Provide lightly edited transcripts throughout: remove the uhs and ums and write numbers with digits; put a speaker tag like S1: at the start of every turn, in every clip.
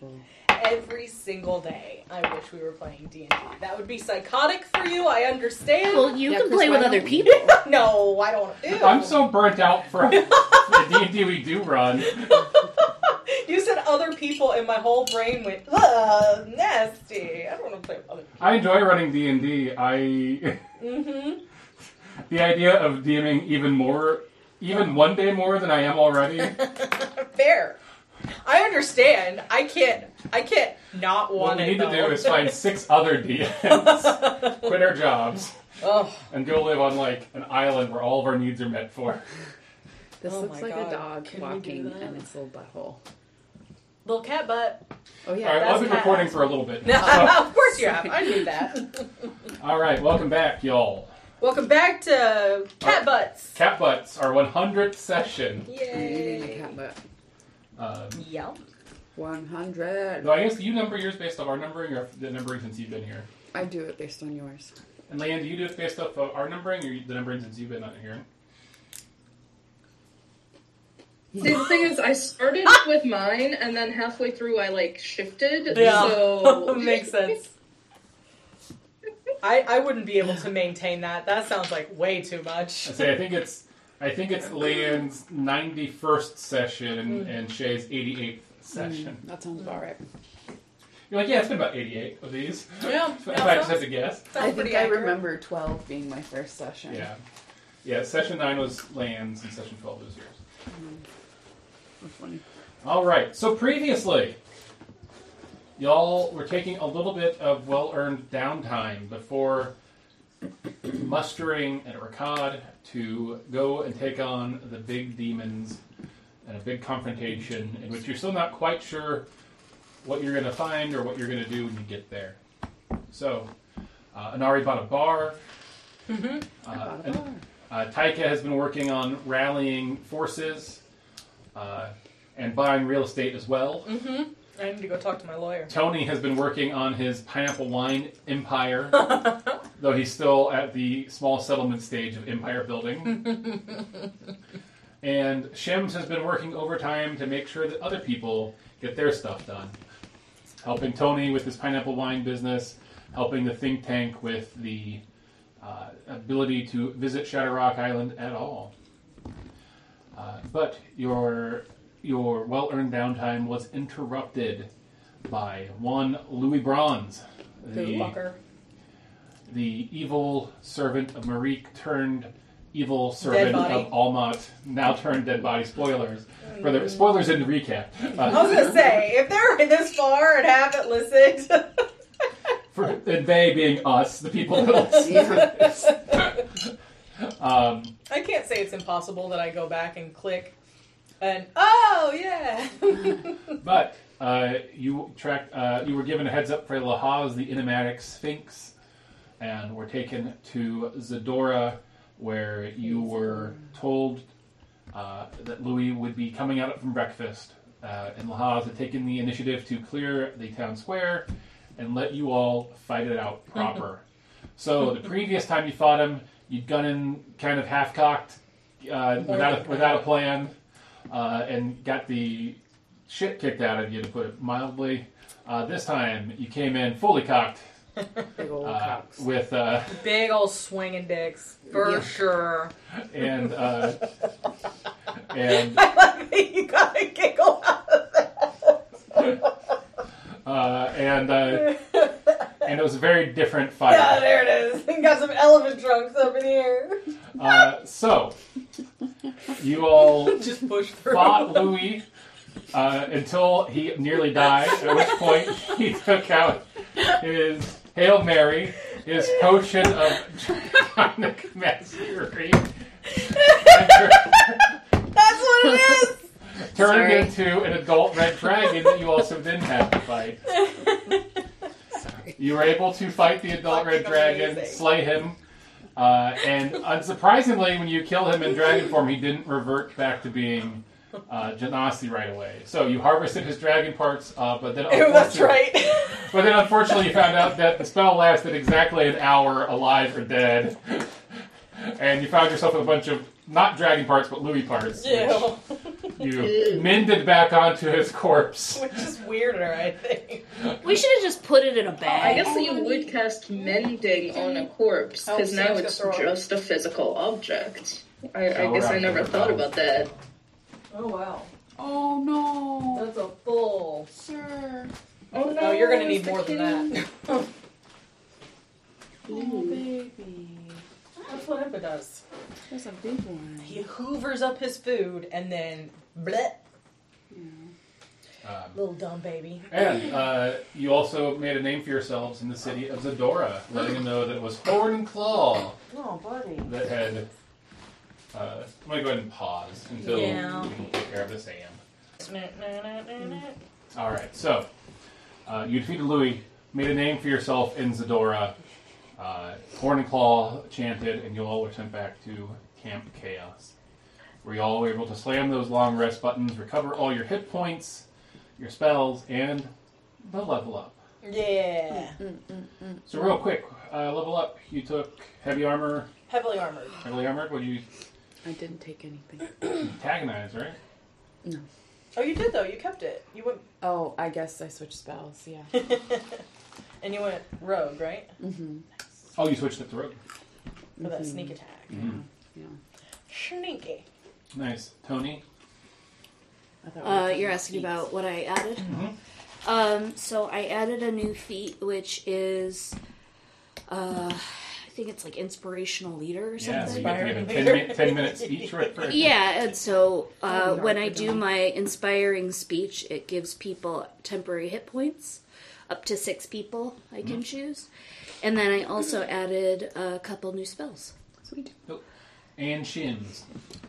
S1: people.
S2: Every single day, I wish we were playing D&D. That would be psychotic for you, I understand.
S1: Well, you can play with other people.
S2: No, I don't want to.
S3: I'm so burnt out from the D&D we do run.
S2: You said other people, and my whole brain went, ugh, nasty. I don't want to play with other people.
S3: I enjoy running D&D. The idea of DMing even one day more than I am already.
S2: Fair. I understand. I can't not want
S3: What we need
S2: it,
S3: to do is find 6 other DMs, quit our jobs, and go live on like an island where all of our needs are met for.
S1: This
S2: Oh
S1: looks
S2: my
S1: like
S2: God.
S1: a dog
S2: Can we
S1: walking
S2: do that?
S1: in its little butthole.
S2: Little cat butt.
S1: Oh yeah,
S3: All right,
S1: that's
S3: I've been
S1: cat.
S3: recording for a little bit.
S2: Of course you have. I knew that.
S3: All right, welcome back, y'all.
S2: Welcome back to Cat Butts.
S3: Cat Butts, our 100th session.
S1: I'm eating a
S2: Yay.
S1: cat butt.
S2: Yeah.
S1: 100.
S3: No, I guess you number yours based off our numbering, or the numbering since you've been here.
S1: I do it based on yours.
S3: And Leanne, do you do it based off of our numbering, or the numbering since you've been out here?
S4: See, the thing is, I started with mine, and then halfway through I, shifted,
S2: Yeah.
S4: so...
S2: Makes sense. I wouldn't be able to maintain that. That sounds like way too much.
S3: I say I think it's Leanne's 91st session and Shay's 88th session.
S1: That sounds about right.
S3: You're like, yeah, it's been about 88 of these.
S2: Yeah.
S3: If I just have to guess.
S1: I think I remember 12 being my first session.
S3: Yeah. Yeah, session 9 was Leanne's and session 12 was yours.
S1: That's funny.
S3: All right, so previously, y'all were taking a little bit of well-earned downtime before mustering at Rakad to go and take on the big demons and a big confrontation in which you're still not quite sure what you're going to find or what you're going to do when you get there. So, Inari bought a bar. Taika has been working on rallying forces and buying real estate as well.
S2: I need to go talk to my lawyer.
S3: Tony has been working on his pineapple wine empire, though he's still at the small settlement stage of empire building. And Shems has been working overtime to make sure that other people get their stuff done. Helping Tony with his pineapple wine business, helping the think tank with the ability to visit Shatterrock Island at all. But your well-earned downtime was interrupted by one Louis Bronze, the evil servant of Marique turned evil servant of Almat, now turned dead body. Spoilers. Further spoilers in the recap.
S2: I was going to say, if they're this far and haven't listened...
S3: And they being us, the people that listen to this.
S2: I can't say it's impossible that I go back and click and, oh, yeah.
S3: But you were given a heads up for Lahaz, the enigmatic Sphinx, and were taken to Zadora, where you were told that Louis would be coming out from breakfast. And Lahaz had taken the initiative to clear the town square and let you all fight it out proper. So the previous time you fought him, you'd gone in kind of half-cocked, without a plan, and got the shit kicked out of you, to put it mildly. This time, you came in fully cocked.
S1: Big old cocks.
S3: With
S2: big old swinging dicks, for sure.
S3: And
S2: I like that you got a giggle out of that.
S3: And it was a very different fight.
S2: Yeah, there it is. You got some elephant trunks up in here.
S3: So, you all
S2: just push through.
S3: Fought Louis until he nearly died, at which point he took out his Hail Mary, his potion of draconic mastery.
S2: That's what it is!
S3: Turned into an adult red dragon that you also didn't have to fight. You were able to fight the adult red dragon, slay him, and unsurprisingly, when you kill him in dragon form, he didn't revert back to being Genasi right away. So you harvested his dragon parts, but then
S2: that's right.
S3: But then unfortunately you found out that the spell lasted exactly an hour, alive or dead, and you found yourself with a bunch of not dragon parts but Louis parts.
S2: Yeah.
S3: You mended back onto his corpse.
S2: Which is weirder, I think.
S5: We should have just put it in a
S4: I
S5: bag.
S4: guess that you would cast mending on a corpse, because now
S2: Sam's
S4: it's
S2: gonna throw up.
S4: just a physical object. I
S3: Oh,
S4: guess
S3: we're
S4: I
S3: not
S4: never
S3: gonna
S4: thought
S3: go.
S4: about that.
S2: Oh, wow.
S1: Oh no,
S2: That's a full.
S1: sir.
S4: Oh no,
S2: Oh, you're gonna need
S4: it's the
S2: more than
S4: king.
S2: that.
S1: Oh baby,
S2: That's what Hippa does.
S1: that's a big one.
S2: He hoovers up his food and then bleh. Little dumb baby.
S3: And you also made a name for yourselves in the city of Zadora, letting them know that it was Horn and Claw
S2: Oh, buddy.
S3: that had. I'm going to go ahead and pause until
S2: Yeah.
S3: we can take care of this AM. Alright, so you defeated Louis, made a name for yourself in Zadora. Horn and Claw chanted, and you all were sent back to Camp Chaos, where you all were able to slam those long rest buttons, recover all your hit points, your spells, and the level up.
S2: Yeah.
S3: So real quick, level up. You took heavy armor,
S2: Heavily armored.
S3: heavily armored. What you
S1: I didn't take anything.
S3: antagonize, right?
S1: No.
S2: Oh, you did though. You kept it. You went
S1: Oh, I guess I switched spells. Yeah.
S2: and you went rogue, right?
S1: Mm-hmm.
S3: Oh, you switched it to rogue.
S2: For that sneak attack.
S1: Yeah.
S2: Sneaky.
S3: Nice, Tony.
S1: I thought we were talking
S5: You're asking
S1: feats.
S5: about what I added? So I added a new feat, which is, I think it's like inspirational leader or
S3: Yeah, so
S5: something.
S3: you get to give a
S2: Inspiring
S3: 10 minute speech right first.
S5: Yeah, and so
S1: That'd be
S5: when
S1: hard
S5: I
S1: for
S5: do
S1: them.
S5: my inspiring speech, it gives people temporary hit points, up to 6 people I can choose. And then I also added a couple new spells.
S1: Sweet.
S3: And shins.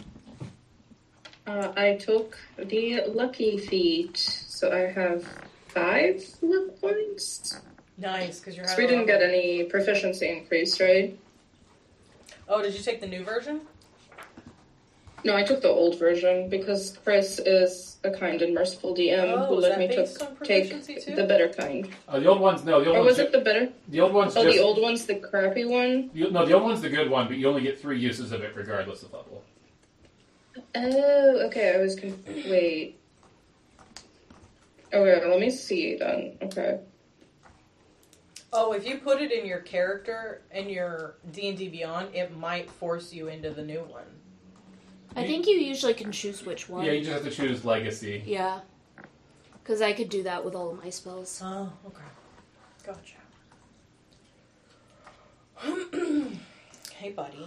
S4: I took the lucky feat, so I have 5 luck points.
S2: Nice, because you're.
S4: So we didn't get any proficiency increase, right?
S2: Oh, did you take the new version?
S4: No, I took the old version because Chris is a kind and merciful DM
S2: Oh,
S4: who
S2: is
S4: let
S2: that
S4: me
S2: based on
S4: take
S2: proficiency too?
S4: the better kind.
S3: The old one's no. The old
S4: Or
S3: one's
S4: was it the better?
S3: the old one's
S4: Oh,
S3: just
S4: the old one's the crappy one?
S3: no. The old one's the good one, but you only get 3 uses of it regardless of level.
S4: Oh, okay, I was wait. Okay, let me see then. Okay.
S2: Oh, if you put it in your character in your D&D Beyond, it might force you into the new one.
S5: I think you usually can choose which one.
S3: Yeah, you just have to choose legacy.
S5: Yeah. Because I could do that with all of my spells.
S2: Oh, okay. Gotcha. Hey, buddy.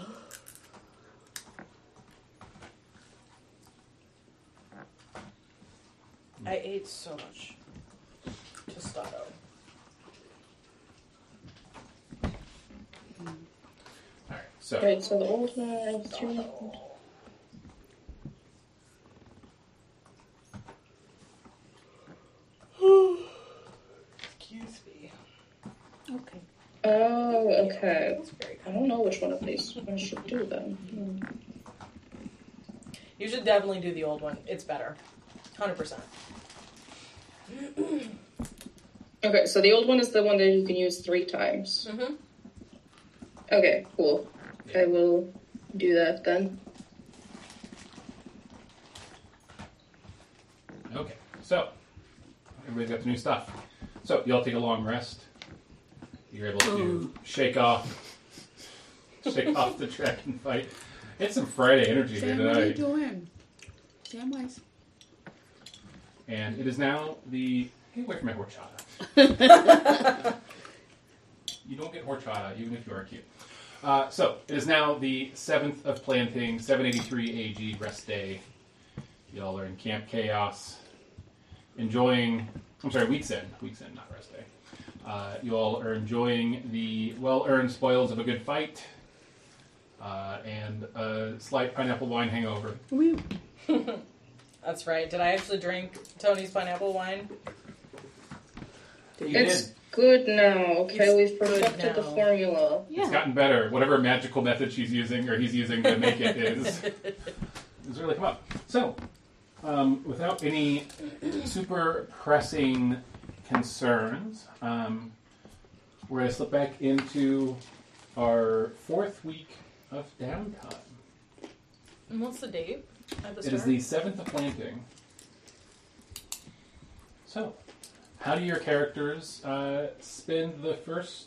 S2: I ate so much tostado.
S3: Alright, so
S4: Right, so the old one I have 3.
S2: Excuse me.
S1: Okay.
S4: Oh, okay.
S2: That's very
S4: I don't know which one of these I should do then.
S2: You should definitely do the old one. It's better. 100%.
S4: Okay, so the old one is the one that you can use 3 times.
S2: Mm-hmm.
S4: Okay, cool. I will do that then.
S3: okay, so everybody's got the new stuff. So you all take a long rest. You're able to shake off the dragon fight. Get some Friday energy here
S1: Sam, what are you
S3: tonight.
S1: doing? Samwise.
S3: And it is now the. Get away from my horchata. You don't get horchata, even if you are cute. So, it is now the 7th of planting, 783 AG, rest day. Y'all are in Camp Chaos. Enjoying. I'm sorry, week's end, not rest day. You all are enjoying the well-earned spoils of a good fight. And a slight pineapple wine hangover.
S1: Woo.
S2: That's right. Did I actually drink Tony's pineapple wine?
S3: You
S4: It's
S3: did.
S4: good now, okay?
S2: It's
S4: We've
S2: good
S4: perfected the
S2: now.
S4: formula.
S5: Yeah.
S3: It's gotten better. Whatever magical method she's using or he's using to make it is really come up. So, without any super pressing concerns, we're going to slip back into our 4th week of downtime.
S2: And what's the date? At the
S3: It is
S2: start?
S3: the 7th of planting. So, how do your characters spend the first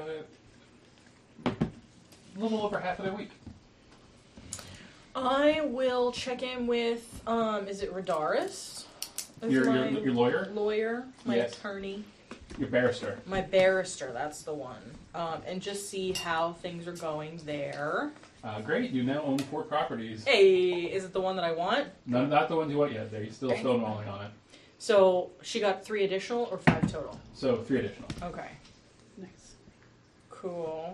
S3: little over half of their week?
S2: I will check in with, is it Radaris? Is
S3: Your
S2: my
S3: lawyer?
S2: lawyer, my
S3: Yes.
S2: attorney,
S3: Your barrister.
S2: my barrister, that's the one. And just see how things are going there.
S3: Great, you now own 4 properties.
S2: Hey, is it the one that I want?
S3: Not the ones you want yet. They're still stonewalling on it.
S2: So she got 3 additional or 5 total?
S3: So 3 additional.
S2: Okay.
S1: Nice.
S2: Cool.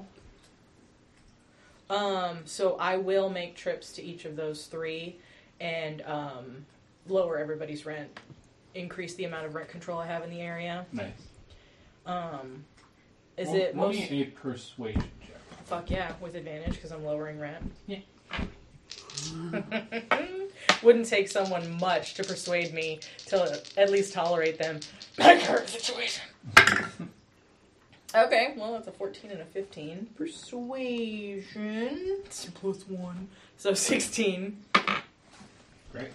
S2: So I will make trips to each of those 3 and lower everybody's rent, increase the amount of rent control I have in the area.
S3: Nice.
S2: Is
S3: Roll-
S2: it
S3: roll
S2: most?
S3: me a persuasion check.
S2: Fuck yeah, with advantage because I'm lowering rent.
S3: Yeah.
S2: Wouldn't take someone much to persuade me to at least tolerate them. My current situation. Okay, well that's a 14 and a 15. Persuasion. It's +1. So 16.
S3: Great.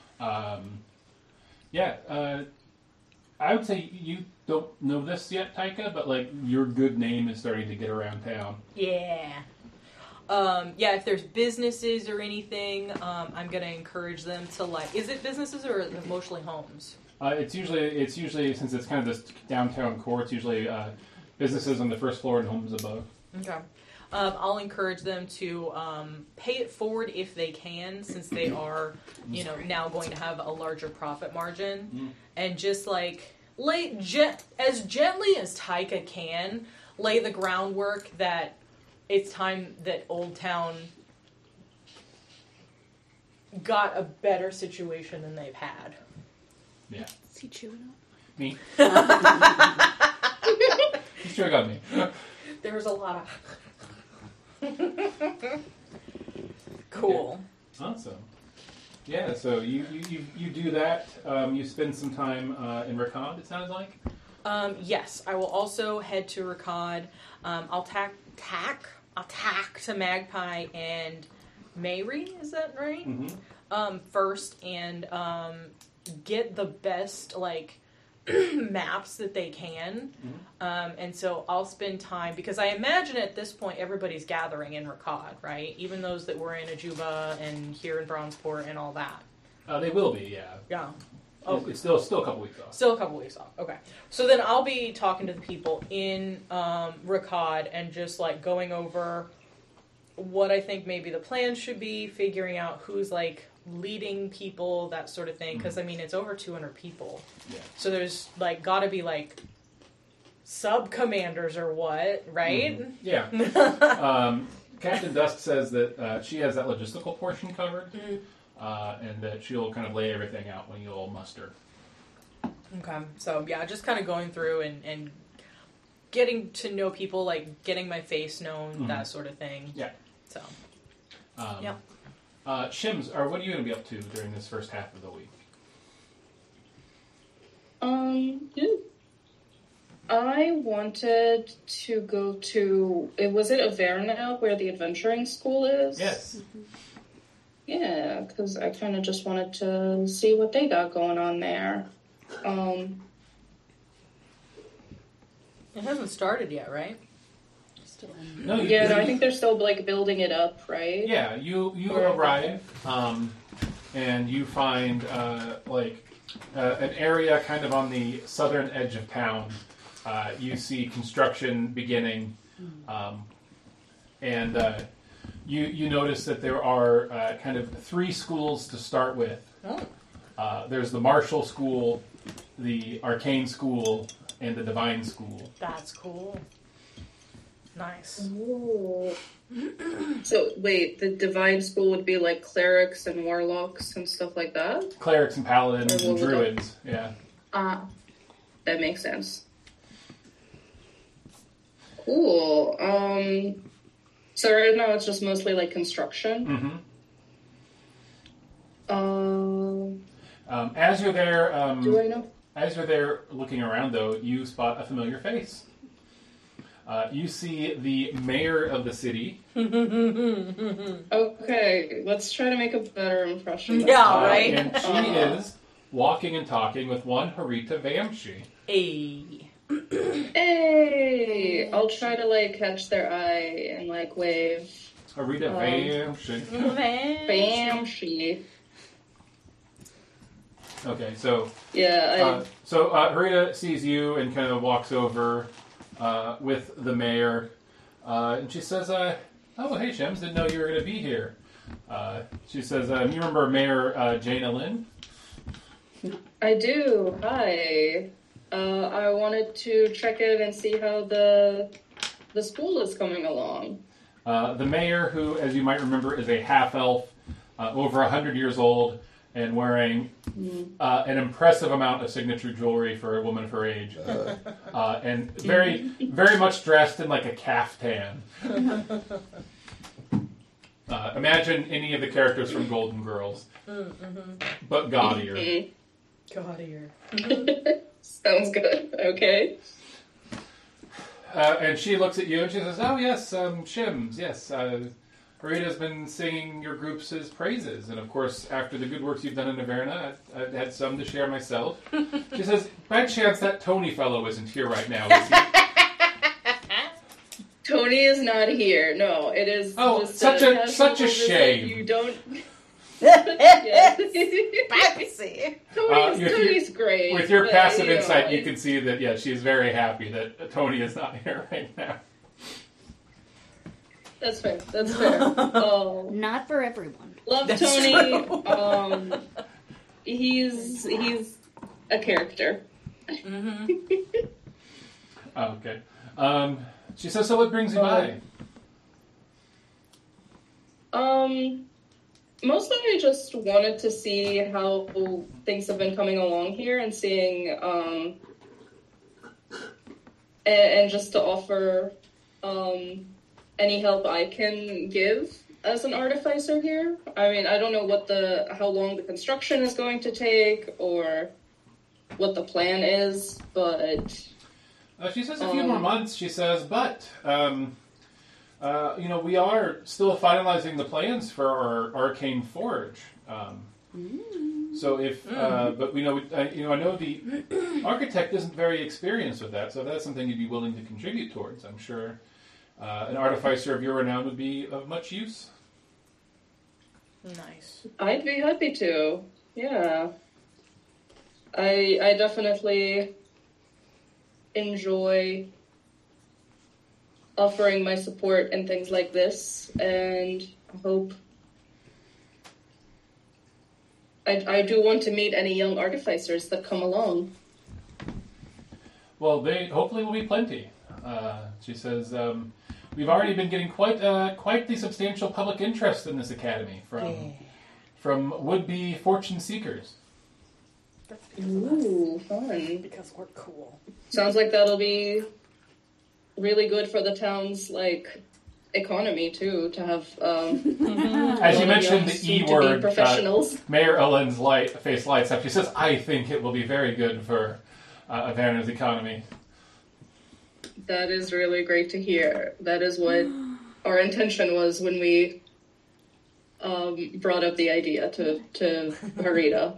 S3: I would say you don't know this yet, Taika, but like your good name is starting to get around town.
S2: Yeah. If there's businesses or anything, I'm gonna encourage them to like. Is it businesses or is it mostly homes?
S3: It's usually since it's kind of this downtown core. It's usually businesses on the first floor and homes above.
S2: Okay. I'll encourage them to pay it forward if they can, since they are, now going to have a larger profit margin, and just like lay as gently as Taika can lay the groundwork that it's time that Old Town got a better situation than they've had.
S3: Yeah.
S5: Is he chewing up?
S3: Me. He's chewing on me.
S2: There was a lot of cool.
S3: Awesome. Yeah, so you do that. You spend some time in Rakad, it sounds like.
S2: Yes, I will also head to Rakad. I'll tack to Magpie and Mayri, is that right?
S3: Mm-hmm.
S2: First and get the best maps that they can. And so I'll spend time, because I imagine at this point everybody's gathering in Rakad, right? Even those that were in Ajuba and here in Bronzeport and all that.
S3: They will be, yeah.
S2: Yeah.
S3: It's still a couple weeks off.
S2: Still a couple weeks off. Okay. So then I'll be talking to the people in Rakad and just going over what I think maybe the plan should be, figuring out who's leading people, that sort of thing. Because it's over 200 people.
S3: Yeah.
S2: So there's got to be sub commanders or what, right?
S3: Mm-hmm. Yeah. Captain Dusk says that she has that logistical portion covered. And that she'll kind of lay everything out when you all muster.
S2: Okay, so yeah, just kind of going through and getting to know people, getting my face known, that sort of thing.
S3: Yeah.
S2: So.
S3: Yeah. Shims, what are you going to be up to during this first half of the week?
S4: I wanted to go to. Was it Averna where the adventuring school is?
S3: Yes.
S4: Yeah, because I kind of just wanted to see what they got going on there.
S2: It hasn't started yet, right?
S1: Still in.
S3: No,
S4: I think they're still building it up, right?
S3: Yeah, you arrive, and you find an area kind of on the southern edge of town. You see construction beginning, and you notice that there are kind of 3 schools to start with.
S2: Oh.
S3: There's the Martial School, the Arcane School, and the Divine School.
S2: That's cool. Nice.
S4: Ooh. So, wait, the divine school would be clerics and warlocks and stuff like that?
S3: Clerics and paladins
S4: Or
S3: and
S4: what would
S3: druids, yeah.
S4: That makes sense. Cool. So right now it's just mostly construction.
S3: Mm-hmm. As you're there,
S4: Do I know?
S3: as you're there looking around, though, you spot a familiar face. You see the mayor of the city.
S4: Okay, let's try to make a better impression.
S2: Yeah, right?
S3: And she is walking and talking with one Harita Vamshi.
S2: Hey.
S4: Hey! I'll try to, like, catch their eye and, like, wave.
S3: Harita Vamshi.
S4: Bamshi.
S3: Okay, so
S4: Yeah,
S3: Harita sees you and kind of walks over with the mayor, and she says, "Oh, hey, Shems, didn't know you were going to be here." She says, "You remember Mayor Jaina Lynn?"
S4: I do. Hi. I wanted to check in and see how the school is coming along.
S3: The mayor, who, as you might remember, is a half-elf, over 100 years old, and wearing an impressive amount of signature jewelry for a woman of her age, and very, very much dressed in like a caftan. Imagine any of the characters from Golden Girls, but gaudier.
S2: Gaudier.
S4: Sounds good. Okay.
S3: And she looks at you and she says, "Oh yes, Shims, yes. Harita's been singing your group's praises, and of course, after the good works you've done in Averna, I've had some to share myself." She says, "By chance that Tony fellow isn't here right now, is he?"
S4: Tony is not here. No, it is.
S3: Oh,
S4: just
S3: such a
S4: casual
S3: shame.
S4: visit. You don't. Yes.
S2: Fancy.
S4: Tony's great.
S3: With your
S4: but,
S3: passive
S4: you know,
S3: insight, you can see that, yeah, she's very happy that Tony is not here right now.
S4: That's fair. That's fair.
S5: Not for everyone.
S4: Love
S2: That's
S4: Tony.
S2: true.
S4: He's a character.
S3: Okay. She says, "So what brings you by?"
S4: Mostly I just wanted to see how things have been coming along here and seeing, and just to offer, any help I can give as an artificer here. I mean, I don't know how long the construction is going to take or what the plan is, but...
S3: She says a few more months, she says, but... we are still finalizing the plans for our arcane forge. So but I know the architect isn't very experienced with that. So if that's something you'd be willing to contribute towards, I'm sure an artificer of your renown would be of much use.
S2: Nice.
S4: I'd be happy to. Yeah. I definitely enjoy offering my support and things like this, and I hope I do want to meet any young artificers that come along.
S3: Well, they hopefully will be plenty. She says, we've already been getting quite the substantial public interest in this academy from would-be fortune seekers.
S2: That's because
S4: Ooh, fun.
S2: because we're cool.
S4: Sounds like that'll be really good for the town's, economy, too, to have,
S3: As you mentioned the
S4: soon-to-be
S3: E-word,
S4: professionals.
S3: Mayor Ellen's face lights up. She says, "I think it will be very good for Averna's economy."
S4: That is really great to hear. That is what our intention was when we brought up the idea to Harita.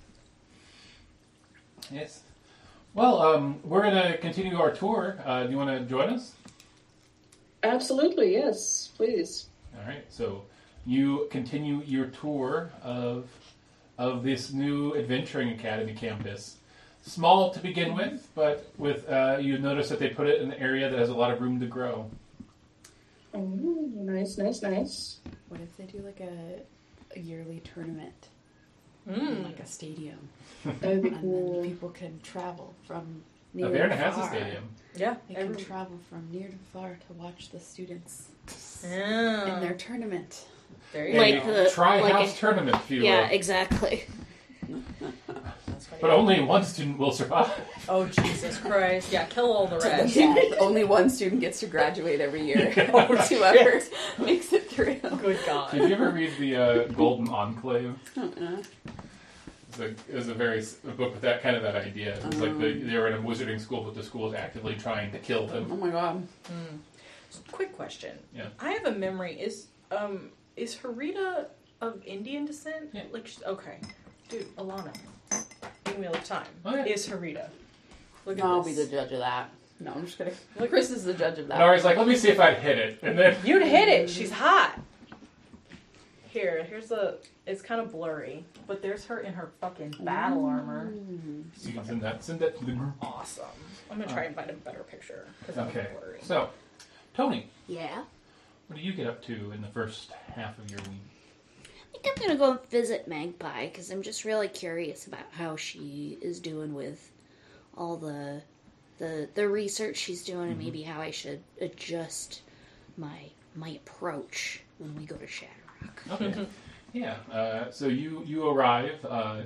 S3: Yes. Well, we're going to continue our tour. Do you want to join us?
S4: Absolutely, yes, please.
S3: All right. So you continue your tour of this new Adventuring Academy campus. Small to begin with, but with you notice that they put it in an area that has a lot of room to grow.
S4: Oh, nice, nice, nice.
S1: What if they do like a yearly tournament in
S2: Mm.
S1: like a stadium,
S4: That would be
S1: and
S4: cool.
S1: then people can travel from near
S3: Averna
S1: to
S3: has a
S1: far.
S3: stadium.
S2: Yeah.
S1: They can travel from near to far to watch the students in
S2: Yeah.
S1: their tournament.
S2: There you
S5: Like
S2: go.
S5: the-
S3: Tri-house tournament, if you will.
S5: Yeah, exactly.
S2: That's funny.
S3: But only one student will survive.
S2: Oh, Jesus Christ. Yeah, kill all the rest.
S6: Yeah, only one student gets to graduate every year.
S3: Oh,
S6: Whoever makes it through.
S2: Good God.
S3: Did you ever read the Golden Enclave? It was a book with that kind of that idea. It was like they were in a wizarding school, but the school is actively trying to kill them.
S6: Oh my god.
S2: Quick question.
S3: Yeah.
S2: I have a memory. Is Harita of Indian descent?
S3: Yeah.
S2: Okay. Dude, Alana. Give me a little time.
S3: Oh, yeah.
S2: Is Harita. Look at
S6: I'll
S2: this.
S6: be the judge of that. No, I'm just kidding. Chris is the judge of that.
S3: Nori's like, let me see if I'd hit it. And then
S2: You'd hit it. She's hot. Here's it's kind of blurry, but there's her in her fucking battle armor.
S3: you can send that to the group.
S2: Awesome. I'm going to try and find a better picture. 'Cause that was
S3: Okay.
S2: blurry.
S3: So, Tony,
S5: Yeah.
S3: what do you get up to in the first half of your week?
S5: I think I'm gonna go visit Magpie because I'm just really curious about how she is doing with all the research she's doing, and maybe how I should adjust my approach when we go to Shadowrock.
S3: Okay. Yeah. So you arrive.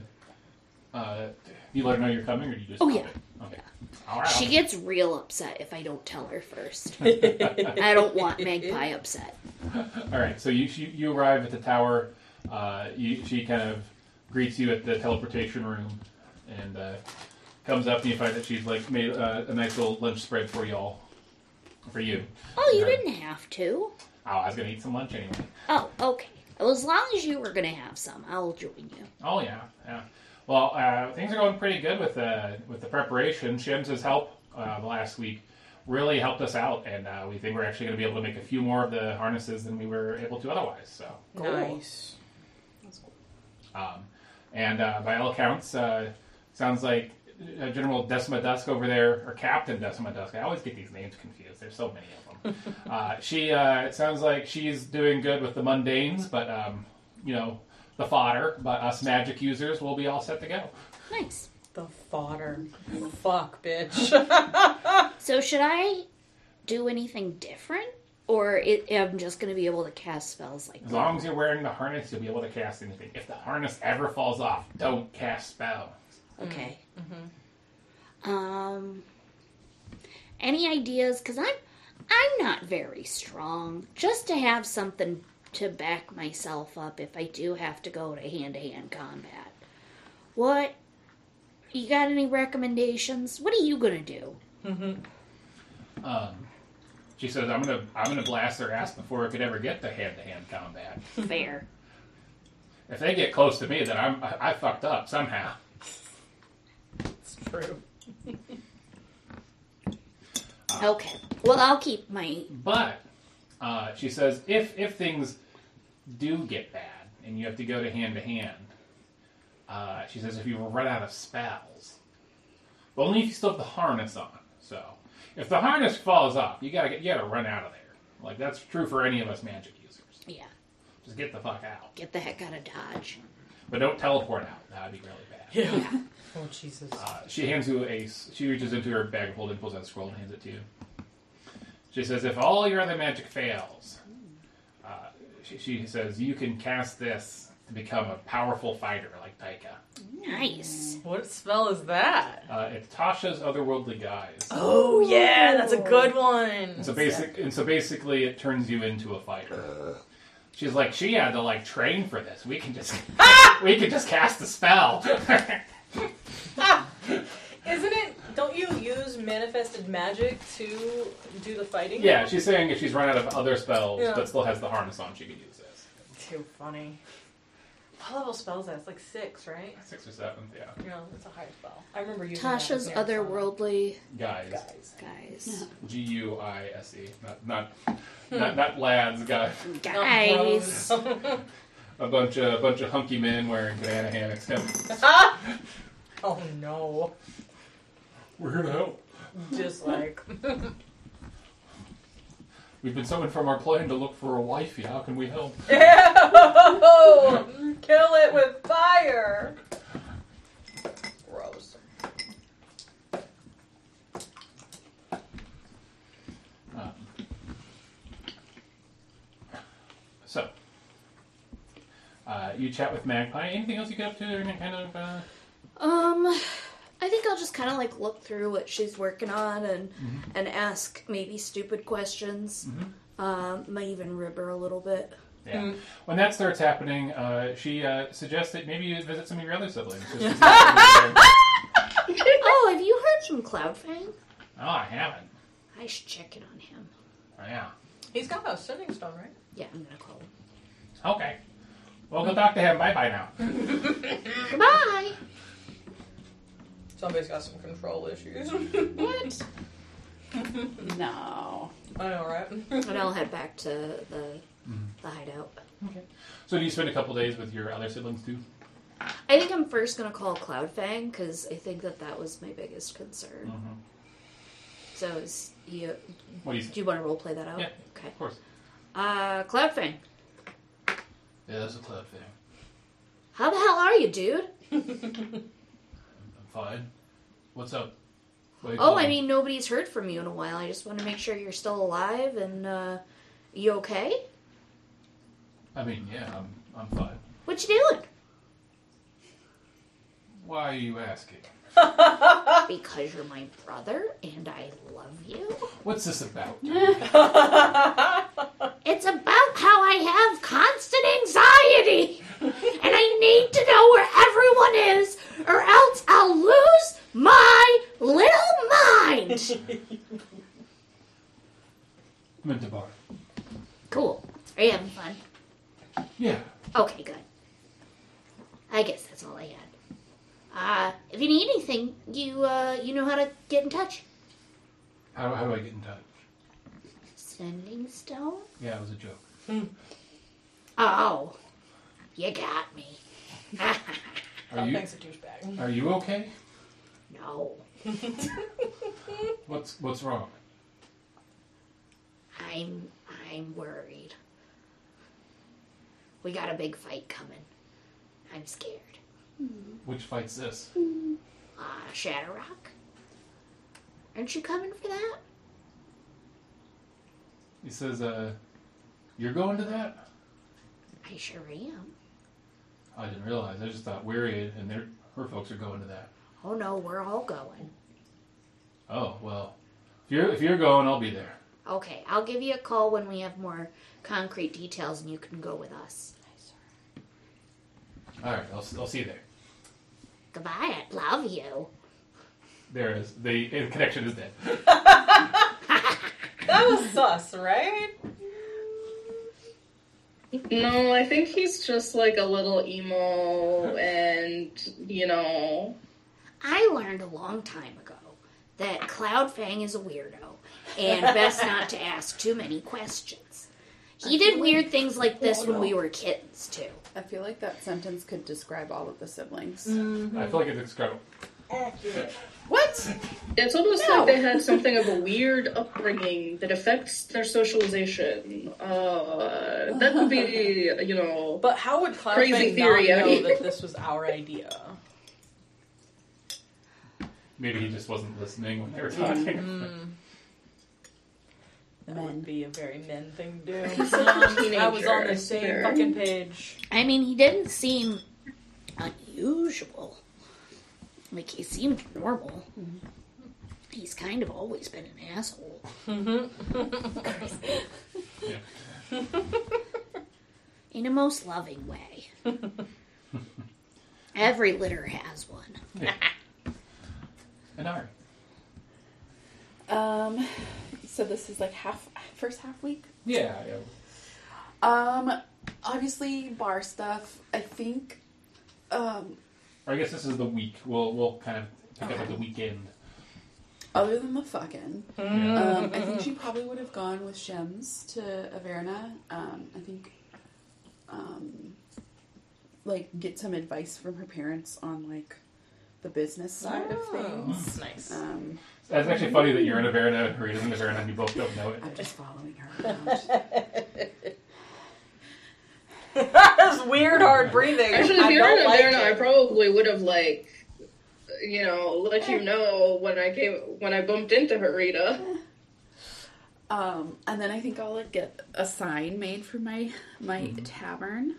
S3: You let her know you're coming, or do you just?
S5: Oh,
S3: stop
S5: yeah.
S3: it? Okay. All right.
S5: She gets real upset if I don't tell her first. I don't want Magpie upset.
S3: All right. So you arrive at the tower. She kind of greets you at the teleportation room, and comes up, and you find that she's like made a nice little lunch spread for y'all. For you.
S5: Oh, you didn't have to.
S3: Oh, I was gonna eat some lunch anyway.
S5: Oh, okay. Well, as long as you were gonna have some, I'll join you.
S3: Oh yeah. Well, things are going pretty good with the preparation. Shem's help the last week really helped us out, and we think we're actually going to be able to make a few more of the harnesses than we were able to otherwise. So
S2: Nice.
S3: And by all accounts, sounds like General Decima Dusk over there, or Captain Decima Dusk. I always get these names confused. There's so many of them. She it sounds like she's doing good with the mundanes, but the fodder. But us magic users will be all set to go.
S5: Nice.
S2: The fodder. Fuck, bitch.
S5: So should I do anything different? Or I'm just going to be able to cast spells like
S3: As long as you're wearing the harness, you'll be able to cast anything. If the harness ever falls off, don't cast spells.
S5: Okay. Any ideas? Because I'm not very strong. Just to have something to back myself up if I do have to go to hand combat. What? You got any recommendations? What are you gonna do?
S3: She says, "I'm gonna blast their ass before it could ever get to hand combat.
S5: Fair.
S3: If they get close to me, then I fucked up somehow."
S2: It's true.
S5: Okay. Well, I'll keep my...
S3: But she says, if things do get bad and you have to go to hand, she says, if you run out of spells, but only if you still have the harness on. So if the harness falls off, you gotta run out of there. Like that's true for any of us magic users.
S5: Yeah.
S3: Just get the fuck out.
S5: Get the heck out of Dodge.
S3: But don't teleport out. That'd be really bad.
S2: Yeah. Oh, Jesus.
S3: She hands you she reaches into her bag of holding, pulls out a scroll and hands it to you. She says, if all your other magic fails, she says, you can cast this to become a powerful fighter like Taika.
S5: Nice.
S2: What spell is that?
S3: It's Tasha's Otherworldly Guise.
S2: Oh, yeah, that's a good one.
S3: And so basically it turns you into a fighter. She's like, she had to train for this. We can just cast the spell.
S2: Isn't it? Don't you use manifested magic to do the fighting?
S3: Yeah, she's saying if she's run out of other spells but still has the harness on, she could use this.
S2: Too funny. What level spell is that? It's like 6, right?
S3: 6 or 7, yeah.
S2: No, it's a high spell. I remember using
S5: Tasha's
S2: that with Narasana.
S5: Otherworldly
S3: Guys.
S5: guys.
S3: Guise. Not lads, guys.
S5: Guys.
S3: A bunch of hunky men wearing banana hammocks coming.
S2: Oh no.
S3: We're here to help.
S2: Just like...
S3: We've been summoned from our plane to look for a wifey. How can we help?
S2: Ew! Kill it with fire! Gross.
S3: So, you chat with Magpie. Anything else you get up to? Or any kind of...
S5: I think I'll just kind of look through what she's working on and ask maybe stupid questions. Might even rib her a little bit.
S3: Yeah. When that starts happening, she suggests that maybe you visit some of your other siblings. Just to
S5: Oh, have you heard from Cloudfang?
S3: Oh, I haven't.
S5: I should check in on him.
S3: Oh, yeah.
S2: He's got a sending stone, right?
S5: Yeah, I'm gonna call him.
S3: Okay. Well, go talk to him. Bye-bye now.
S5: Goodbye!
S2: Somebody's got some control issues.
S1: What? No.
S2: I know, right?
S5: And I'll head back to the hideout.
S3: Okay. So do you spend a couple days with your other siblings, too?
S5: I think I'm first gonna call Cloudfang, because I think that was my biggest concern.
S3: Mm-hmm.
S5: So, is you...
S3: What do you say?
S5: Do you want to roleplay that out?
S3: Yeah,
S5: Okay.
S3: of course.
S5: Cloudfang.
S3: Yeah, that's a cloud thing.
S5: How the hell are you, dude?
S3: I'm fine. What's up? What are you
S5: Oh,
S3: calling?
S5: I mean, nobody's heard from you in a while. I just want to make sure you're still alive and, you okay?
S3: I mean, yeah, I'm fine.
S5: What you doing?
S3: Why are you asking?
S5: Because you're my brother and I love you.
S3: What's this about?
S5: It's about how I have constant anxiety. And I need to know where everyone is or else I'll lose my little mind.
S3: I'm at the bar.
S5: Cool. Are you having fun?
S3: Yeah.
S5: Okay, good. I guess that's all I had. If you need anything, you know how to get in touch.
S3: How do I get in touch?
S5: Sending stone?
S3: Yeah, it was a joke.
S5: Oh, you got me.
S2: Thanks a douchebag.
S3: Are you okay?
S5: No,
S3: What's wrong?
S5: I'm worried. We got a big fight coming. I'm scared.
S3: Which fight's this?
S5: Shatterrock? Aren't you coming for that?
S3: He says, you're going to that?
S5: I sure am.
S3: I didn't realize. I just thought Weary and her folks are going to that.
S5: Oh no, we're all going.
S3: Oh, well. If you're going, I'll be there.
S5: Okay, I'll give you a call when we have more concrete details and you can go with us.
S3: All right, I'll see you there.
S5: Goodbye, I love you.
S3: There is. The connection is dead.
S2: That was sus, right?
S4: No, I think he's just like a little emo and,
S5: I learned a long time ago that Cloudfang is a weirdo and best not to ask too many questions. He did weird things like this when we were kittens, too.
S1: I feel like that sentence could describe all of the siblings.
S3: I feel like it's incredible.
S1: What?
S4: It's almost like they had something of a weird upbringing that affects their socialization. That would be,
S2: But how would
S4: Crazy
S2: Cloudfang
S4: theory,
S2: not
S4: I
S2: know
S4: mean.
S2: that this was our idea?
S3: Maybe he just wasn't listening when they were talking.
S2: That would be a very men thing to do.
S4: teenager.
S2: I was on the same
S4: Sure.
S2: fucking page.
S5: I mean, he didn't seem unusual. Like, he seemed normal. He's kind of always been an asshole.
S3: Yeah.
S5: In a most loving way. Every litter has one.
S3: Yeah. And Ari.
S1: So this is like first half week.
S3: Yeah.
S1: Obviously bar stuff. I think.
S3: Or I guess this is the week. We'll kind of pick up at the weekend.
S1: Other than the fucking,
S3: Yeah.
S1: I think she probably would have gone with Shems to Averna. I think, like, get some advice from her parents on, like, the business side of things.
S2: Nice.
S3: It's actually funny that you're in Averna, Rita's in Averna, and you both don't know it.
S1: I'm just following her around.
S2: That's weird, hard breathing.
S4: Actually, if
S2: I
S4: you were
S2: don't
S4: in
S2: like
S4: Averna, I
S2: it.
S4: probably would have, let you know when I bumped into her, Rita.
S1: And then I think I'll, like, get a sign made for my tavern.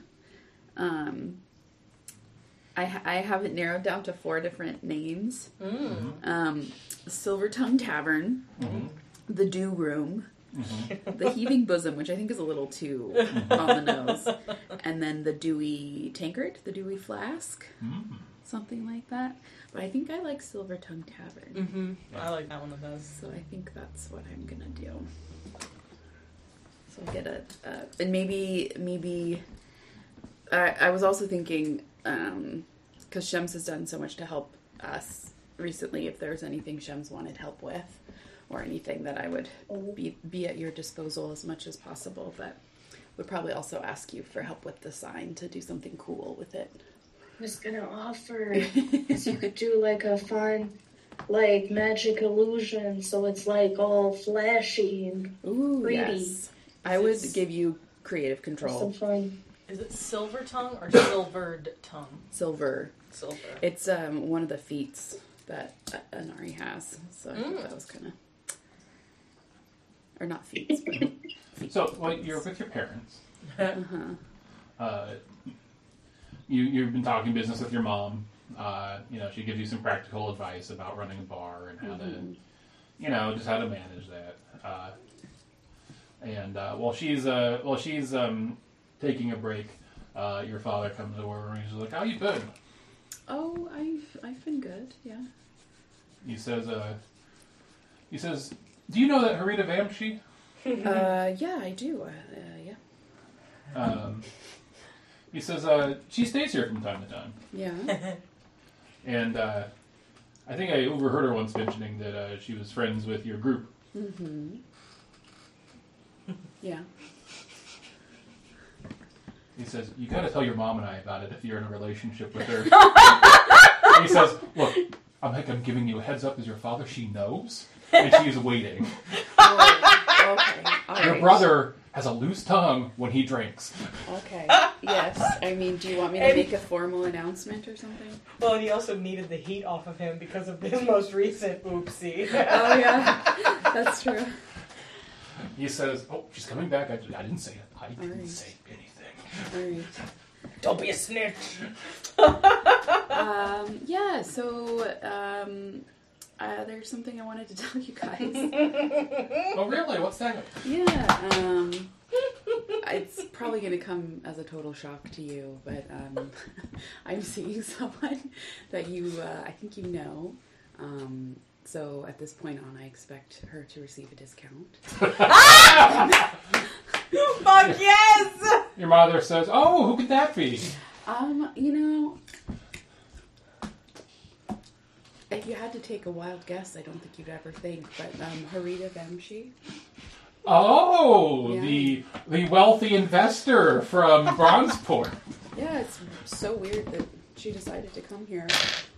S1: I have it narrowed down to 4 different names. Silver Tongue Tavern, the Dew Room, The heaving bosom, which I think is a little too on the nose, and then the dewy tankard, the dewy flask, something like that. But I think I like Silver Tongue Tavern.
S2: I like that one the best.
S1: So I think that's what I'm gonna do. So I'll get and maybe. I was also thinking, because Shems has done so much to help us recently, if there's anything Shems wanted help with, or anything that I would be at your disposal as much as possible, but would probably also ask you for help with the sign to do something cool with it.
S4: I was gonna offer if you could do like a fun, like magic illusion, so it's like all flashy and pretty.
S1: Yes. I would give you creative control.
S4: Some fun.
S2: Is it silver tongue or silvered tongue?
S1: Silver.
S2: Silver.
S1: It's one of the feats that Anari has, so I thought that was kind of, or not feats, but feats.
S3: So, well, you're with your parents. You've been talking business with your mom. She gives you some practical advice about running a bar and how to, just how to manage that. While she's taking a break, your father comes over and he's like, "How you been?"
S1: Oh, I've been good. Yeah.
S3: He says, "Do you know that Harita Vamshi?"
S1: Yeah, I do. Yeah.
S3: He says, "She stays here from time to time."
S1: Yeah.
S3: And I think I overheard her once mentioning that she was friends with your group.
S1: Mm-hmm. Yeah.
S3: He says, "You got to tell your mom and I about it if you're in a relationship with her." He says, "Look, I'm giving you a heads up as your father. She knows, and she's waiting.
S1: Okay. All
S3: Your
S1: right.
S3: brother has a loose tongue when he drinks."
S1: Okay. Yes. I mean, do you want me to make a formal announcement or something?
S2: Well, and he also needed the heat off of him because of his most recent oopsie.
S1: Oh yeah, that's true.
S3: He says, "Oh, she's coming back. I didn't say it. I didn't say anything."
S1: All right.
S2: Don't be a snitch.
S1: Yeah. So, there's something I wanted to tell you guys.
S3: Oh, really? What's that?
S1: Yeah. It's probably going to come as a total shock to you, but I'm seeing someone that I think you know. So at this point on, I expect her to receive a discount.
S2: Fuck yes!
S3: Your mother says, "Oh, who could that be?"
S1: If you had to take a wild guess, I don't think you'd ever think, but Harita Vamshi.
S3: Oh,
S1: Yeah.
S3: the wealthy investor from Bronzeport.
S1: Yeah, it's so weird that she decided to come here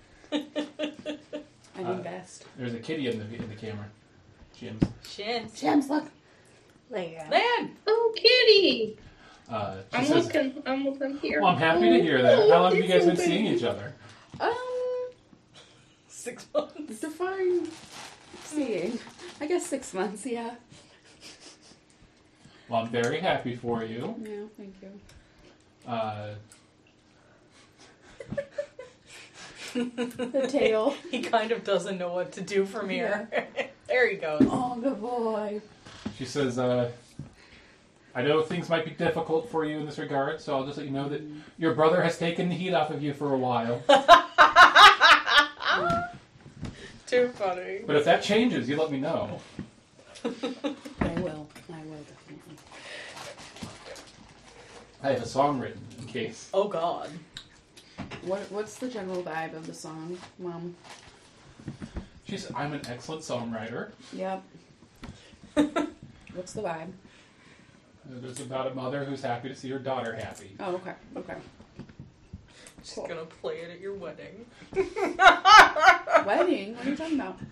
S1: and invest.
S3: There's a kitty in the camera. Shins.
S1: Gems, look.
S2: Man!
S4: Oh, kitty!
S3: She says,
S4: I'm looking here.
S3: "Well, I'm happy to hear that. How long have you guys been seeing each other?"
S2: 6 months.
S1: Define seeing. I guess 6 months, yeah.
S3: Well, I'm very happy for you.
S1: Yeah, thank you. The tail.
S2: He kind of doesn't know what to do from here. There he goes.
S1: Oh, good boy.
S3: She says, "I know things might be difficult for you in this regard, so I'll just let you know that your brother has taken the heat off of you for a while.
S2: Too funny.
S3: But if that changes, you let me know."
S1: I will definitely.
S3: I have a song written in case.
S2: Oh God.
S1: What's the general vibe of the song, Mom?
S3: She says, "I'm an excellent songwriter.
S1: Yep. What's the vibe?
S3: It's about a mother who's happy to see her daughter happy."
S1: Oh, okay. Okay.
S2: She's gonna play it at your wedding.
S1: Wedding? What are you talking about?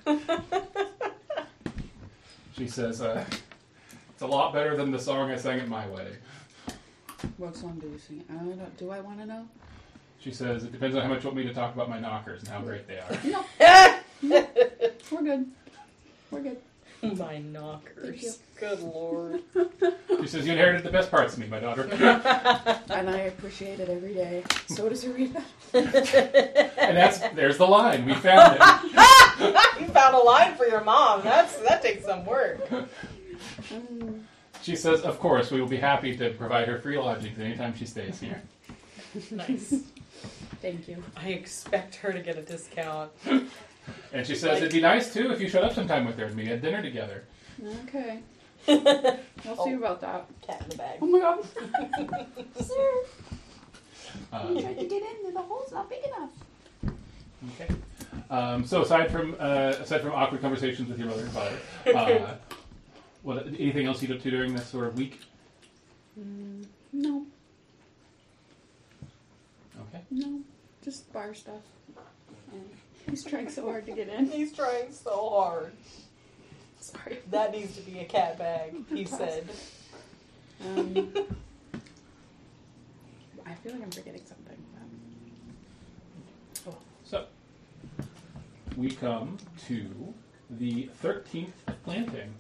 S3: She says, "It's a lot better than the song I sang at my wedding."
S1: What song do you sing? Do I want to know?
S3: She says, "It depends on how much you want me to talk about my knockers and how great they are."
S1: No. We're good. We're good.
S2: My
S1: Thank you.
S2: knockers. Good Lord.
S3: She says, "You inherited the best parts of me, my daughter."
S1: And I appreciate it every day. So does Rita.
S3: And there's the line. We found it.
S2: You found a line for your mom. That takes some work.
S3: She says, of course, we will be happy to provide her free lodgings anytime she stays here.
S2: Nice.
S1: Thank you.
S2: I expect her to get a discount.
S3: And she says, it'd be nice, too, if you showed up sometime with her and we had dinner together.
S1: Okay. We'll see about that.
S2: Cat in the bag.
S1: Oh my god. Sir,
S3: Um,
S1: tried to get in, the hole's not big enough.
S3: Okay. So aside from awkward conversations with your mother and father, anything else you do during this sort of week?
S1: No,
S3: Okay.
S1: no, just bar stuff. He's trying so hard to get in.
S2: He's trying so hard.
S1: Sorry.
S2: That needs to be a cat bag, he said.
S1: I feel like I'm forgetting something.
S3: So we come to the 13th planting.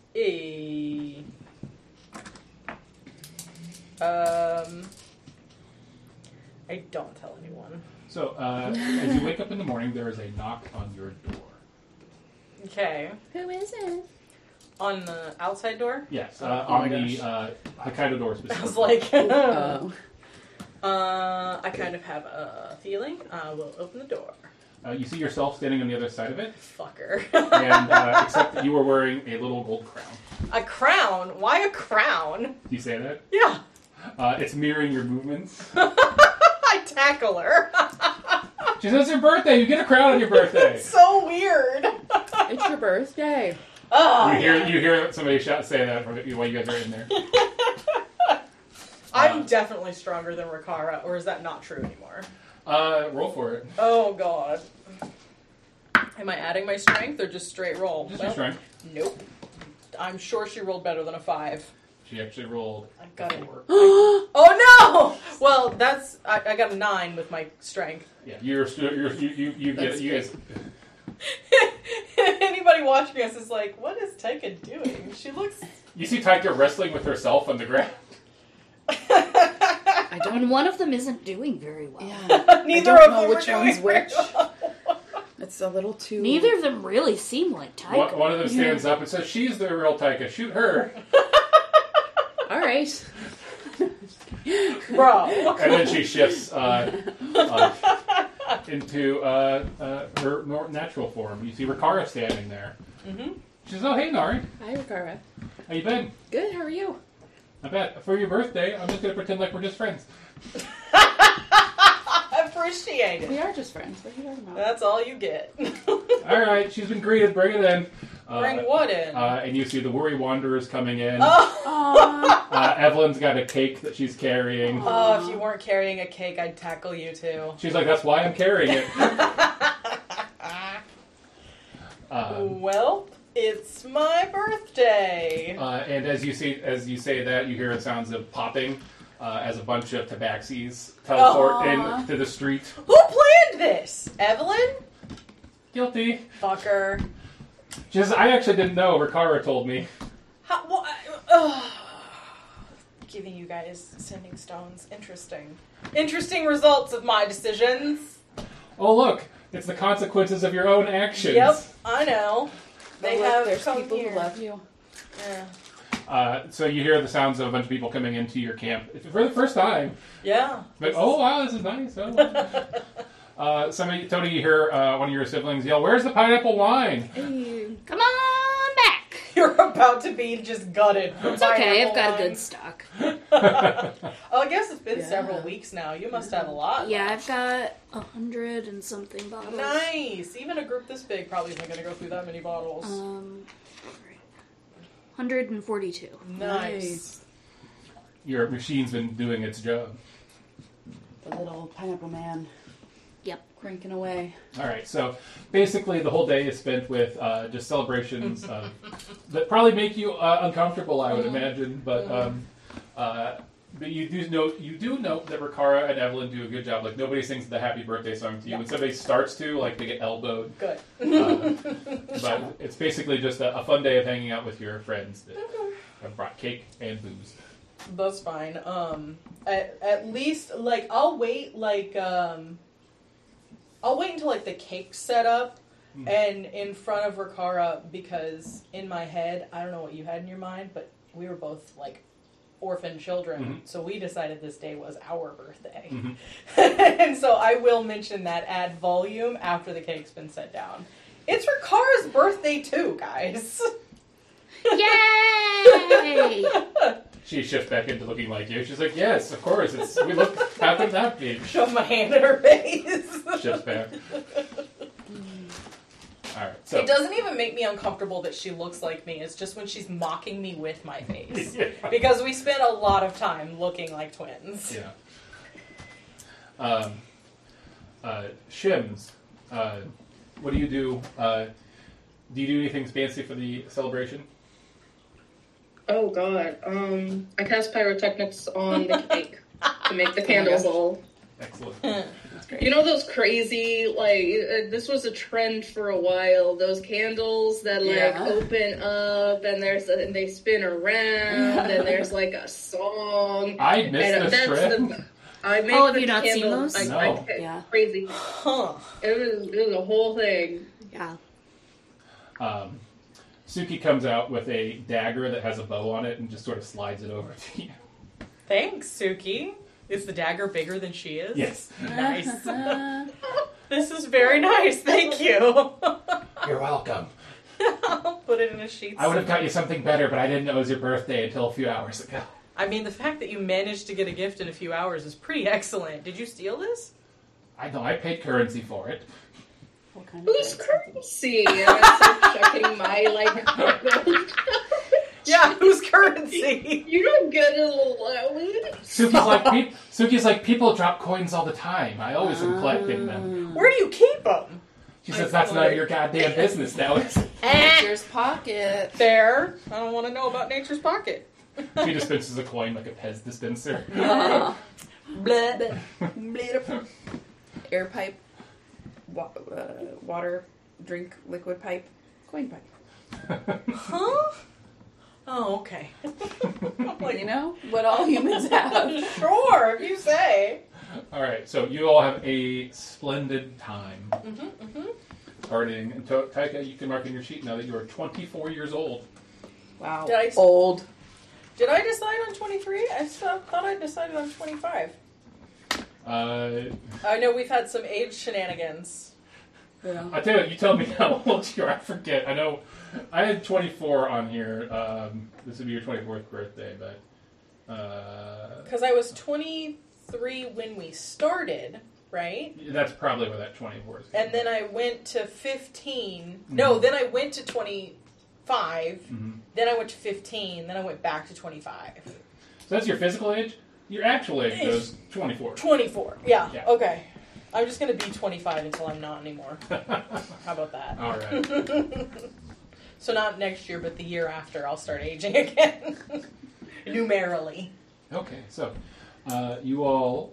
S2: I don't tell anyone.
S3: So as you wake up in the morning, there is a knock on your door.
S2: Okay.
S1: Who is it?
S2: On the outside door?
S3: Yes,
S2: Oh
S3: on
S2: my
S3: the Hokkaido door
S2: I
S3: specifically.
S2: was like,
S1: Oh.
S2: I kind of have a feeling. I will open the door.
S3: You see yourself standing on the other side of it,
S2: Fucker.
S3: and except that you are wearing a little gold crown.
S2: A crown? Why a crown?
S3: Do you say that?
S2: Yeah.
S3: It's mirroring your movements.
S2: I tackle her.
S3: She says it's your birthday. You get a crown on your birthday.
S2: So weird.
S1: It's your birthday.
S2: Oh,
S3: You hear somebody say that while you guys are in there.
S2: I'm definitely stronger than Rikara, or is that not true anymore?
S3: Roll for it.
S2: Oh god. Am I adding my strength or just straight roll?
S3: Just your strength.
S2: Nope. I'm sure she rolled better than a 5.
S3: She actually rolled
S2: I got
S3: a
S2: it.
S3: 4.
S2: Oh no! Well, that's I got a 9 with my strength.
S3: Yeah, you get you guys.
S2: Anybody watching us is like, what is Taika doing? She looks.
S3: You see Taika wrestling with herself on the ground.
S1: I don't
S5: And one of them isn't doing very well.
S1: Yeah.
S2: Neither
S1: I don't
S2: of
S1: know
S2: them
S1: which
S2: are
S1: one's
S2: doing very
S1: which.
S2: well.
S1: It's a little too.
S5: Neither of them really seem like Tyke.
S3: One of them stands up and says, "She's the real Taika. Shoot her."
S1: All right.
S2: Bro.
S3: And then she shifts into her more natural form. You see Rikara standing there.
S2: Mm-hmm.
S3: She says, "Oh, hey, Nari.
S1: Hi, Rikara.
S3: How you been?
S1: Good. How are you?
S3: I bet for your birthday, I'm just gonna pretend like we're just friends."
S2: Appreciate it.
S1: We are just friends. What are you talking about?
S2: That's all you get.
S3: All right, she's been greeted. Bring it in.
S2: Bring what in?
S3: And you see the Worry Wanderers coming in.
S2: Oh.
S3: Evelyn's got a cake that she's carrying.
S2: Oh, if you weren't carrying a cake, I'd tackle you too.
S3: She's like, "That's why I'm carrying it."
S2: Well, it's my birthday.
S3: And as you say that, you hear sounds of popping as a bunch of tabaxis teleport into the street.
S2: Who planned this? Evelyn?
S3: Guilty.
S2: Fucker.
S3: She says, "I actually didn't know. Rikara told me."
S2: How, giving you guys sending stones. Interesting results of my decisions.
S3: Oh, look. It's the consequences of your own actions.
S2: Yep, I know. They
S1: Oh, look,
S2: have
S1: there's
S2: come
S1: people
S2: here.
S1: who love you.
S2: Yeah.
S3: So you hear the sounds of a bunch of people coming into your camp for the first time.
S2: Yeah.
S3: But, oh, wow, this is nice. Oh. Tony, you hear one of your siblings yell, "Where's the pineapple wine?"
S1: Hey.
S5: Come on back.
S2: You're about to be just gutted.
S5: It's okay, I've got a good stock.
S2: Oh, I guess it's been
S1: Yeah.
S2: several weeks now. You must have a lot.
S5: Yeah, I've got 100 and something bottles.
S2: Nice. Even a group this big probably isn't going to go through that many bottles.
S5: 142.
S2: Nice.
S3: Your machine's been doing its job.
S1: The little pineapple man.
S5: Yep.
S1: Cranking away.
S3: All right, so basically the whole day is spent with just celebrations that probably make you uncomfortable, I would imagine. But you do note that Rikara and Evelyn do a good job. Like, nobody sings the happy birthday song to you. When somebody starts to, like, they get elbowed.
S2: Good.
S3: But it's basically just a fun day of hanging out with your friends that have brought cake and booze.
S2: That's fine. At least, like, I'll wait until, like, the cake's set up and in front of Rikara, because in my head, I don't know what you had in your mind, but we were both like orphan children, so we decided this day was our birthday. And so I will mention that ad volume after the cake's been set down. It's Ricara's birthday too, guys.
S5: Yay!
S3: She shifts back into looking like you. She's like, yes, of course. We look happy.
S2: Shove my hand in her face.
S3: Shifts back. All right. So
S2: It doesn't even make me uncomfortable that she looks like me. It's just when she's mocking me with my face.
S3: Yeah.
S2: Because we spent a lot of time looking like twins.
S3: Yeah. Shims, what do you do? Do you do anything fancy for the celebration?
S4: Oh god. I cast pyrotechnics on the cake to make the candles all.
S3: Excellent.
S1: That's great.
S4: You know those crazy, like, this was a trend for a while, those candles that, like,
S1: Yeah.
S4: open up, and and they spin around, and there's, like, a song.
S3: I missed
S4: And
S3: this trend.
S4: I made
S5: Oh, have
S4: the
S5: you not seen
S4: candle-
S5: those?
S3: No.
S1: Yeah.
S4: Crazy.
S2: Huh.
S4: It was a whole thing.
S5: Yeah.
S3: Suki comes out with a dagger that has a bow on it and just sort of slides it over to you.
S2: Thanks, Suki. Is the dagger bigger than she is?
S3: Yes.
S2: Nice. This is very nice. Thank you.
S3: You're welcome.
S2: I'll put it in a sheet.
S3: I would have got you something better, but I didn't know it was your birthday until a few hours ago.
S2: I mean, the fact that you managed to get a gift in a few hours is pretty excellent. Did you steal this?
S3: I know, I paid currency for it.
S1: What kind of
S4: Whose
S1: currency?
S4: currency? And I start checking my, like, gold.
S2: Yeah, whose currency?
S4: You don't get an allowance.
S3: Suki's like, people drop coins all the time. I always am collecting them.
S2: Where do you keep them?
S3: She says, that's none of your goddamn business now.
S1: Nature's pocket.
S2: There. I don't want to know about Nature's Pocket.
S3: She dispenses a coin like a Pez dispenser.
S1: Uh,
S2: Bleh.
S1: air pipe. Water. Drink. Liquid pipe. Coin pipe.
S2: Huh? Oh, okay.
S1: You know what all humans have.
S2: Sure, if you say.
S3: All right, so you all have a splendid time. Starting, and Taika, you can mark in your sheet now that you are 24 years old.
S1: Wow.
S2: Old. Did I decide on 23? I thought I decided on 25. I know we've had some age shenanigans.
S1: Yeah.
S3: I tell you what, you tell me how old you are. I forget. I know I had 24 on here. This would be your 24th birthday, but...
S2: Because I was 23 when we started, right?
S3: That's probably where that 24 is.
S2: And then I went to 15. No, then I went to 25. Then I went to 15. Then I went back to 25.
S3: So that's your physical age? Your actual age goes 24.
S2: 24. Yeah.
S3: Yeah.
S2: Okay. I'm just going to be 25 until I'm not anymore. How about that?
S3: All right.
S2: So not next year, but the year after, I'll start aging again. Numerically.
S3: Okay, so you all,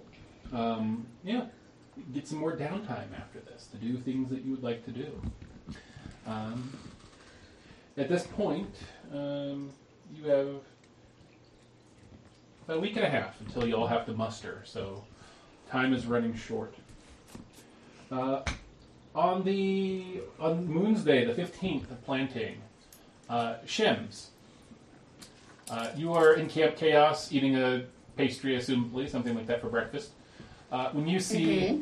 S3: get some more downtime after this to do things that you would like to do. At this point, you have about a week and a half until you all have to muster, so time is running short. On Moon's Day, the 15th of planting, Shims, you are in Camp Chaos eating a pastry, assumably, something like that for breakfast. When you see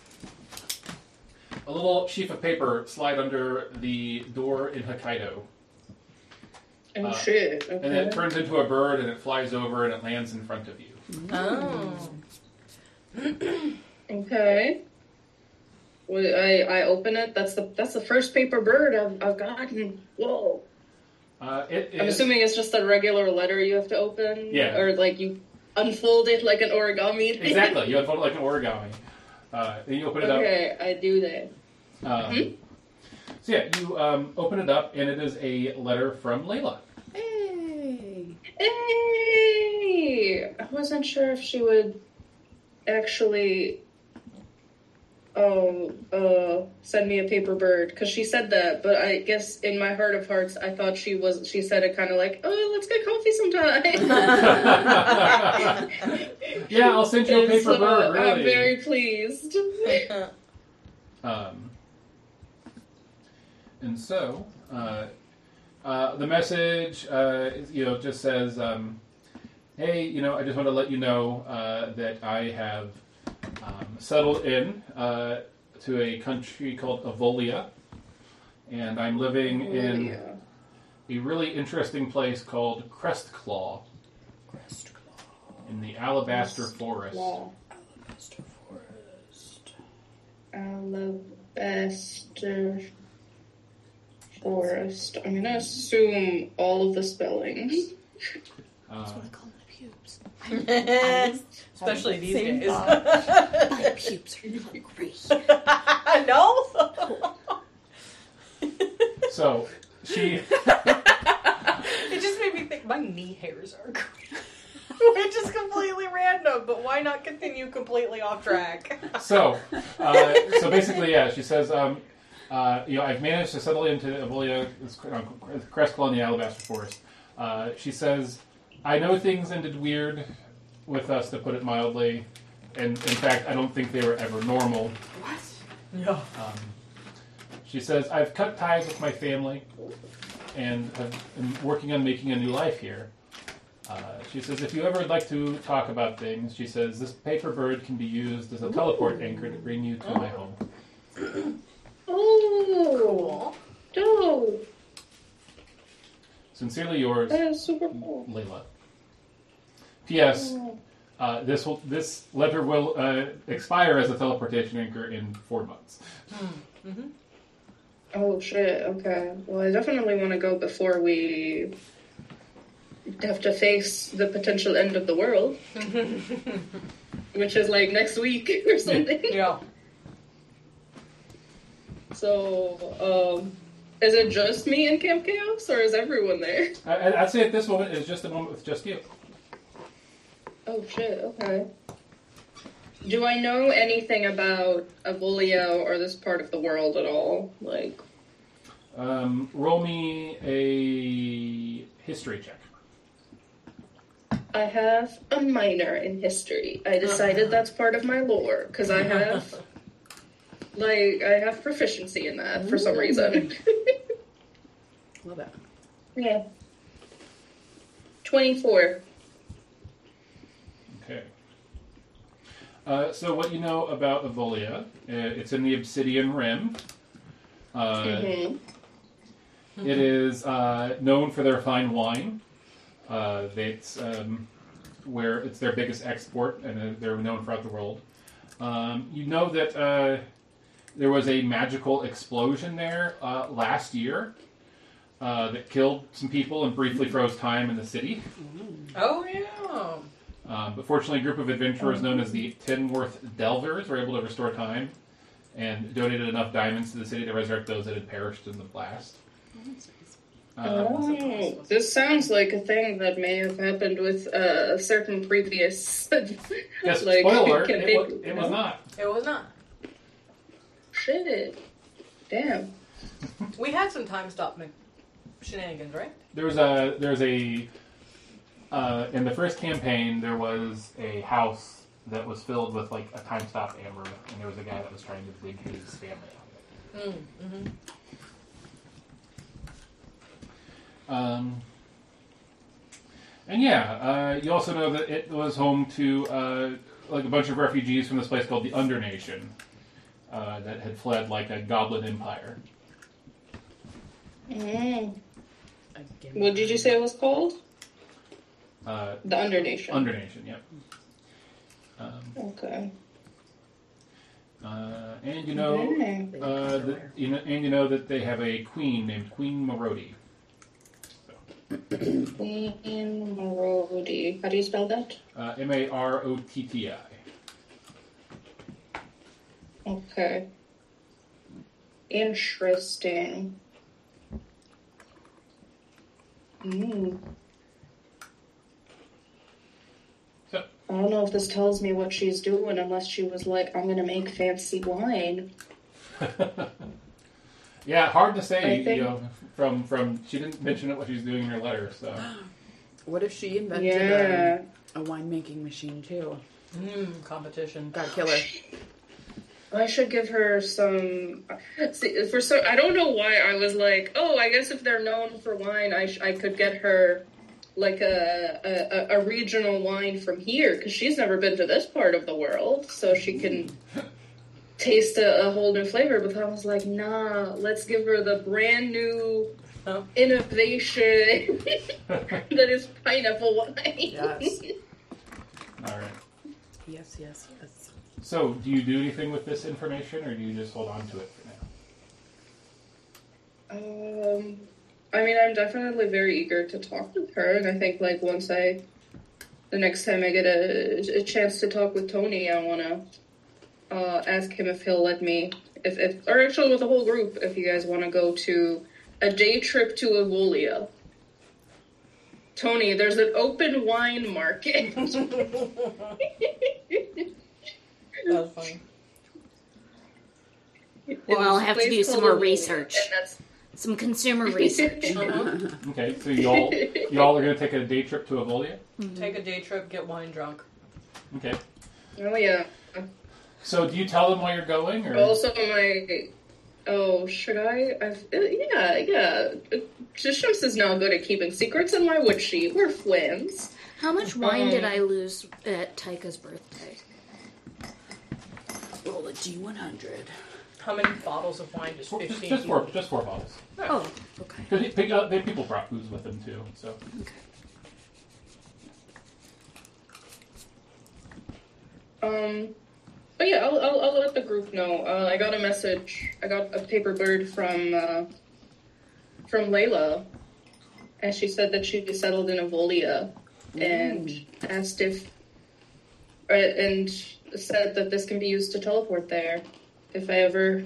S3: a little sheaf of paper slide under the door in Hokkaido.
S4: Oh, shit. Okay.
S3: And then it turns into a bird and it flies over and it lands in front of you.
S2: Oh.
S4: Okay. Well, I open it. That's the first paper bird I've gotten. Whoa.
S3: It is,
S4: I'm assuming it's just a regular letter you have to open.
S3: Yeah.
S4: Or like you unfold it like an origami.
S3: Exactly. You unfold it like an origami. Then you open it up.
S4: Okay, I do that.
S3: So yeah, you open it up and it is a letter from Layla.
S1: Hey.
S4: Hey! I wasn't sure if she would actually send me a paper bird, because she said that, but I guess in my heart of hearts I thought she said it kind of like, oh, let's get coffee sometime.
S3: Yeah, I'll send you a paper
S4: So,
S3: bird, really.
S4: I'm very pleased.
S3: And so, The message, just says, "Hey, I just want to let you know that I have settled in to a country called Avolia, and I'm living in a really interesting place called Crestclaw. In the Alabaster Forest.
S4: Alabaster Forest. I'm gonna assume all of the spellings.
S5: That's what I call my pubes.
S2: Especially these days.
S5: My pubes are not great.
S2: No?
S3: So, she...
S2: It just made me think my knee hairs are great. Which is completely random, but why not continue completely off track?
S3: So basically, yeah, she says, I've managed to settle into Avolia, Crestclaw in the Alabaster Forest. She says, I know things ended weird with us, to put it mildly, and in fact, I don't think they were ever normal.
S2: What? Yeah.
S3: She says, I've cut ties with my family, and am working on making a new life here. She says, if you ever would like to talk about things, she says, this paper bird can be used as a teleport anchor to bring you to my home.
S4: Oh, cool. Dope.
S3: Sincerely yours,
S4: That is super cool.
S3: Layla. P.S. This letter will expire as a teleportation anchor in 4 months.
S2: Mm-hmm.
S4: Oh shit, okay. Well, I definitely want to go before we have to face the potential end of the world. Which is like next week or something.
S2: Yeah.
S4: So, is it just me in Camp Chaos, or is everyone there?
S3: I'd say at this moment it's just a moment with just you.
S4: Oh shit, okay. Do I know anything about Avolia or this part of the world at all? Like,
S3: Roll me a history check.
S4: I have a minor in history. I decided that's part of my lore, because I have proficiency in that for some reason.
S1: Love it.
S4: Yeah. 24.
S3: Okay. So what you know about Avolia, it's in the Obsidian Rim. It is known for their fine wine. It's where it's their biggest export, and they're known throughout the world. You know that there was a magical explosion there last year that killed some people and briefly froze time in the city.
S2: Oh, yeah.
S3: But fortunately, a group of adventurers known as the Tenworth Delvers were able to restore time and donated enough diamonds to the city to resurrect those that had perished in the blast.
S4: This sounds like a thing that may have happened with a certain previous.
S3: Yes,
S4: like,
S3: spoiler, it was not.
S2: It was not.
S4: Shit. Damn.
S2: We had some time stop shenanigans, right?
S3: There's a in the first campaign, there was a house that was filled with like a time stop amber, and there was a guy that was trying to dig his family out of it.
S2: Mm-hmm.
S3: And yeah, you also know that it was home to like a bunch of refugees from this place called the Undernation that had fled like a goblin empire.
S4: What did you say it was called? The Undernation.
S3: Undernation, yep.
S4: Okay.
S3: And you know, that they have a queen named Queen Marodi.
S4: Queen Marodi. How do you spell that?
S3: Maroti.
S4: Okay. Interesting.
S3: So,
S4: I don't know if this tells me what she's doing unless she was like, I'm going to make fancy wine.
S3: yeah, hard to say,
S4: I think...
S3: from she didn't mention it what she's doing in her letter, so.
S1: What if she invented a winemaking machine too?
S2: Competition.
S1: Gotta kill her.
S4: I should give her some. See, I don't know why I was like, oh, I guess if they're known for wine, I could get her like a regional wine from here because she's never been to this part of the world, so she can taste a whole new flavor. But I was like, nah, let's give her the brand new innovation that is pineapple wine.
S1: Yes.
S3: All right.
S1: Yes, yes, yes.
S3: So, do you do anything with this information, or do you just hold on to it for now?
S4: I mean, I'm definitely very eager to talk with her, and I think, like, the next time I get a chance to talk with Tony, I want to ask him if he'll let me, or actually with the whole group, if you guys want to go to a day trip to Evolia. Tony, there's an open wine market.
S2: That was funny.
S5: Well, I'll have to do some more research. Some consumer research.
S3: Okay, so y'all are going to take a day trip to Evolia?
S2: Mm-hmm. Take a day trip, get wine drunk.
S3: Okay.
S4: Oh, yeah.
S3: So, do you tell them why you're going? Or?
S4: Also, should I? Yeah. Shimps is now good at keeping secrets, and why would she? We're twins.
S5: How much wine did I lose at Taika's birthday?
S1: Roll a D100.
S2: How many bottles of wine does 15
S3: Just four bottles.
S5: Oh, okay.
S3: Because people brought booze with them too. So.
S4: Okay. But yeah, I'll let the group know. I got a message. I got a paper bird from Layla, and she said that she'd be settled in Evolia, and asked and said that this can be used to teleport there if I ever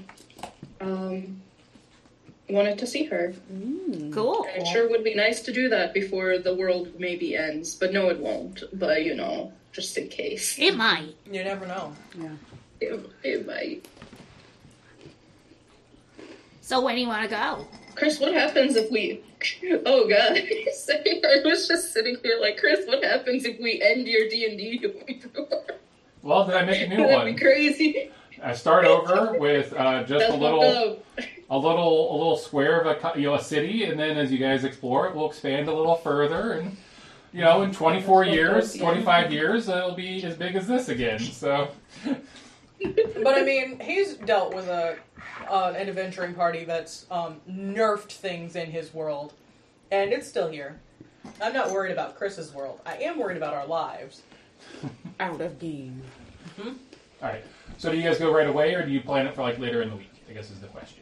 S4: wanted to see her.
S5: Cool.
S4: And it sure would be nice to do that before the world maybe ends, but no, it won't. But just in case.
S5: It might.
S2: You never know.
S1: Yeah.
S4: It might.
S5: So when do you want to go?
S4: Chris, what happens if we... Oh, God. I was just sitting here like, Chris, what happens if we end your D&D tour?
S3: Well, did I make a new
S4: That'd
S3: one?
S4: be crazy.
S3: I start over with just
S4: That's
S3: a little square of a city, and then as you guys explore it, we'll expand a little further, and in 24 years, 25 years, it'll be as big as this again. So,
S2: but I mean, he's dealt with an adventuring party that's nerfed things in his world, and it's still here. I'm not worried about Chris's world. I am worried about our lives.
S1: Out of game.
S2: Mm-hmm.
S3: All right. So, do you guys go right away, or do you plan it for later in the week? I guess is the question.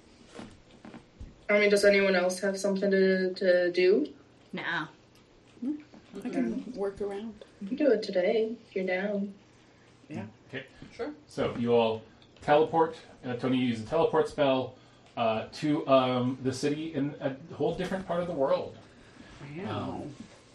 S4: I mean, does anyone else have something to do?
S5: Nah.
S1: I can work around.
S4: You can do it today if you're down.
S1: Yeah.
S3: Okay.
S2: Sure.
S3: So you all teleport. Tony uses a teleport spell to the city in a whole different part of the world.
S1: Wow.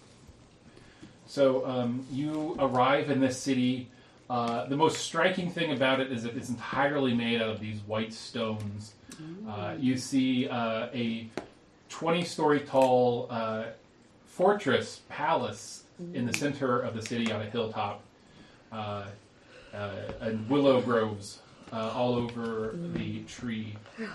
S3: So you arrive in this city. The most striking thing about it is that it's entirely made out of these white stones. You see a 20-story tall fortress palace in the center of the city on a hilltop, and willow groves all over the tree.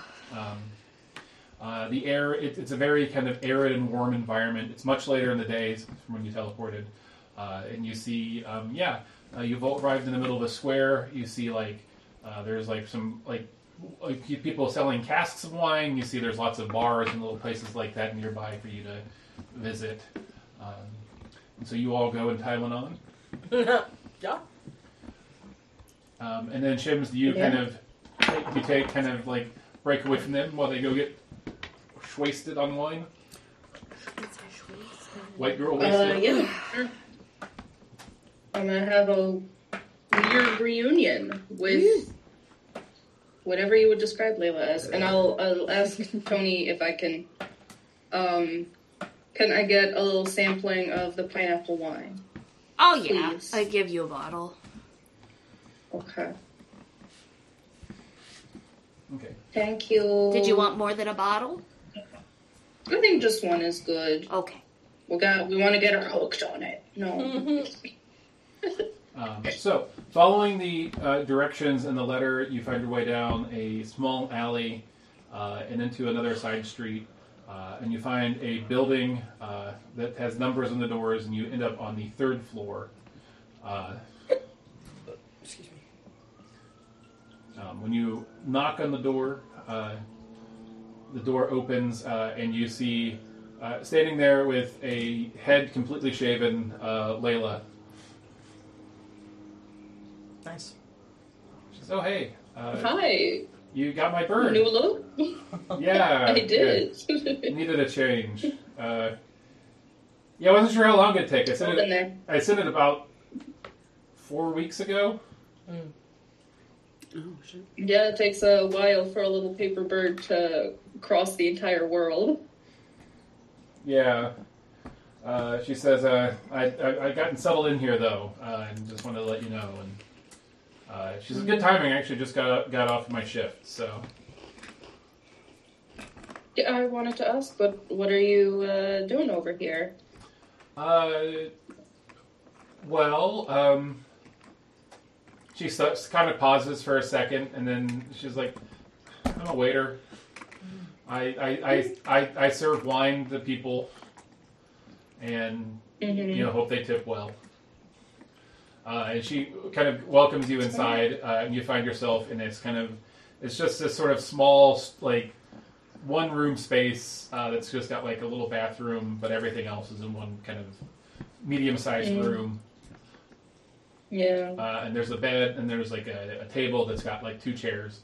S3: The air, it's a very kind of arid and warm environment. It's much later in the day from when you teleported. And you see, you've arrived in the middle of a square. You see, there's some people selling casks of wine. You see there's lots of bars and little places like that nearby for you to visit. And so you all go in Tylenol.
S2: Yeah.
S3: And then Shims, do you break away from them while they go get wasted on wine? White girl wasted?
S4: Yeah. Sure. I'm gonna have a weird reunion with whatever you would describe Layla as, and I'll ask Tony if I can I get a little sampling of the pineapple wine?
S5: Oh yeah,
S4: Please.
S5: I give you a bottle.
S4: Okay.
S3: Okay.
S4: Thank you.
S5: Did you want more than a bottle?
S4: I think just one is good.
S5: Okay.
S4: We want to get her hooked on it. No.
S3: So, following the directions in the letter, you find your way down a small alley and into another side street, and you find a building that has numbers on the doors, and you end up on the 3rd floor.
S2: Excuse me.
S3: When you knock on the door opens, and you see standing there with a head completely shaven, Layla.
S2: Nice.
S3: She says, "Oh, hey.
S4: Hi.
S3: You got my bird."
S4: New look?
S3: Yeah.
S4: I did.
S3: Yeah. Needed a change. Yeah, I wasn't sure how long it'd take. I sent
S4: Hold in there.
S3: it about 4 weeks ago.
S1: Oh, shit.
S4: Yeah, it takes a while for a little paper bird to cross the entire world.
S3: Yeah. She says, I gotten settled in here, though, and just wanted to let you know. And she says, good timing. I actually just got off my shift, so...
S4: Yeah, I wanted to ask, what are you doing over here?
S3: She kind of pauses for a second, and then she's like, I'm a waiter. I serve wine to people, and hope they tip well. And she kind of welcomes you inside, and you find yourself in it's just this sort of small, like, one-room space that's just got like a little bathroom, but everything else is in one kind of medium-sized room.
S4: Yeah.
S3: And there's a bed, and there's like a table that's got like 2 chairs.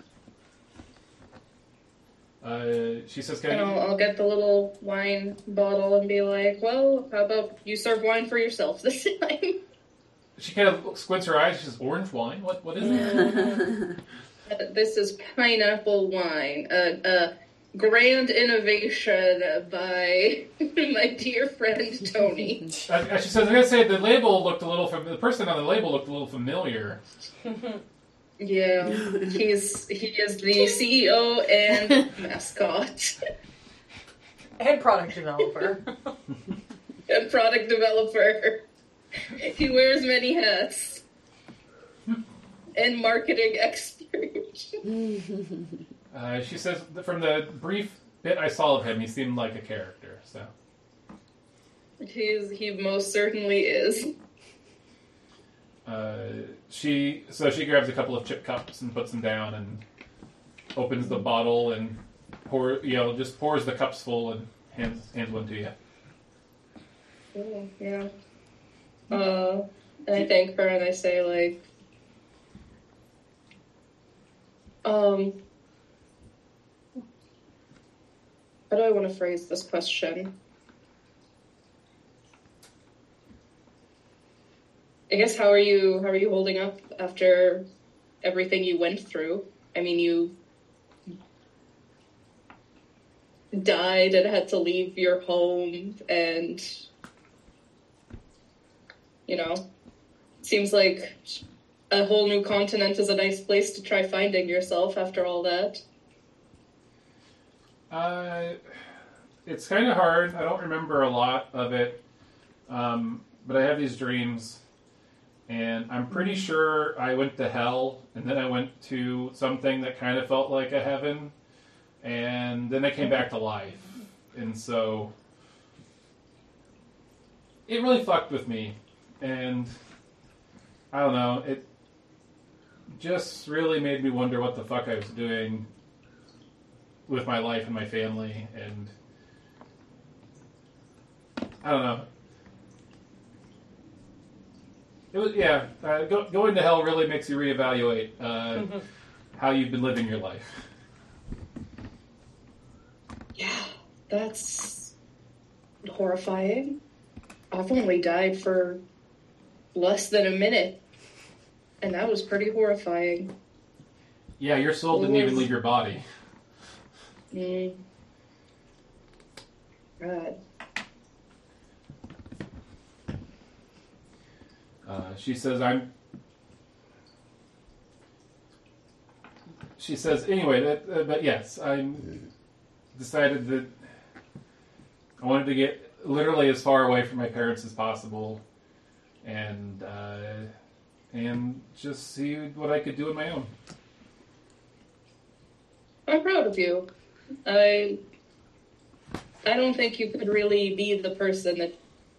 S3: She says,
S4: And I'll get the little wine bottle and be like, well, how about you serve wine for yourself this time?
S3: She kind of squints her eyes. She says, orange wine? What is it?
S4: This is pineapple wine. A grand innovation by my dear friend Tony.
S3: She says, I gotta say, the person on the label looked a little familiar.
S4: Yeah, he is the CEO and mascot.
S2: And product developer.
S4: And product developer. He wears many hats. And marketing expert.
S3: She says, from the brief bit I saw of him, he seemed like a character, so...
S4: He most certainly is.
S3: She grabs a couple of chip cups and puts them down and opens the bottle and just pours the cups full and hands one to you.
S4: Oh, yeah. And I thank her and I say, like, how do I want to phrase this question? I guess how are you holding up after everything you went through? I mean, you died and had to leave your home, and seems like a whole new continent is a nice place to try finding yourself after all that.
S3: It's kind of hard. I don't remember a lot of it, but I have these dreams. And I'm pretty sure I went to hell, and then I went to something that kind of felt like a heaven, and then I came back to life. And so it really fucked with me. And I don't know, it just really made me wonder what the fuck I was doing with my life and my family. And I don't know. It was, going to hell really makes you reevaluate how you've been living your life.
S4: Yeah, that's horrifying. I've only died for less than a minute, and that was pretty horrifying.
S3: Yeah, your soul didn't even leave your body.
S4: God.
S3: She says, anyway, but yes, I decided that I wanted to get literally as far away from my parents as possible. and just see what I could do on my own.
S4: I'm proud of you. I don't think you could really be the person that,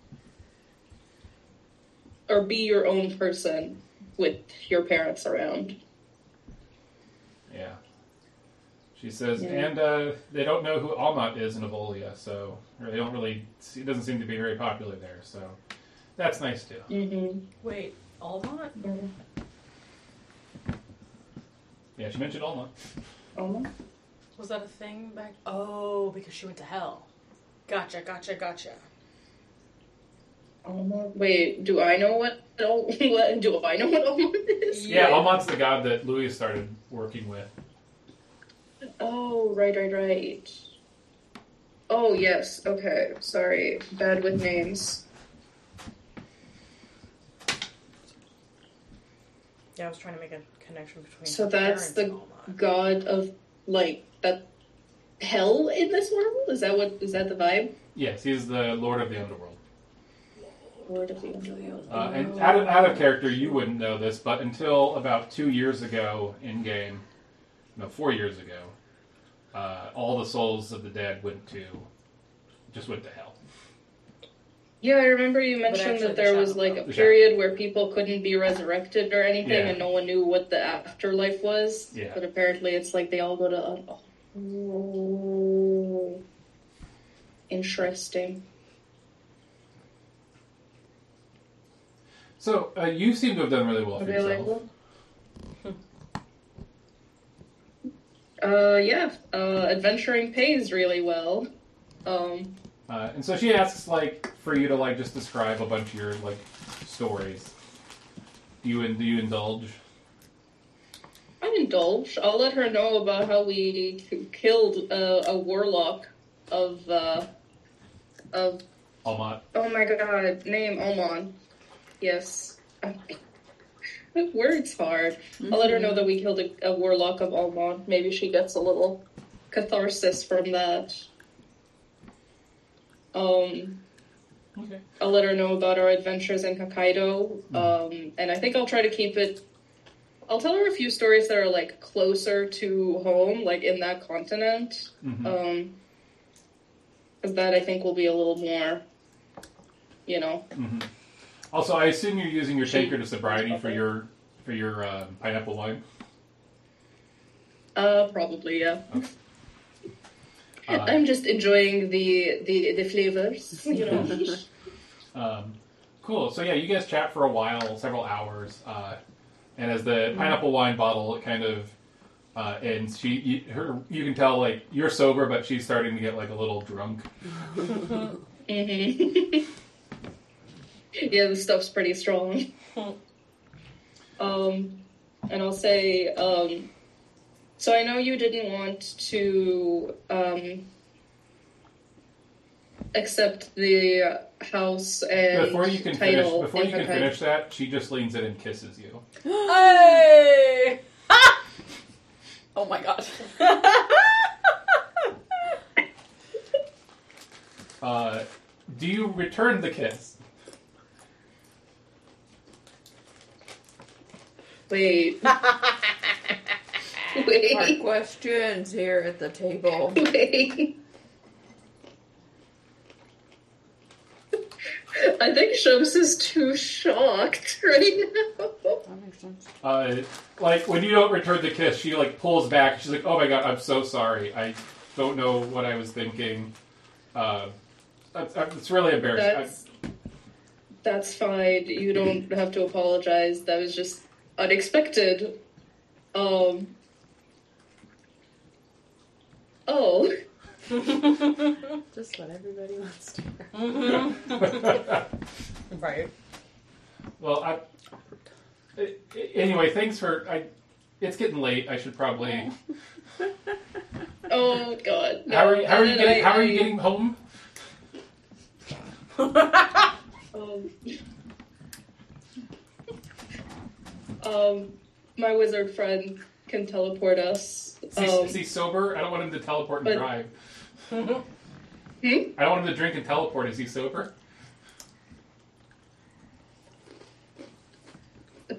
S4: or be your own person with your parents around.
S3: Yeah. She says,
S4: Yeah.
S3: and they don't know who Almont is in Evolia, so or they don't really. It doesn't seem to be very popular there, so that's nice too.
S4: Mm-hmm.
S2: Wait, Almont?
S3: Yeah, she mentioned Almont.
S4: Oh.
S2: Was that a thing back? Oh, because she went to hell. Gotcha.
S4: Wait, do I know what Almond is?
S3: Yeah, Almont's the god that Louis started working with.
S4: Oh, right. Oh, yes. Okay, sorry. Bad with names.
S2: Yeah, I was trying to make a connection between.
S4: So
S2: her
S4: that's
S2: parents
S4: the
S2: and Almont.
S4: god of, like, that hell in this world? Is that the vibe?
S3: Yes, he's the Lord of the Underworld.
S4: Lord of the Underworld.
S3: And out of character, you wouldn't know this, but until about 2 years ago in game, no, 4 years ago, all the souls of the dead went to hell.
S4: Yeah, I remember you mentioned
S2: actually
S4: that
S2: the
S4: there was
S2: shadow
S4: like a
S2: realm.
S3: The
S4: period where people couldn't be resurrected or anything,
S3: Yeah.
S4: and no one knew what the afterlife was.
S3: Yeah.
S4: But apparently, it's like they all go to. Oh, interesting.
S3: So you seem to have done really well for yourself.
S4: Yeah. Adventuring pays really well.
S3: And so she asks, like, for you to like just describe a bunch of your like stories. Do you indulge?
S4: I indulge. I'll let her know about how we killed a warlock of.
S3: Almont.
S4: Oh my god, name Omon. Yes. Word's hard. I'll let her know that we killed a warlock of Almon. Maybe she gets a little catharsis from that.
S3: Okay.
S4: I'll let her know about our adventures in Hokkaido. And I think I'll try to keep it. I'll tell her a few stories that are like closer to home, like in that continent.
S3: Mm-hmm.
S4: Because that I think will be a little more, you know.
S3: Mm-hmm. Also, I assume you're using your taker to sobriety for your pineapple wine.
S4: Probably, yeah.
S3: Okay.
S4: I'm just enjoying the flavors, you know.
S3: Cool. So yeah, you guys chat for a while, several hours, and as the pineapple wine bottle kind of ends, you can tell like you're sober, but she's starting to get like a little drunk.
S4: Mm-hmm. Yeah, the stuff's pretty strong. And I'll say, so I know you didn't want to accept the house and
S3: Before you can
S4: title.
S3: finish that, she just leans in and kisses you.
S2: Hey!
S1: Oh my god.
S3: Do you return the kiss?
S4: Wait.
S1: Hard
S4: Wait.
S1: questions here at the table.
S4: Wait. I think Shums is too shocked right now.
S1: That makes sense.
S3: Like when you don't return the kiss, she like pulls back. She's like, "Oh my god, I'm so sorry. I don't know what I was thinking. It's really embarrassing."
S4: That's fine. You don't have to apologize. That was just unexpected. Oh.
S1: Just what everybody wants to hear.
S2: Right.
S3: Well, anyway, thanks for. It's getting late. I should probably.
S4: Oh God. No.
S3: How are you getting home?
S4: My wizard friend can teleport us.
S3: Is he sober? I don't want him to teleport and drive. I don't want him to drink and teleport. Is he sober?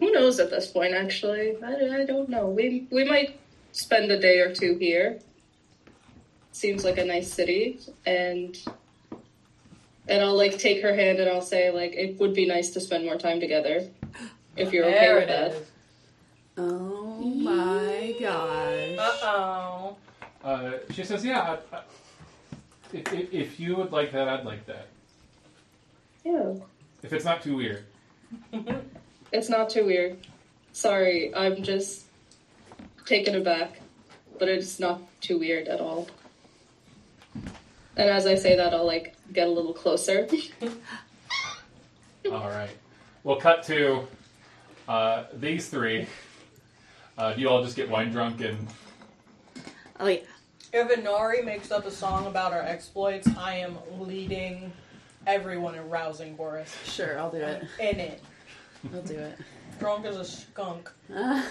S4: Who knows at this point, actually? I don't know. We might spend a day or two here. Seems like a nice city, and I'll, like, take her hand and I'll say, like, it would be nice to spend more time together, if you're okay
S2: There
S4: with
S2: it
S4: that.
S2: is.
S1: Oh my gosh.
S2: Uh-oh.
S3: She says, yeah, if you would like that, I'd like that.
S4: Yeah.
S3: If it's not too weird.
S4: It's not too weird. Sorry, I'm just taken aback, but it's not too weird at all. And as I say that, I'll, like, get a little closer.
S3: All right. We'll cut to these three. Do you all just get wine drunk and...
S5: Oh yeah.
S2: If Inari makes up a song about our exploits, I am leading everyone in rousing Boris.
S1: Sure, I'll do it.
S2: In it.
S1: I'll do it.
S2: Drunk as a skunk.
S1: Love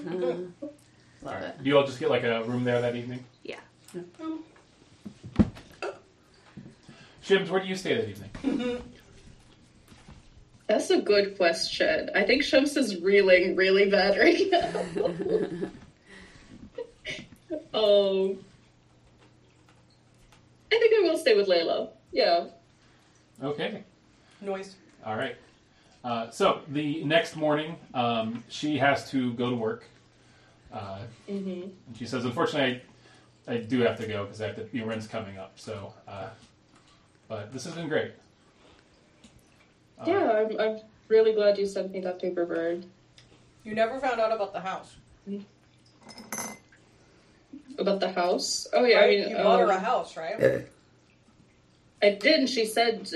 S1: it.
S3: Do you all just get like a room there that evening?
S5: Yeah.
S3: Shims, where do you stay that evening?
S4: That's a good question. I think Shums is reeling really bad right now. I think I will stay with Layla. Yeah.
S3: Okay.
S2: Noise.
S3: All right. So the next morning, she has to go to work. And she says, unfortunately, I do have to go because I have to. The rent's coming up. So, but this has been great.
S4: Yeah, I'm really glad you sent me that paper bird.
S2: You never found out about the house.
S4: About the house? Oh yeah,
S2: Right?
S4: I mean,
S2: you bought her a house, right?
S4: I did, and she said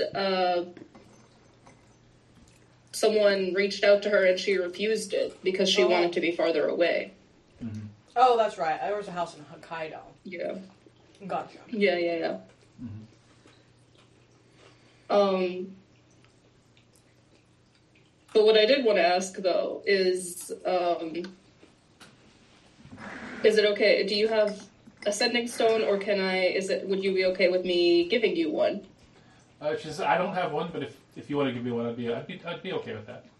S4: someone reached out to her and she refused it because she wanted to be farther away.
S3: Mm-hmm.
S2: Oh, that's right. There was a house in Hokkaido.
S4: Yeah.
S2: Gotcha.
S4: Yeah. But what I did want to ask, though, is it okay? Do you have a sending stone, or would you be okay with me giving you one?
S3: She says, I don't have one, but if you want to give me one, I'd be okay with that.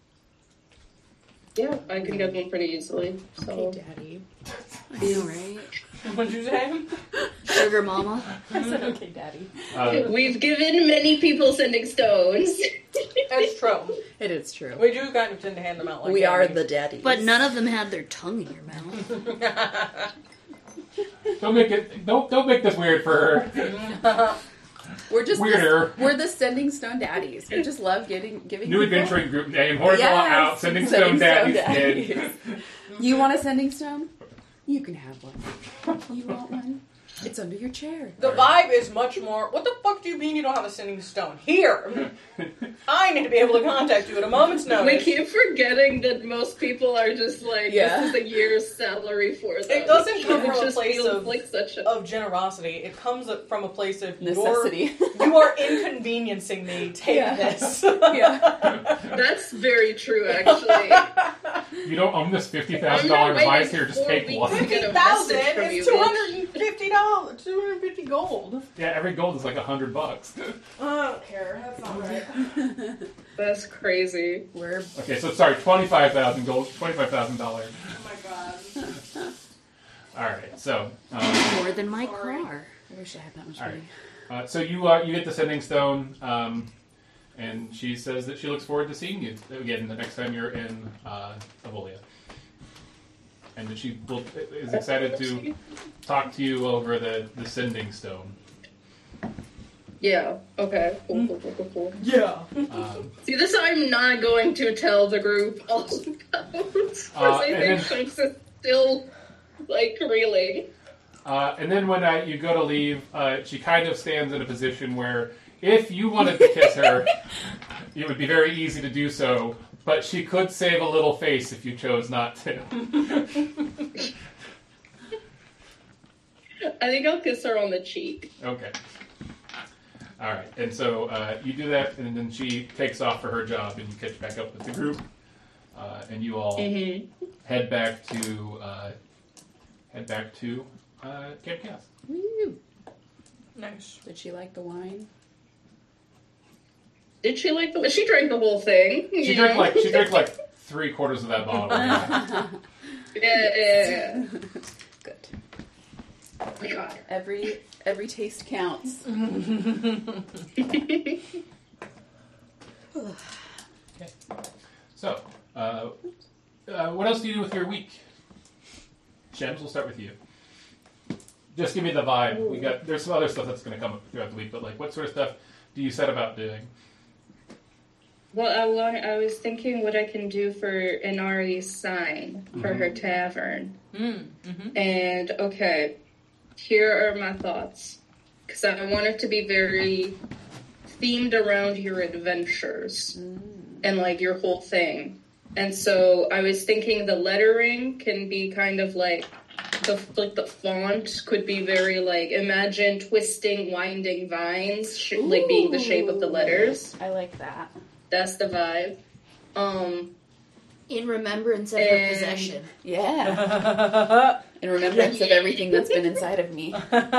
S4: Yeah, I can get one pretty easily. So.
S1: Okay, Daddy.
S5: I know, right?
S2: What'd you say?
S5: Sugar mama.
S2: I said, okay, Daddy.
S4: We've given many people sending stones.
S2: It's true.
S1: It is true.
S2: We do kind of tend to hand them out like
S1: We are
S2: candy.
S1: the daddies.
S5: But none of them had their tongue in your mouth.
S3: Don't make this weird for her.
S1: We're just
S3: Weirder.
S1: We're the sending stone daddies. We just love giving
S3: New
S1: people...
S3: adventuring group name. Horrible out. Sending stone
S1: Daddies.
S3: daddies.
S1: You want a sending stone? You can have one. You want one? It's under your chair.
S2: The vibe is much more, what the fuck do you mean you don't have a sending stone? Here! I need to be able to contact you at a moment's
S4: We
S2: notice.
S4: keep forgetting that most people are just like, this is a year's salary for them.
S2: It doesn't come
S4: It
S2: from a
S4: just
S2: place
S4: feels
S2: of,
S4: like such a...
S2: of generosity. It comes from a place of
S1: Necessity.
S2: You are inconveniencing me. Take this.
S1: Yeah.
S4: That's very true, actually.
S3: You don't own this $50,000
S4: I'm not
S3: device
S4: waiting
S3: here. Just
S4: 4
S3: take
S4: weeks
S3: one.
S4: to get a
S2: 50,000
S4: message from
S2: is
S4: you,
S2: $250. 250 gold.
S3: Yeah, every gold is like $100.
S2: I don't care. That's not right.
S4: That's crazy.
S1: We're...
S3: Okay, so sorry, 25,000 gold, $25,000.
S2: Oh my god.
S3: All right, so
S5: More than my car.
S1: I wish I had that much
S3: all
S1: money.
S3: right. So you get the sending stone, and she says that she looks forward to seeing you again the next time you're in Avolia, and that she is excited to talk to you over the sending stone.
S4: Yeah, okay. Cool.
S2: Yeah.
S4: See, this I'm not going to tell the group all about. Because I
S3: and
S4: think Shanks is still, like, reeling.
S3: And then when you go to leave, she kind of stands in a position where if you wanted to kiss her, it would be very easy to do so, but she could save a little face if you chose not to.
S4: I think I'll kiss her on the cheek.
S3: Okay. All right. And so you do that, and then she takes off for her job, and you catch back up with the group, and you all head back to Camp Chaos.
S1: Woo.
S2: Nice.
S1: Did she like the wine?
S4: Did she like she drank the whole thing.
S3: She drank like 3/4 of that bottle. Yeah.
S4: Yeah.
S1: Good.
S4: Oh my god.
S1: Every taste counts.
S3: Okay. So, what else do you do with your week? Shems, we'll start with you. Just give me the vibe. There's some other stuff that's going to come up throughout the week, but like, what sort of stuff do you set about doing?
S4: Well, I was thinking what I can do for Inari's sign for her tavern. And, okay, here are my thoughts. Because I want it to be very themed around your adventures and, like, your whole thing. And so I was thinking the lettering can be kind of like the font could be very, like, imagine twisting, winding vines, like, being the shape of the letters.
S1: I like that.
S4: That's the vibe.
S5: In remembrance of her possession.
S1: Yeah. In remembrance of everything that's been inside of me.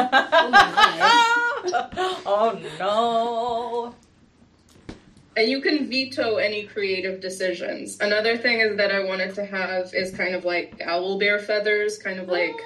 S2: Oh no.
S4: And you can veto any creative decisions. Another thing is that I wanted to have is kind of like owl bear feathers, kind of like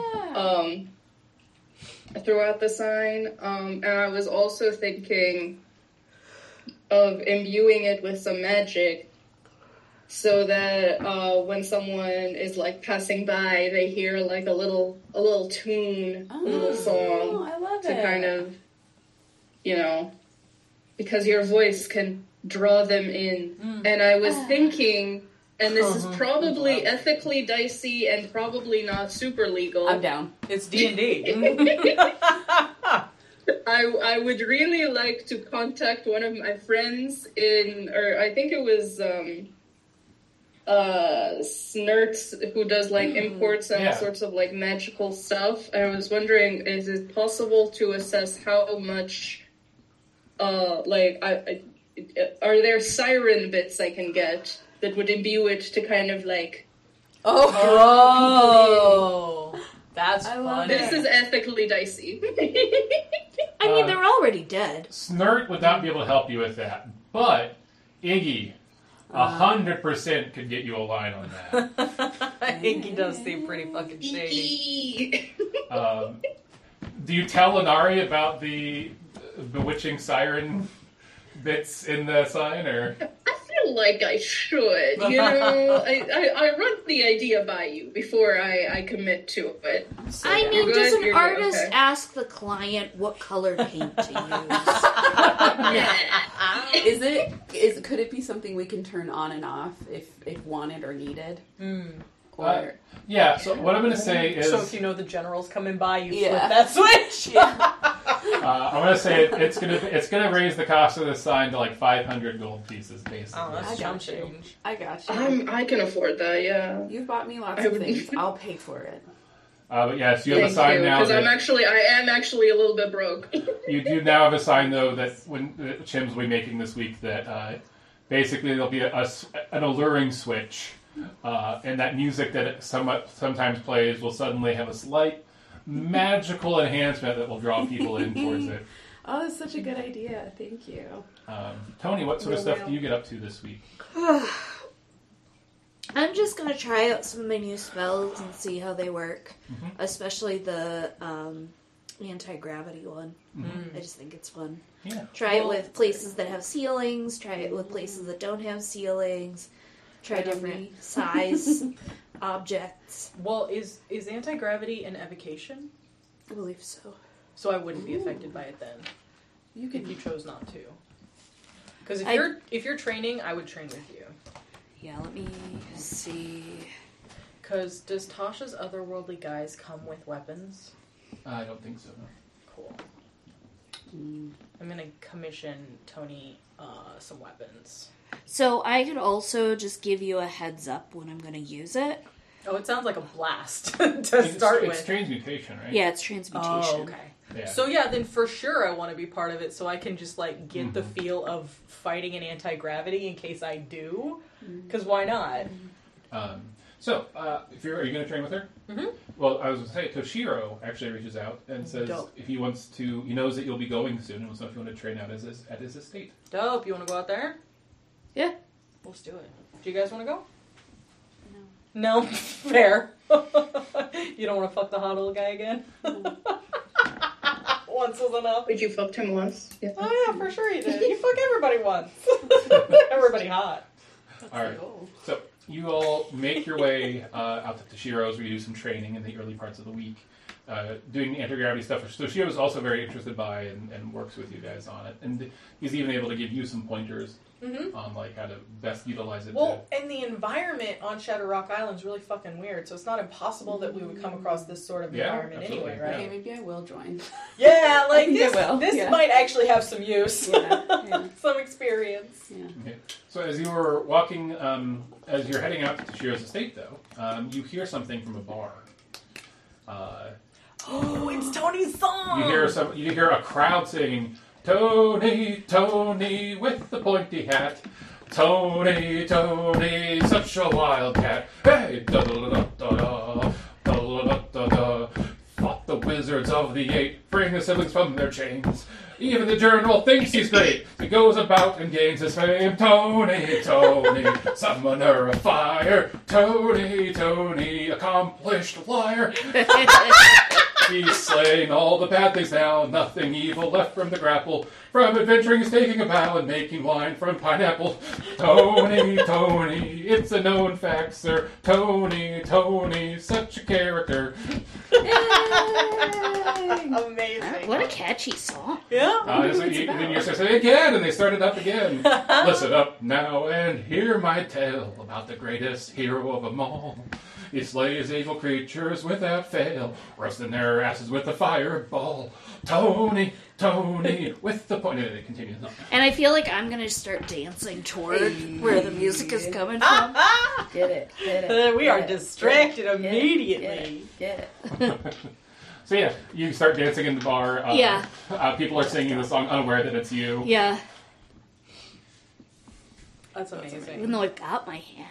S4: throughout the sign. And I was also thinking of imbuing it with some magic so that when someone is like passing by, they hear like a little tune, a little song.
S1: I love
S4: to
S1: it.
S4: kind of, you know, because your voice can draw them in. And I was thinking, and this is probably ethically dicey and probably not super legal.
S1: I'm down.
S2: It's D&D.
S4: I would really like to contact one of my friends or I think it was Snert, who does like imports and all sorts of like magical stuff. I was wondering, is it possible to assess how much are there siren bits I can get that would imbue it to kind of like
S2: Oh, that's funny.
S4: this is ethically dicey.
S5: I mean, they're already dead.
S3: Snert would not be able to help you with that, but Iggy 100% could get you a line on that.
S2: I think he does seem pretty fucking shady.
S3: Do you tell Inari about the bewitching siren bits in the sign, or?
S4: I feel like I should, you know. I run the idea by you before I commit to it.
S1: So
S5: I mean,
S4: You're
S5: does
S4: good?
S5: an
S4: You're good,
S5: artist
S4: okay.
S5: ask the client what color paint to use?
S1: Could it be something we can turn on and off if wanted or needed? Or
S3: Yeah, so what I'm going to say is...
S2: So if you know the general's coming by, you
S1: Yeah.
S2: flip that switch.
S3: I'm going to say it's gonna raise the cost of the sign to like 500 gold pieces, basically.
S2: Oh, that's
S1: I
S2: jump
S1: got you.
S2: change.
S1: I got you.
S4: I can afford that, yeah.
S1: You've bought me lots
S4: I
S1: of
S4: would-
S1: things. I'll pay for it.
S3: But yes, you have a sign now
S4: because I
S3: that...
S4: am actually a little bit broke.
S3: You do now have a sign, though, that Chim's will be making this week that basically there'll be an alluring switch, and that music that it sometimes plays will suddenly have a slight magical enhancement that will draw people in towards it.
S1: Oh, that's such a good idea. Thank you.
S3: Tony, what sort of stuff do you get up to this week?
S5: I'm just gonna try out some of my new spells and see how they work, especially the anti-gravity one. I just think it's fun.
S3: Yeah.
S5: Try it with places that have ceilings. Try it with places that don't have ceilings. Try different size objects.
S2: Well, is anti-gravity an evocation?
S5: I believe so.
S2: So I wouldn't be affected by it then,
S1: You
S2: if
S1: could.
S2: you chose not to. Because
S5: I-
S2: if you're training, I would train with you.
S5: Yeah, let me see.
S2: Because does Tasha's otherworldly guys come with weapons?
S3: I don't think so, no.
S2: Cool. I'm gonna commission Tony some weapons.
S5: So I could also just give you a heads up when I'm going to use it.
S2: Oh, it sounds like a blast to start
S3: It's
S2: with.
S3: transmutation, right?
S5: Yeah, it's transmutation.
S2: Oh, okay.
S3: Yeah.
S2: So yeah, then for sure I want to be part of it, so I can just like get the feel of fighting an anti-gravity in case I do. Because why not?
S3: Are you going to train with her?
S2: Mhm.
S3: Well, I was going to say, Toshiro actually reaches out and says
S2: Dope.
S3: if he wants to, he knows that you'll be going soon, and so if you want to train out at his estate.
S2: Dope. You want to go out there?
S1: Yeah.
S2: Let's do it. Do you guys want to go? No. No? Fair. You don't want to fuck the hot old guy again?
S5: No.
S2: Once was enough.
S4: Wait, you fucked him once? Yeah.
S2: Oh yeah, for sure you did. You fuck everybody once. Everybody hot.
S3: Alright, so you all make your way out to Tashiro's where you do some training in the early parts of the week. Doing the anti-gravity stuff, which Tashiro's also very interested by and works with you guys on it. And he's even able to give you some pointers on like how to best utilize it.
S2: Well, and the environment on Shadow Rock Island is really fucking weird, so it's not impossible that we would come across this sort of environment
S3: absolutely.
S2: anyway, right?
S1: Okay, maybe I will join.
S2: Yeah, like
S1: think I
S2: this,
S1: will,
S2: this
S1: yeah.
S2: might actually have some use.
S1: Yeah.
S2: Some experience.
S1: Yeah.
S3: Okay. So as you were walking, as you're heading out to Tashiro's estate, though, you hear something from a bar.
S2: Oh, it's Tony's song!
S3: You hear a crowd singing, "Tony, Tony, with the pointy hat. Tony, Tony, such a wild cat. Hey, da-da-da-da-da, da-da-da-da-da. Fought the wizards of the eight, freeing the siblings from their chains. Even the journal thinks he's great. He goes about and gains his fame. Tony, Tony, summoner of fire. Tony, Tony, accomplished liar. He's slaying all the bad things now, nothing evil left from the grapple. From adventuring, he's taking a bow and making wine from pineapple. Tony, Tony, it's a known fact, sir. Tony, Tony, such a character."
S2: Amazing.
S5: What a catchy song.
S2: Yeah.
S3: Then you say again, and they started up again. "Listen up now and hear my tale about the greatest hero of them all. He slays evil creatures without fail, roasting their asses with a fireball. Tony, Tony, with the point." It continues on.
S5: And I feel like I'm gonna start dancing toward where the music is coming from.
S1: Get it.
S2: We are distracted immediately.
S1: Get it.
S3: So yeah, you start dancing in the bar.
S5: Yeah.
S3: People are singing the song unaware that it's you.
S5: Yeah,
S2: That's amazing.
S5: even though I got my hat.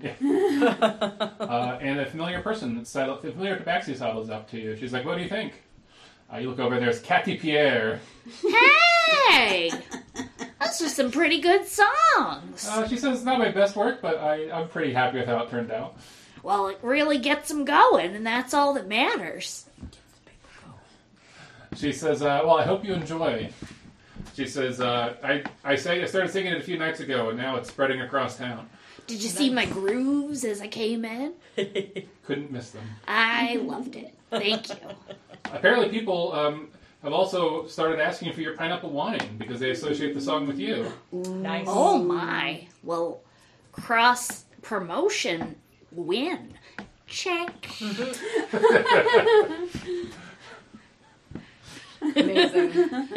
S3: And a familiar person, familiar tabaxi sidles up to you. She's like, "What do you think?" You look over, there's Cathy Pierre.
S5: Hey! Those are some pretty good songs.
S3: She says, "It's not my best work, but I'm pretty happy with how it turned out."
S5: Well, it really gets them going, and that's all that matters.
S3: She says, "Well, I hope you enjoy." She says, I started singing it a few nights ago, and now it's spreading across town.
S5: Did you see my grooves as I came in?
S3: Couldn't miss them.
S5: I loved it. Thank you.
S3: Apparently people have also started asking for your pineapple wine because they associate the song with you.
S2: Nice.
S5: Oh my. Well, cross promotion win. Check.
S1: Amazing.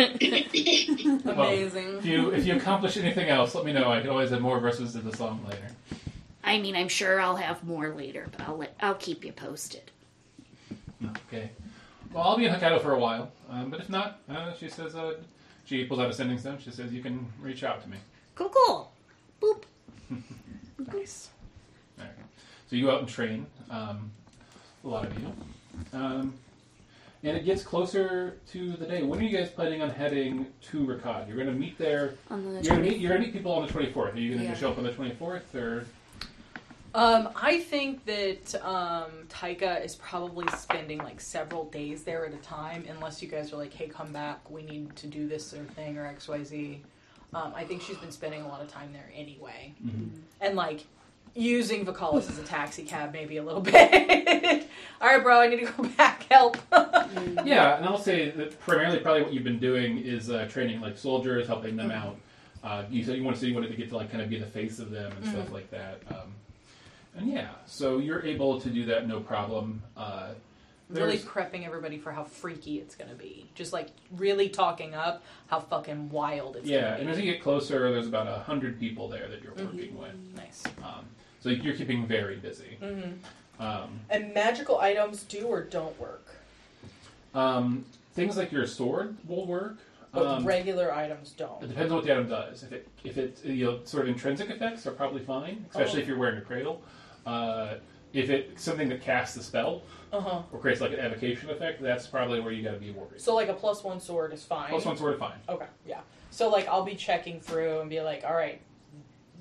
S2: Amazing.
S3: If you accomplish anything else, let me know. I can always add more verses to the song later.
S5: I mean, I'm sure I'll have more later, but I'll keep you posted.
S3: Okay. Well, I'll be in Hokkaido for a while, but if not, she says, she pulls out a sending stone. She says, "You can reach out to me."
S5: Cool. Boop.
S3: Nice. All right. So you go out and train, a lot of you. And it gets closer to the day. When are you guys planning on heading to Rakad? You're going to meet there.
S5: On the
S3: You're going to meet people on the 24th. Are you going to
S1: Yeah.
S3: show up on the 24th, or?
S2: I think that Taika is probably spending like several days there at a time, unless you guys are like, "Hey, come back. We need to do this sort of thing," or XYZ. I think she's been spending a lot of time there anyway, and like using Vocalis as a taxi cab maybe a little bit. All right, bro, I need to go back. Help.
S3: Yeah, and I'll say that primarily probably what you've been doing is training like soldiers, helping them out. You said you wanted to get to like kind of be the face of them and stuff like that. And yeah, so you're able to do that no problem.
S2: Really prepping everybody for how freaky it's going to be. Just like really talking up how fucking wild it's going to be.
S3: And as you get closer, there's about 100 people there that you're working with.
S2: Nice.
S3: So you're keeping very busy.
S2: And magical items do or don't work.
S3: Things like your sword will work.
S2: But regular items
S3: It
S2: don't.
S3: depends on what the item does. If it's sort of intrinsic effects are probably fine, especially if you're wearing a cradle. If it's something that casts a spell or creates like an evocation effect, that's probably where you got to be worried.
S2: So like a +1 sword is fine.
S3: +1 sword is fine.
S2: Okay, yeah. So like I'll be checking through and be like, all right,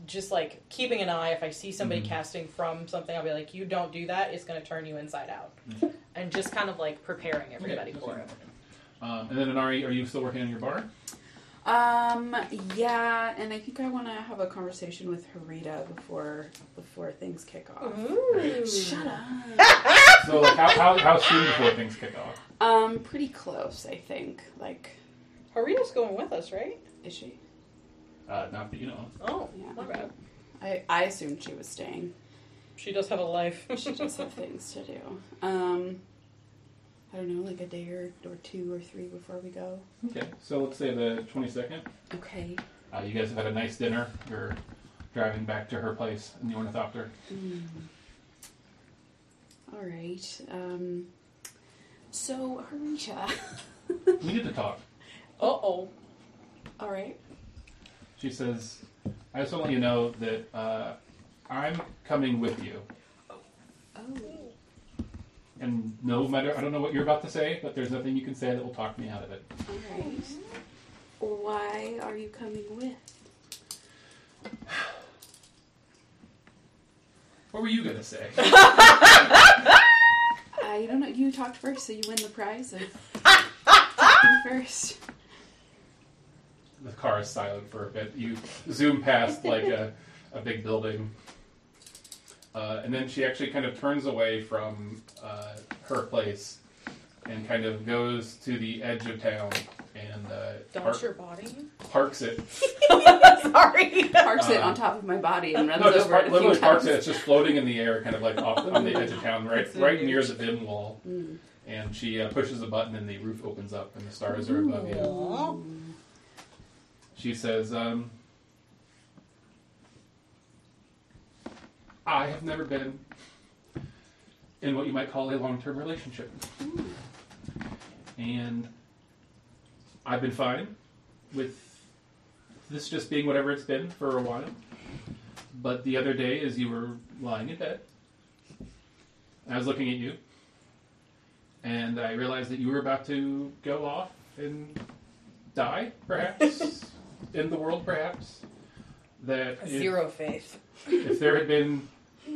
S2: just like keeping an eye. If I see somebody casting from something, I'll be like, you don't do that. It's going to turn you inside out. And just kind of like preparing everybody for it.
S3: And then Inari, are you still working on your bar?
S1: Yeah, and I think I want to have a conversation with Harita before things kick off.
S2: Ooh.
S1: Shut up.
S3: So, like, how soon before things kick off?
S1: Pretty close, I think. Like,
S2: Harita's going with us, right?
S1: is she?
S3: Not that you know.
S2: Oh,
S1: Yeah.
S2: my bad.
S1: I assumed she was staying.
S2: She does have a life.
S1: She does have things to do. I don't know, like a day or 2 or 3 before we go.
S3: Okay, so let's say the 22nd.
S1: Okay.
S3: You guys have had a nice dinner. You're driving back to her place in the Ornithopter.
S1: All right. So, Harita.
S3: We need to talk.
S2: Uh-oh.
S1: All right.
S3: She says, I just want to let you know that I'm coming with you.
S1: Oh.
S3: And no matter, I don't know what you're about to say, but there's nothing you can say that will talk me out of it.
S1: All right. Why are you coming with?
S3: What were you going to say?
S1: I don't know. You talked first, so you win the prize of talking first.
S3: The car is silent for a bit. You zoom past like a big building. And then she actually kind of turns away from her place and kind of goes to the edge of town and
S2: Don't your body?
S3: parks it.
S2: Sorry.
S1: Parks it on top of my body and runs
S3: No, just
S1: over it a few
S3: literally parks
S1: times.
S3: it. It's just floating in the air, kind of like off on the edge of town, right near the dim wall. And she pushes a button and the roof opens up and the stars are above you. She says, I have never been in what you might call a long-term relationship. And I've been fine with this just being whatever it's been for a while. But the other day, as you were lying in bed, I was looking at you, and I realized that you were about to go off and die, perhaps, in the world, perhaps. That
S2: Zero faith.
S3: if there had been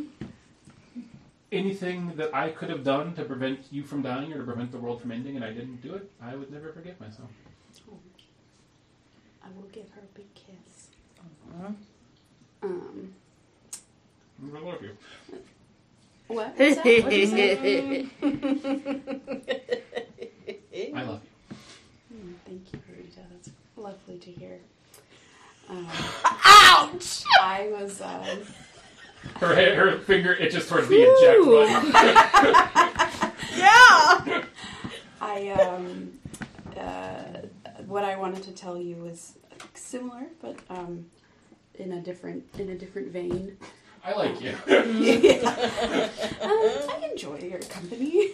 S3: anything that I could have done to prevent you from dying or to prevent the world from ending and I didn't do it, I would never forgive myself.
S1: I will give her a big kiss.
S3: I love you.
S1: What? What's that? What'd you say?
S3: I love you.
S1: Thank you, Rita. That's lovely to hear.
S2: Ouch!
S1: I was,
S3: Her finger itches towards the eject button.
S2: Yeah!
S1: What I wanted to tell you was similar, but in a different vein.
S3: I like you.
S1: I enjoy your company.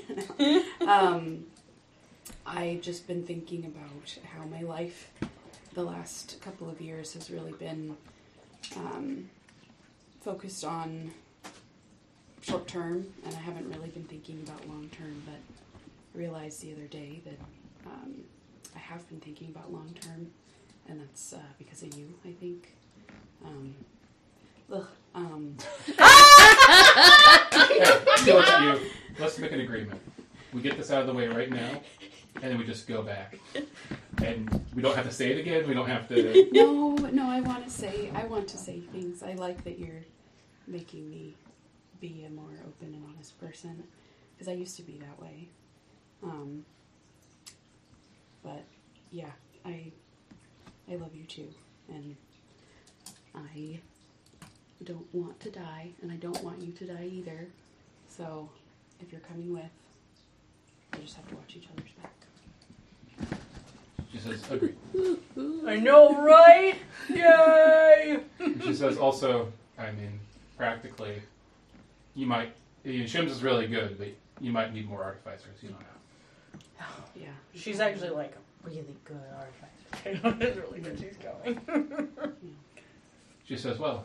S1: I've just been thinking about how my life the last couple of years has really been focused on short term, and I haven't really been thinking about long term, but I realized the other day that I have been thinking about long term, and that's because of you, I think.
S3: Let's make an agreement. We get this out of the way right now, and then we just go back. And we don't have to say it again. We don't have to.
S1: No. I want to say things. I like that you're making me be a more open and honest person, because I used to be that way. But yeah, I love you too, and I don't want to die, and I don't want you to die either. So if you're coming with, we'll just have to watch each other's back.
S3: She says, agree.
S2: I know, right? Yay!
S3: She says, also, I mean, practically, you might. Shims is really good, but you might need more artificers. You don't know.
S1: Yeah.
S2: She's actually like a really good artificer. That's really good she's going.
S3: She says, well,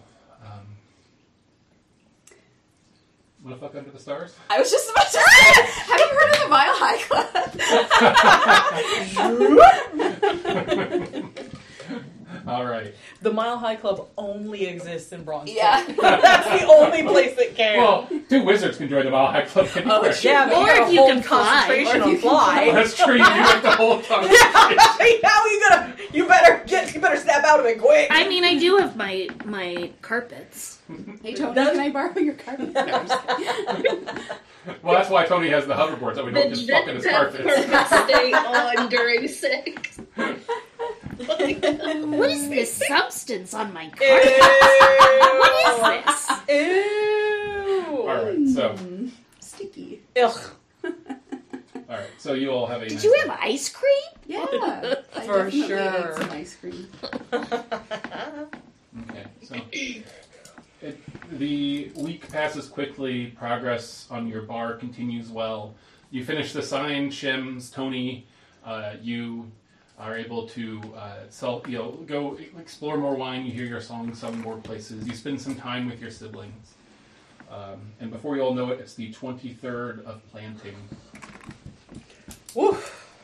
S3: wanna fuck under the stars?
S1: I was just about to say, have you heard of the Mile High Club?
S3: All right.
S2: The Mile High Club only exists in Bronx.
S6: Yeah.
S2: That's the only place that can.
S3: Well, 2 wizards can join the Mile High Club anywhere.
S2: Yeah, but
S5: Or
S2: you gotta
S5: if you
S2: hold
S5: can fly.
S2: concentration
S6: Or if
S2: on
S6: you can
S2: fly.
S3: Well, that's true. You have to hold on.
S2: Now you better snap out of it quick.
S5: I mean, I do have my carpets.
S6: Hey, Tony, can I borrow your carpet? No, I'm just kidding.
S3: Well, that's why Tony has the hoverboard, so we don't just fuck in his carpets.
S4: Stay on during sex.
S5: What is this substance on my
S2: Ew.
S5: carpet? What is this?
S2: Ew.
S3: All right, so
S6: Sticky.
S2: Ugh.
S3: all right, so you all have a.
S5: Did
S3: nice
S5: you
S3: day.
S5: have ice cream?
S6: Yeah. I
S2: For
S6: definitely
S2: sure.
S6: ate some ice cream.
S3: Okay, so the week passes quickly. Progress on your bar continues well. You finish the sign, Shims, Tony. You are able to go explore more wine. You hear your song sung more places. You spend some time with your siblings. And before you all know it, it's the 23rd of planting.
S2: Woo.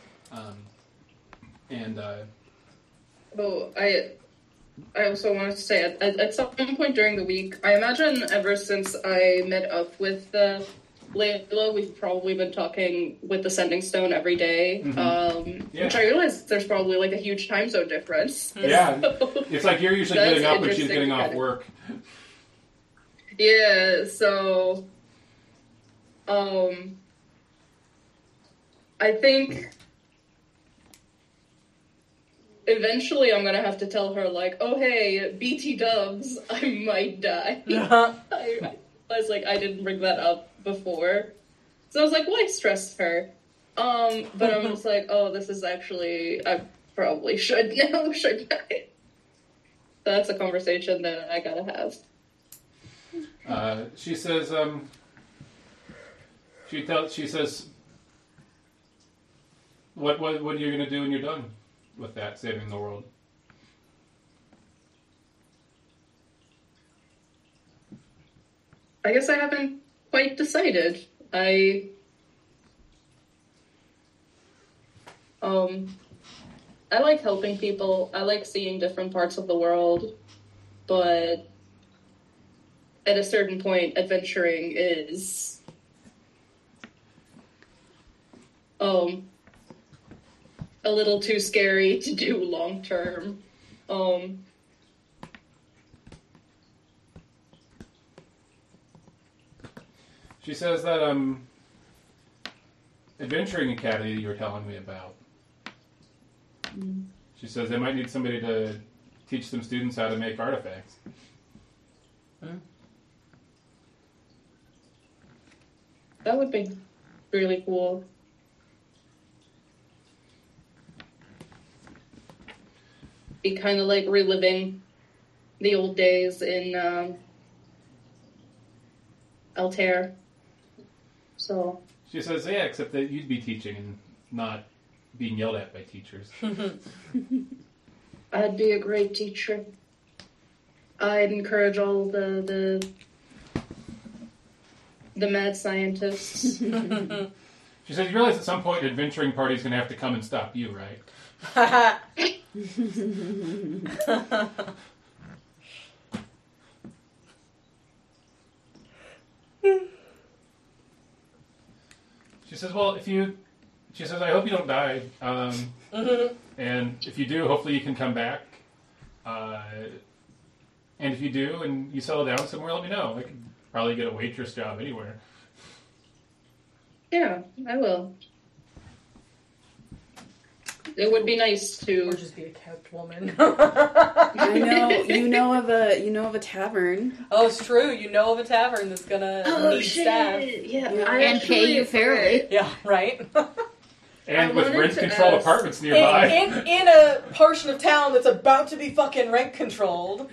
S4: Oh, I also wanted to say, at some point during the week, I imagine ever since I met up with Layla, we've probably been talking with the Sending Stone every day,
S3: Yeah.
S4: which I realize there's probably like a huge time zone difference.
S3: Yeah, it's like you're usually
S4: That's
S3: getting up when she's
S4: interesting
S3: getting off
S4: kind of-
S3: work.
S4: Yeah, so, I think eventually I'm gonna have to tell her, like, oh hey, BT dubs, I might die. I was like, I didn't bring that up before. So I was like, why stress her? But I'm just like, oh, this is actually, I probably should now, shouldn't I? That's a conversation that I gotta have.
S3: She says, she says, what are you going to do when you're done with that, saving the world?
S4: I guess I haven't quite decided. I like helping people. I like seeing different parts of the world, but at a certain point, adventuring is a little too scary to do long term.
S3: She says that Adventuring Academy you were telling me about. She says they might need somebody to teach some students how to make artifacts.
S4: That would be really cool. Be kind of like reliving the old days in Altair. So
S3: She says, yeah, except that you'd be teaching and not being yelled at by teachers.
S4: I'd be a great teacher. I'd encourage all the mad scientists.
S3: She says, you realize at some point an adventuring party's going to have to come and stop you, right? She says, well, she says, I hope you don't die. And if you do, hopefully you can come back. And if you do and you settle down somewhere, let me know. I could probably get a waitress job anywhere.
S4: Yeah, I will. It would be nice
S2: Or
S4: to.
S2: just be a kept woman.
S6: I know you know of a tavern.
S2: Oh, it's true. You know of a tavern that's gonna need staff.
S4: Yeah,
S6: Yeah.
S4: I
S5: And pay you fairly.
S2: Yeah, right.
S3: And
S4: I
S3: with
S4: wanted to
S3: rent-controlled
S4: ask-
S3: apartments nearby.
S2: in a portion of town that's about to be fucking rent controlled.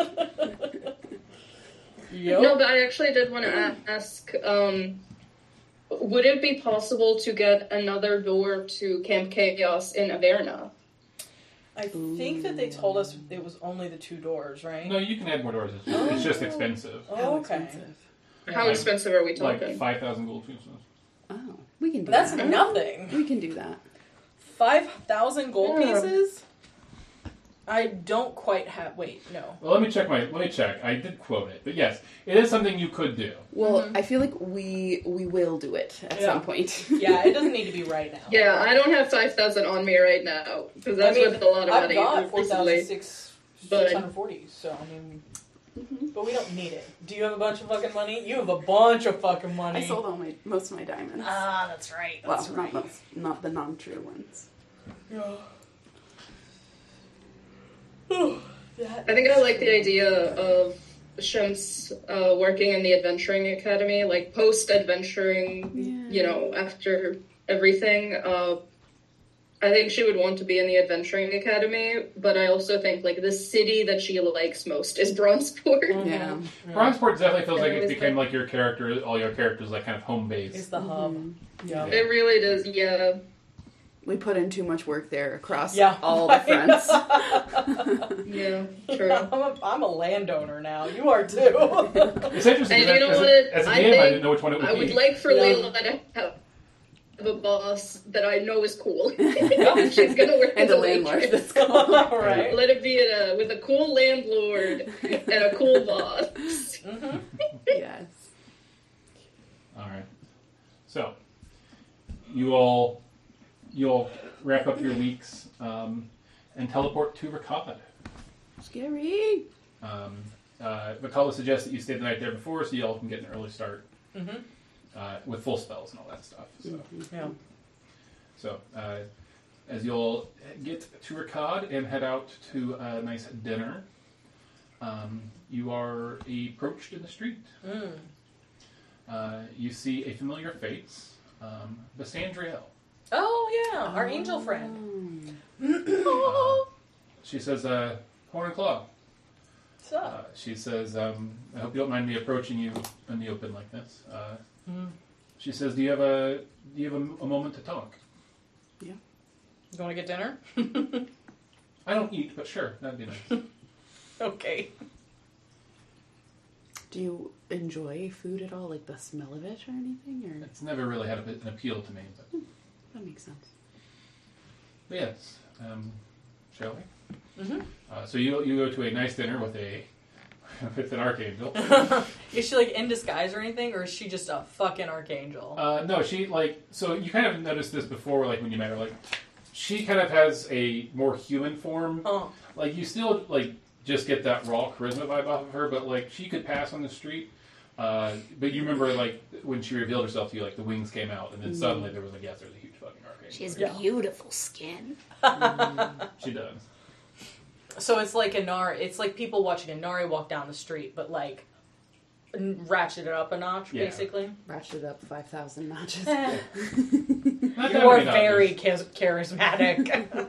S2: Yep.
S4: No, but I actually did want to ask, would it be possible to get another door to Camp Chaos in Averna?
S2: I think that they told us it was only the 2 doors, right?
S3: No, you can add more doors. It's just expensive.
S2: Oh, okay.
S6: Expensive.
S4: How
S3: Like-
S4: expensive are we
S3: Like
S4: talking?
S3: 5,000 gold pieces.
S6: Oh, we can do
S2: That's
S6: that.
S2: nothing.
S6: We can do that.
S2: 5,000 gold
S4: Yeah.
S2: pieces? I don't quite have. Wait, no.
S3: Well, let me check. I did quote it, but yes, it is something you could do.
S1: Well, I feel like we will do it at some point.
S2: Yeah, it doesn't need to be right now.
S4: Yeah, I don't have 5,000 on me right now because that's worth a lot of
S2: I've
S4: money.
S2: got
S4: recently.
S2: 4,640, so I mean, but we don't need it. Do you have a bunch of fucking money? You have a bunch of fucking money.
S1: I sold most of my diamonds.
S2: Ah, that's right.
S1: Well, not most, not the non-true ones.
S4: I think I like the idea of Shem's working in the Adventuring Academy, like post-adventuring, after everything. I think she would want to be in the Adventuring Academy, but I also think, like, the city that she likes most is Bronzeport.
S1: Yeah.
S3: Bronzeport definitely feels like it became like your character, all your characters, like kind of home base.
S2: It's the hub. Yeah.
S4: It really does, yeah.
S1: We put in too much work there across
S2: Yeah.
S1: all the fronts.
S4: Yeah, true.
S2: I'm a landowner now. You are too.
S3: It's interesting.
S4: And you know what?
S3: As a
S4: I
S3: game, I
S4: think
S3: didn't know which one it would
S4: I
S3: be.
S4: would like for Layla to have a boss that I know is cool. She's gonna work
S1: And
S4: as
S1: a
S4: a
S1: landlord
S4: waitress.
S1: that's cool.
S2: Right.
S4: Let it be with a cool landlord and a cool boss.
S2: Mm-hmm.
S1: Yes.
S3: All right. So, you'll wrap up your weeks and teleport to Rakad.
S1: Scary.
S3: Vakala suggests that you stay the night there before, so y'all can get an early start with full spells and all that stuff. So,
S2: Yeah.
S3: so as you'll get to Rakad and head out to a nice dinner, you are approached in the street. You see a familiar face, Bassandriel.
S2: Oh yeah, our angel friend.
S3: She says, Horn and Claw.
S2: What's up?
S3: She says, I hope you don't mind me approaching you in the open like this. She says, do you have a moment to talk?
S2: You want to get dinner?
S3: I don't eat, but sure, that'd be nice.
S2: Okay.
S1: Do you enjoy food at all? Like the smell of it or anything? Or
S3: It's never really had an appeal to me. But
S1: that makes sense.
S3: yes, shall we? So you go to a nice dinner with an archangel.
S2: Is she like in disguise or anything, or is she just a fucking archangel?
S3: No, she so you kind of noticed this before, like when you met her, she kind of has a more human form.
S2: Oh.
S3: Like you still just get that raw charisma vibe off of her, but she could pass on the street. But you remember when she revealed herself to you, the wings came out, and then suddenly there was there's a huge fucking archangel.
S5: She has beautiful skin.
S3: She does.
S2: So it's like it's like people watching Inari walk down the street, but ratchet it up a notch, basically.
S1: Ratchet up 5,000 notches.
S3: Not
S2: You
S3: that
S2: are
S3: many
S2: very
S3: notches.
S2: charismatic.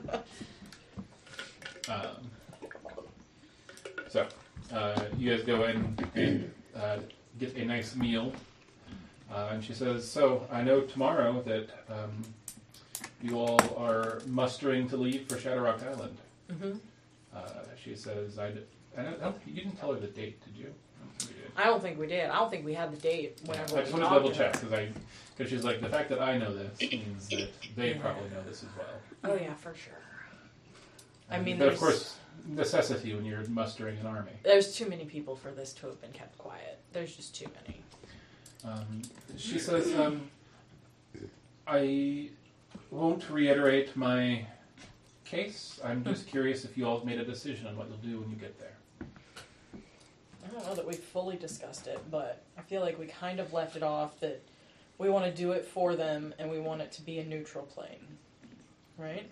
S3: So, you guys go in and get a nice meal. And she says, so, I know tomorrow that you all are mustering to leave for Shadowrock Island. She says, you didn't tell her the date, did you?
S2: I don't think we did. I don't think we had the date whenever
S3: I just
S2: we
S3: want to
S2: talked
S3: double
S2: to
S3: check,
S2: her.
S3: because she's like, the fact that I know this means that they probably know this as well.
S2: Oh yeah, for sure. I mean,
S3: but of course, necessity when you're mustering an army.
S2: There's too many people for this to have been kept quiet. There's just too many.
S3: She says, I won't reiterate my case. I'm just curious if you all have made a decision on what you'll do when you get there.
S2: I don't know that we fully discussed it, but I feel like we kind of left it off that we want to do it for them and we want it to be a neutral plane. Right?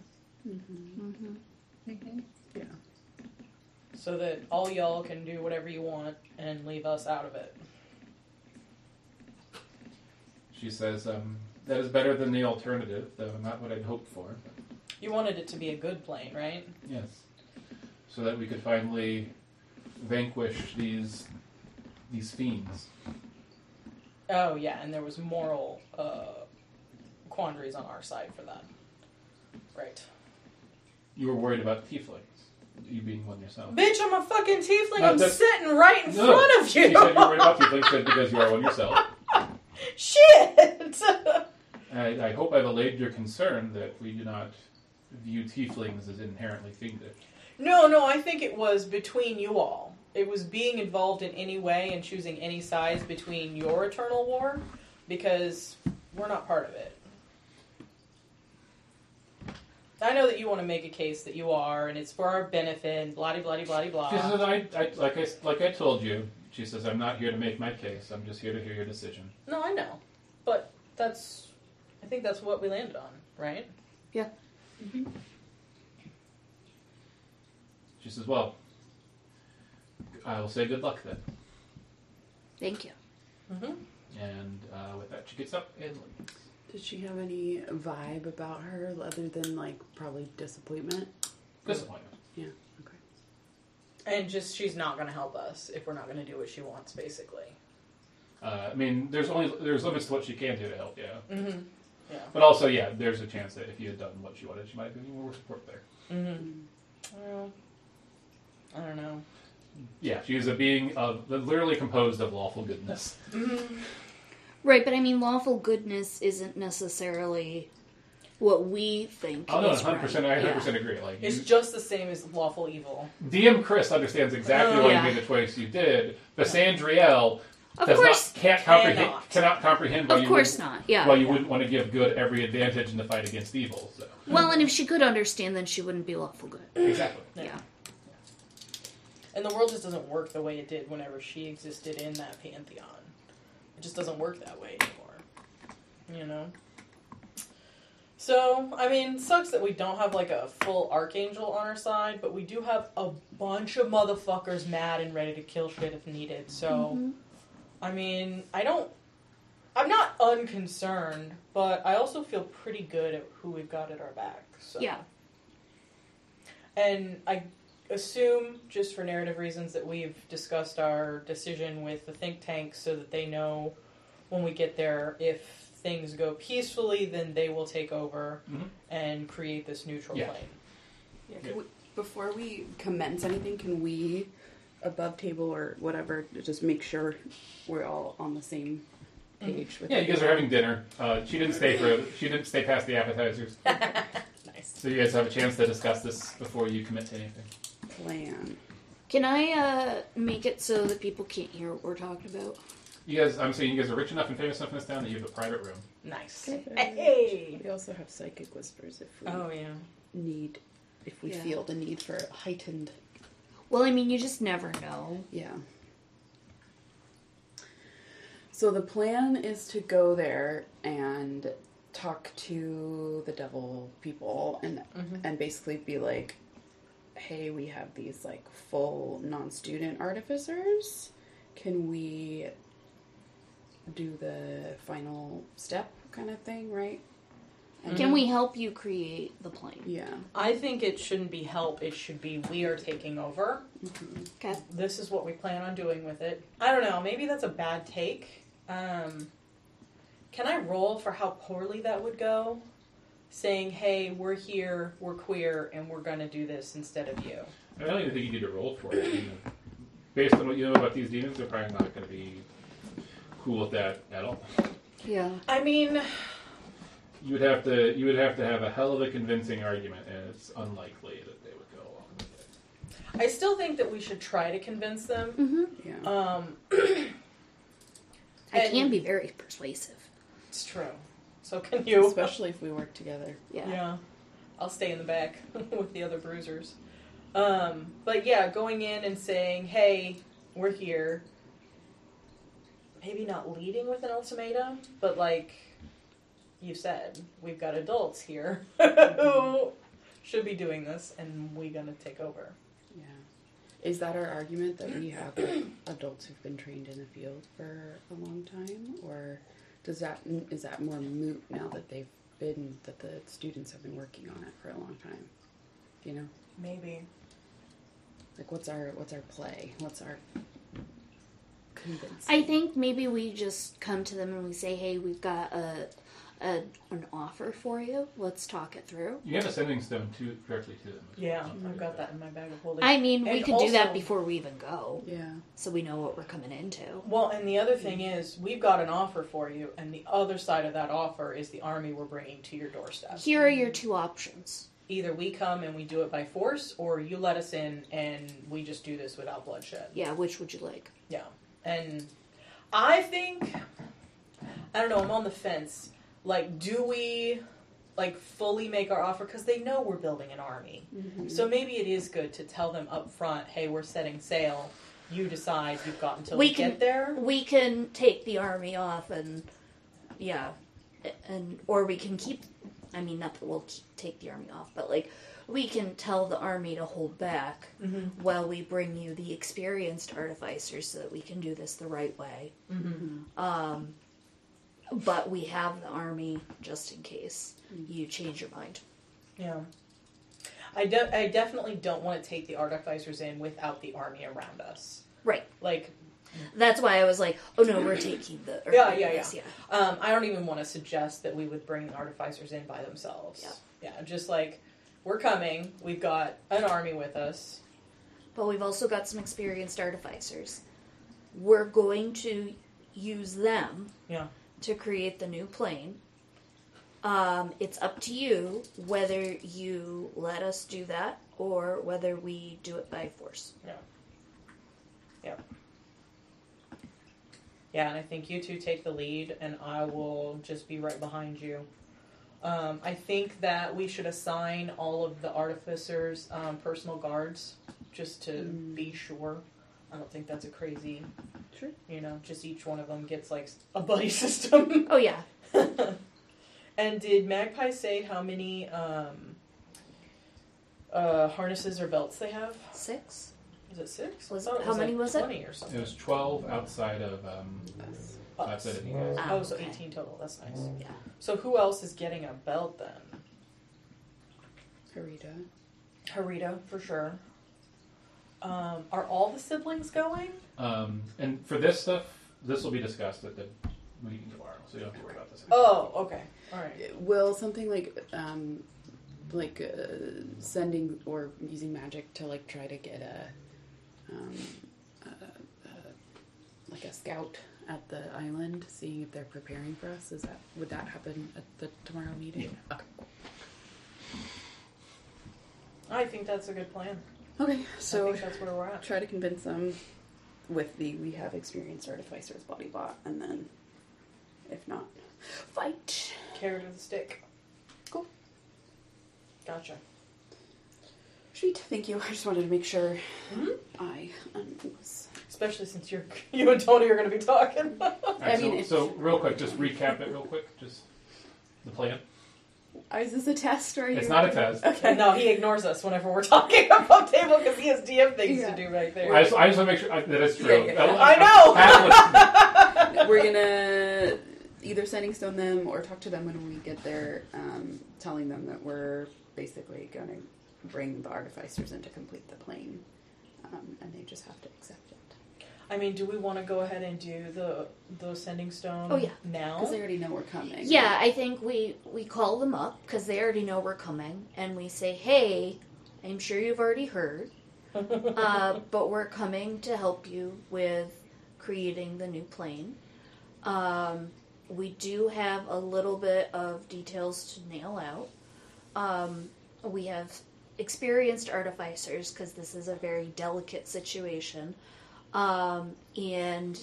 S1: Yeah.
S2: So that all y'all can do whatever you want and leave us out of it.
S3: She says, that is better than the alternative, though not what I'd hoped for.
S2: You wanted it to be a good plane, right?
S3: Yes. So that we could finally vanquish these fiends.
S2: Oh, yeah, and there was moral quandaries on our side for that. Right.
S3: You were worried about tieflings, you being one yourself.
S2: Bitch, I'm a fucking tiefling.
S3: No,
S2: I'm
S3: that's-
S2: sitting right in
S3: No,
S2: front of you.
S3: She said you were worried about tieflings because you are one yourself.
S2: Shit!
S3: I hope I've allayed your concern that we do not view tieflings as inherently fiendish.
S2: No, I think it was between you all. It was being involved in any way and choosing any sides between your eternal war, because we're not part of it. I know that you want to make a case that you are, and it's for our benefit, and blah, blah, blah, blah,
S3: She
S2: blah.
S3: says, like I told you, she says, I'm not here to make my case. I'm just here to hear your decision.
S2: No, I know. But I think that's what we landed on, right?
S5: Yeah.
S3: She says, well, I will say good luck then.
S5: Thank you.
S2: Mm-hmm.
S3: And with that, she gets up and leaves.
S1: Did she have any vibe about her other than like probably disappointment?
S3: Disappointment.
S1: Yeah. Okay.
S2: And just, she's not going to help us if we're not going to do what she wants, basically.
S3: I mean, there's limits to what she can do to help, yeah.
S2: Mm-hmm. Yeah.
S3: But also, yeah, there's a chance that if you had done what she wanted, she might have given you more support there.
S2: Mm-hmm. Well, I don't know.
S3: Yeah, she is a being literally composed of lawful goodness.
S2: Mm-hmm.
S5: Right, but I mean, lawful goodness isn't necessarily what we think.
S3: Oh no,
S5: is
S3: 100%.
S5: right.
S3: I 100% agree. Like,
S2: It's just the same as lawful evil.
S3: DM Chris understands exactly why you made the choice you did. But Sandriel
S5: Of course,
S3: cannot comprehend why
S5: of
S3: you
S5: course
S3: wouldn't-
S5: not. Yeah.
S3: why you wouldn't want to give good every advantage in the fight against evil. So
S5: Well, and if she could understand, then she wouldn't be lawful good.
S3: exactly.
S5: Yeah.
S2: And the world just doesn't work the way it did whenever she existed in that pantheon. It just doesn't work that way anymore. You know? So, I mean, sucks that we don't have like a full archangel on our side, but we do have a bunch of motherfuckers mad and ready to kill shit if needed. So, I mean, I'm not unconcerned, but I also feel pretty good at who we've got at our back. So.
S5: Yeah.
S2: And I assume, just for narrative reasons, that we've discussed our decision with the think tank so that they know when we get there, if things go peacefully, then they will take over and create this neutral plane.
S1: Yeah, before we commence anything, can we, above table or whatever, just make sure we're all on the same page? With
S3: Yeah, you guys are having dinner. She didn't stay past the appetizers.
S2: Nice.
S3: So you guys have a chance to discuss this before you commit to anything.
S1: plan.
S5: Can I make it so that people can't hear what we're talking about?
S3: You guys, I'm saying you guys are rich enough and famous enough in this town that you have a private room.
S2: Nice.
S1: Perfect.
S2: Hey!
S1: We also have psychic whispers if we
S2: Oh, yeah.
S1: if we feel the need for heightened.
S5: Well, I mean, you just never know.
S1: Yeah. So the plan is to go there and talk to the devil people and basically be like, hey, we have these like full non-student artificers. Can we do the final step kind of thing, right? And
S5: Can we help you create the plane?
S1: Yeah.
S2: I think it shouldn't be help, it should be we are taking over.
S5: Okay.
S2: This is what we plan on doing with it. I don't know, maybe that's a bad take. Can I roll for how poorly that would go? Saying, hey, we're here, we're queer, and we're going to do this instead of you.
S3: I don't even think you need to roll for it. You know, based on what you know about these demons, they're probably not going to be cool with that at all.
S5: Yeah.
S2: I mean,
S3: You would have to have a hell of a convincing argument, and it's unlikely that they would go along with it.
S2: I still think that we should try to convince them.
S5: Mm-hmm.
S1: Yeah.
S5: I can be very persuasive.
S2: It's true. So can you.
S1: Especially if we work together.
S5: Yeah.
S2: Yeah. I'll stay in the back with the other bruisers. But yeah, going in and saying, hey, we're here. Maybe not leading with an ultimatum, but like you said, we've got adults here who should be doing this, and we're going to take over.
S1: Yeah. Is that our argument that we have like, adults who've been trained in the field for a long time, or is that more moot now that the students have been working on it for a long time? You know,
S2: Maybe.
S1: like what's our play? What's our convince?
S5: I think maybe we just come to them and we say, hey, we've got an offer for you. Let's talk it through.
S3: You have a sending stone directly to them.
S2: Yeah, I've got that in my bag of holding.
S5: I mean, we
S2: And
S5: could do that
S2: also-
S5: before we even go,
S1: Yeah.
S5: so we know what we're coming into.
S2: Well, and the other thing is, we've got an offer for you, and the other side of that offer is the army we're bringing to your doorstep.
S5: Here are your two options.
S2: either we come and we do it by force, or you let us in and we just do this without bloodshed.
S5: Yeah, which would you like?
S2: Yeah. And I think, I don't know, I'm on the fence. Like, do we, like, fully make our offer? Because they know we're building an army.
S1: Mm-hmm.
S2: So maybe it is good to tell them up front, hey, we're setting sail. You decide, you've got until we get there.
S5: We can take the army off and, yeah, and or we can keep, I mean, not that we'll take the army off, but, like, we can tell the army to hold back while we bring you the experienced artificers so that we can do this the right way.
S2: Mm-hmm.
S5: But we have the army just in case you change your mind.
S2: Yeah. I definitely don't want to take the artificers in without the army around us.
S5: Right.
S2: Like,
S5: that's why I was like, oh no, we're taking the...
S2: Yeah. I don't even want to suggest that we would bring the artificers in by themselves. Yeah, just like, we're coming, we've got an army with us.
S5: But we've also got some experienced artificers. We're going to use them to create the new plane. It's up to you whether you let us do that or whether we do it by force.
S2: Yeah, and I think you two take the lead, and I will just be right behind you. I think that we should assign all of the artificers personal guards, just to be sure. I don't think that's a crazy...
S1: Sure.
S2: Just each one of them gets, like, a buddy system.
S5: Oh, yeah.
S2: And did Magpie say how many harnesses or belts they have?
S5: 6?
S2: Was it 6?
S5: How many was it?
S2: 20 or something.
S3: It was 12 outside of outside of you guys.
S2: Oh, so
S5: okay.
S2: 18 total. That's nice.
S5: Yeah.
S2: So who else is getting a belt then? Harita, for sure. Are all the siblings going?
S3: And for this stuff, this will be discussed at the meeting tomorrow, so you don't have to worry about this.
S2: Oh, okay. All right.
S1: Will something like sending or using magic to like try to get like a scout at the island, seeing if they're preparing for us? Would that happen at the tomorrow meeting?
S3: Yeah.
S1: Okay.
S2: I think that's a good plan.
S1: Okay,
S2: I
S1: so
S2: think that's where we're at.
S1: try to convince them with we have experienced artificers body bot, and then if not, fight.
S2: Carrot or the stick.
S1: Cool.
S2: Gotcha.
S1: Sweet, thank you. I just wanted to make sure I was...
S2: Especially since you and Tony are going to be talking.
S3: Alright, so real quick, just recap it real quick, just the plan.
S1: Is this a test or are you...
S3: It's not a test.
S1: Okay.
S2: No, he ignores us whenever we're talking about table because he has DM things to do right there.
S3: I just want to make sure that it's true.
S1: Yeah.
S2: I know!
S1: We're gonna either sending stone them or talk to them when we get there, telling them that we're basically gonna bring the artificers in to complete the plane, and they just have to accept it.
S2: I mean, do we want to go ahead and do the sending stone now?
S1: Because they already know we're coming.
S5: Yeah, I think we call them up because they already know we're coming, and we say, hey, I'm sure you've already heard, but we're coming to help you with creating the new plane. We do have a little bit of details to nail out. We have experienced artificers because this is a very delicate situation. And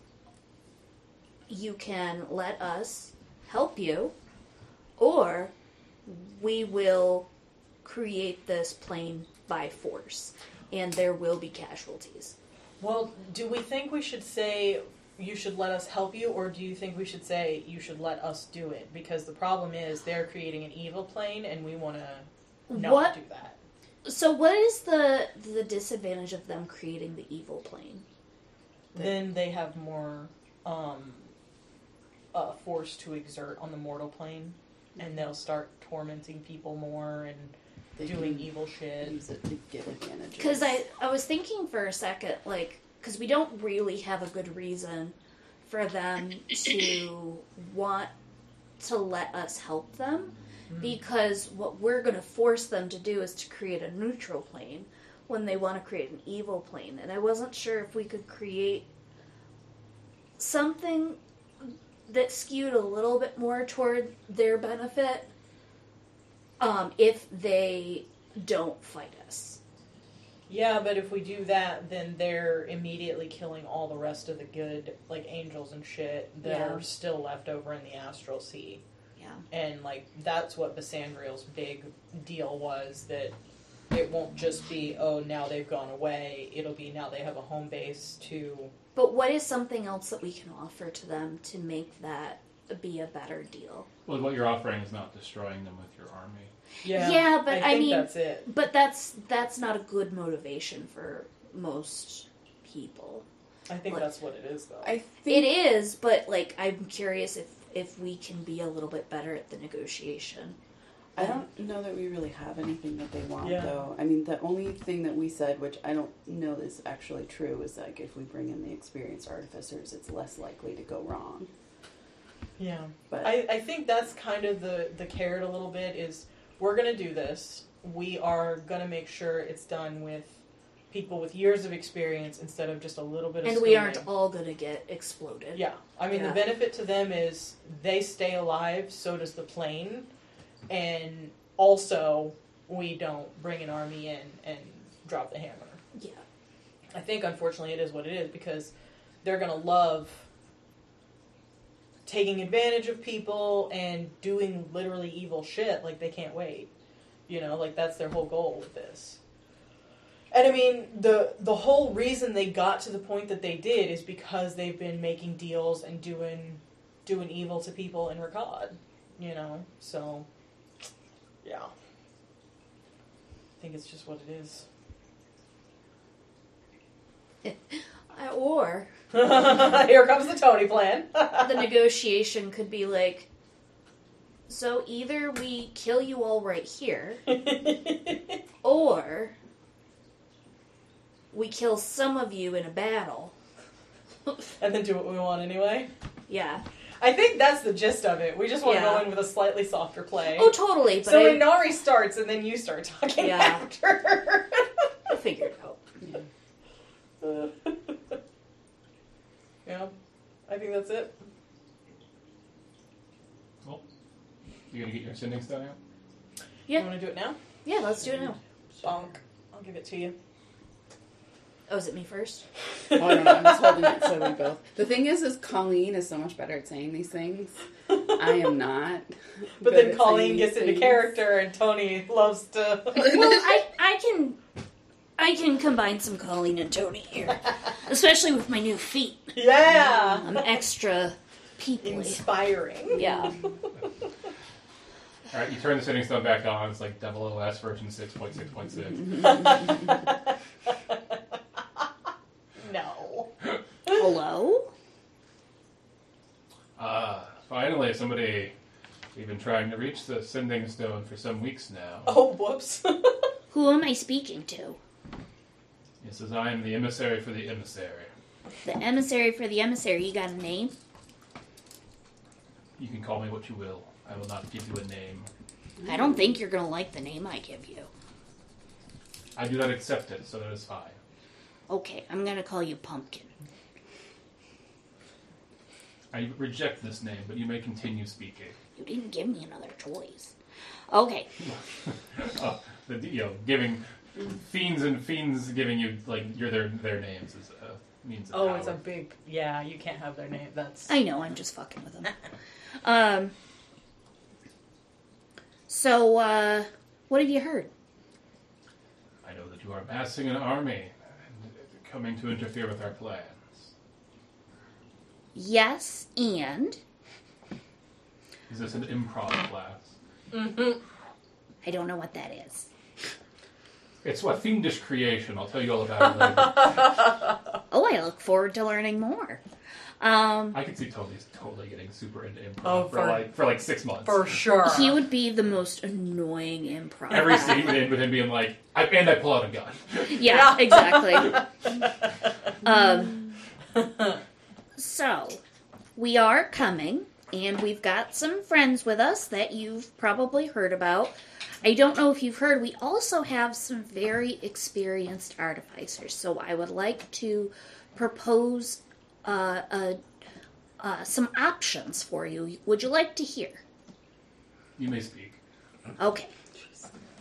S5: you can let us help you, or we will create this plane by force, and there will be casualties.
S2: Well, do we think we should say you should let us help you, or do you think we should say you should let us do it? Because the problem is they're creating an evil plane, and we want to not do that.
S5: So what is the disadvantage of them creating the evil plane?
S2: Then they have more force to exert on the mortal plane, and they'll start tormenting people more and doing evil shit.
S1: Use it to get advantages.
S5: Because I was thinking for a second, like, because we don't really have a good reason for them to want to let us help them. Because what we're going to force them to do is to create a neutral plane when they want to create an evil plane. And I wasn't sure if we could create something that skewed a little bit more toward their benefit. if they don't fight us.
S2: Yeah, but if we do that, then they're immediately killing all the rest of the good, like, angels and shit that
S5: Yeah.
S2: are still left over in the Astral Sea.
S5: Yeah.
S2: And, like, that's what Basandriel's big deal was, that it won't just be, oh, now they've gone away. It'll be now they have a home base to...
S5: But what is something else that we can offer to them to make that be a better deal?
S3: Well, what you're offering is not destroying them with your army.
S5: Yeah, but I
S2: think
S5: mean-
S2: that's it.
S5: But that's not a good motivation for most people.
S2: I think
S5: Like-
S2: that's what it is, though.
S1: I
S5: It
S1: think
S5: is, but like I'm curious if we can be a little bit better at the negotiation.
S1: I don't know that we really have anything that they want,
S2: Yeah.
S1: though. I mean, the only thing that we said, which I don't know is actually true, is like if we bring in the experienced artificers, it's less likely to go wrong.
S2: Yeah.
S1: But
S2: I think that's kind of the carrot a little bit is we're going to do this. We are going to make sure it's done with people with years of experience instead of just a little bit of
S5: And we
S2: schooling.
S5: aren't all gonna get exploded.
S2: Yeah. I mean,
S5: Yeah.
S2: the benefit to them is they stay alive, so does the plane. And also, we don't bring an army in and drop the hammer.
S5: Yeah.
S2: I think, unfortunately, it is what it is because they're going to love taking advantage of people and doing literally evil shit. Like, they can't wait. You know, like, that's their whole goal with this. And, I mean, the whole reason they got to the point that they did is because they've been making deals and doing evil to people in Rakad. You know? So, yeah. I think it's just what it is.
S5: Or
S2: Here comes the Tony plan.
S5: the negotiation could be like, so either we kill you all right here, or we kill some of you in a battle.
S2: And then do what we want anyway.
S5: Yeah.
S2: I think that's the gist of it. We just want to
S5: Yeah.
S2: go in with a slightly softer play.
S5: Oh, totally. But
S2: so
S5: I,
S2: Inari starts and then you start talking
S5: Yeah.
S2: after.
S5: I figured it out.
S2: Yeah. I think that's it.
S3: You gonna get your sending stone out?
S5: Yeah.
S2: You want to do it now?
S5: Yeah, let's do it now.
S2: Bonk. I'll give it to you.
S5: Oh, is it me first?
S1: Oh, I don't know. I'm just holding it so we both. The thing is Colleen is so much better at saying these things. I am not.
S2: But
S1: good
S2: then
S1: at
S2: Colleen
S1: saying
S2: gets
S1: these
S2: into
S1: things.
S2: character and Tony loves to...
S5: Well, I can combine some Colleen and Tony here, especially with my new feet.
S2: Yeah!
S5: I'm extra peoply.
S2: Inspiring.
S5: Yeah.
S3: All right, you turn the sending stone back on. It's like OS version 6.6.6.
S2: No.
S5: Hello?
S3: Finally, somebody. We've been trying to reach the sending stone for some weeks now.
S2: Oh, whoops.
S5: Who am I speaking to?
S3: It says I am the emissary for the emissary.
S5: The emissary for the emissary. You got a name?
S3: You can call me what you will. I will not give you a name.
S5: I don't think you're going to like the name I give you.
S3: I do not accept it, so that is fine.
S5: Okay, I'm going to call you Pumpkin.
S3: I reject this name, but you may continue speaking.
S5: You didn't give me another choice. Okay.
S3: Giving fiends and fiends giving you like their names is a means of
S2: Oh,
S3: power.
S2: it's a big... Yeah, you can't have their name. That's...
S5: I know, I'm just fucking with them. So, what have you heard?
S3: I know that you are amassing an army and coming to interfere with our plans.
S5: Yes, and
S3: Is this an improv class?
S2: Mm-hmm.
S5: I don't know what that is.
S3: It's a fiendish creation. I'll tell you all about it later.
S5: Oh, I look forward to learning more.
S3: I could see Tony's totally getting super into improv
S2: Oh,
S3: for like 6 months.
S2: For sure.
S5: He would be the most annoying improv.
S3: Every scene would end with him being like, I pull out a gun.
S5: Yeah, exactly. So, we are coming, and we've got some friends with us that you've probably heard about. I don't know if you've heard, we also have some very experienced artificers, so I would like to propose some options for you. Would you like to hear?
S3: You may speak.
S5: Okay.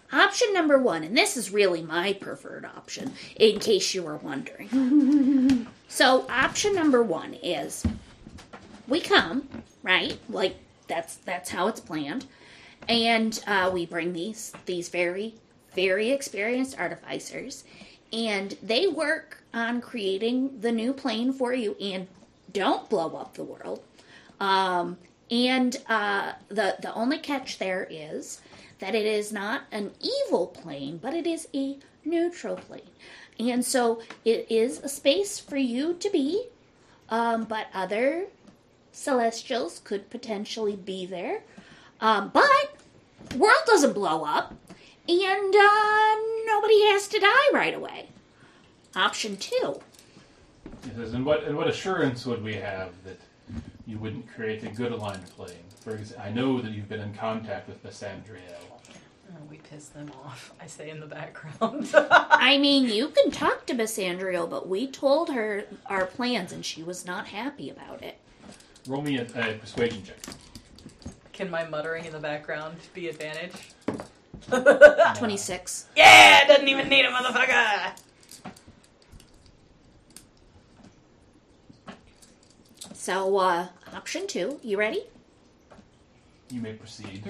S5: Option number 1, and this is really my preferred option, in case you were wondering. So, option number 1 is we come, right? Like, that's how it's planned. And we bring these very, very experienced artificers, and they work on creating the new plane for you and don't blow up the world. And the only catch there is that it is not an evil plane, but it is a neutral plane. And so it is a space for you to be, but other celestials could potentially be there. But the world doesn't blow up, and nobody has to die right away. Option 2.
S3: It says, and what assurance would we have that you wouldn't create a good aligned plane? For example, I know that you've been in contact with Basandriel.
S2: Oh, we pissed them off, I say in the background.
S5: I mean, you can talk to Basandriel, but we told her our plans, and she was not happy about it.
S3: Roll me a persuasion check.
S2: Can my muttering in the background be advantage?
S5: 26.
S2: Yeah, doesn't even need a motherfucker!
S5: So, option 2, you ready?
S3: You may proceed.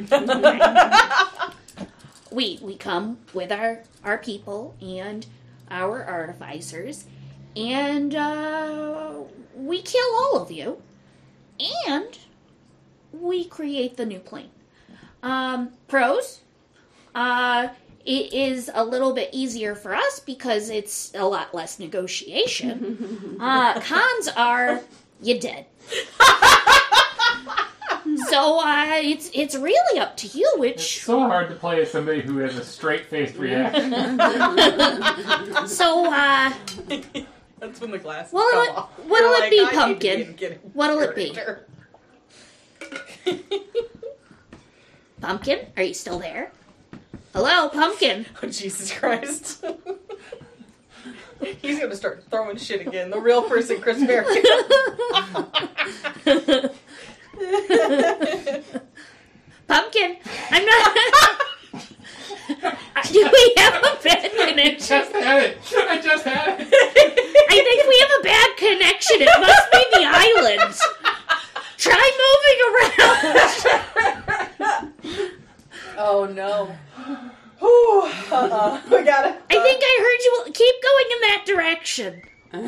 S5: We come with our people and our artificers, and we kill all of you, and we create the new plane. Pros, it is a little bit easier for us because it's a lot less negotiation. Cons are, you're dead. So it's really up to you
S3: It's
S5: which.
S3: so hard to play as somebody who has a straight-faced reaction.
S5: So
S2: That's when the glasses
S5: What'll
S2: come off.
S5: what'll
S2: You're
S5: it be,
S2: like, I need to
S5: Pumpkin?
S2: get
S5: What'll it be?
S2: character.
S5: Pumpkin, are you still there? Hello, Pumpkin.
S2: Oh, Jesus Christ. He's gonna start throwing shit again. The real person, Chris Berry.
S5: Pumpkin, I'm not. Do we have a bad connection?
S3: I just had it.
S5: I think we have a bad connection. It must be the islands. Try moving around.
S2: Oh no. Whew. We got it.
S5: I think I heard you. Keep going in that direction.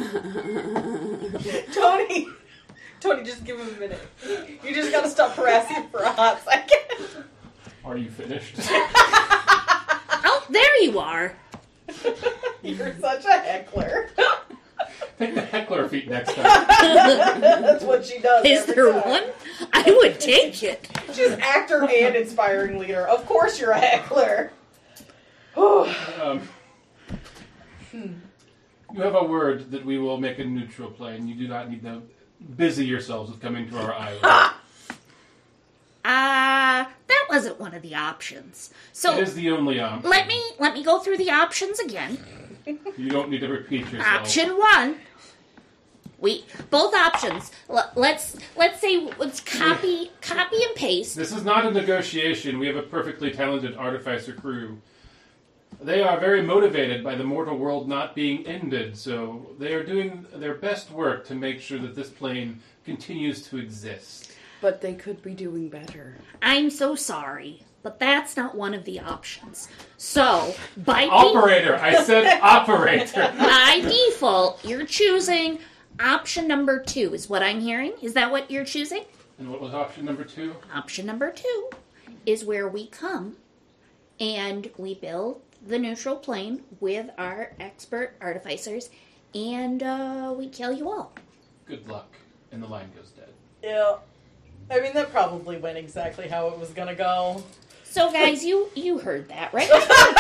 S2: Tony, just give him a minute. You just gotta stop harassing for a hot second.
S3: Are you finished?
S5: Oh, there you are.
S2: You're such a heckler.
S3: Take the heckler feet next time.
S2: That's what she does.
S5: Is
S2: every
S5: there
S2: time.
S5: one? I would take it.
S2: She's actor and inspiring leader. Of course you're a heckler. Whew.
S3: You have a word that we will make a neutral plane. You do not need to busy yourselves with coming to our island.
S5: That wasn't one of the options. So
S3: It is the only option.
S5: let me go through the options again.
S3: You don't need to repeat yourself.
S5: Option 1. Both options. Let's copy and paste.
S3: This is not a negotiation. We have a perfectly talented artificer crew. They are very motivated by the mortal world not being ended, so they are doing their best work to make sure that this plane continues to exist.
S1: But they could be doing better.
S5: I'm so sorry, but that's not one of the options. So, by
S3: Operator! I said operator!
S5: by default, you're choosing option number 2, is what I'm hearing. Is that what you're choosing?
S3: And what was option number 2?
S5: Option number 2 is where we come and we build the neutral plane with our expert artificers, and we kill you all.
S3: Good luck. And the line goes dead.
S2: Yeah. I mean, that probably went exactly how it was gonna go.
S5: So, guys, you heard that, right?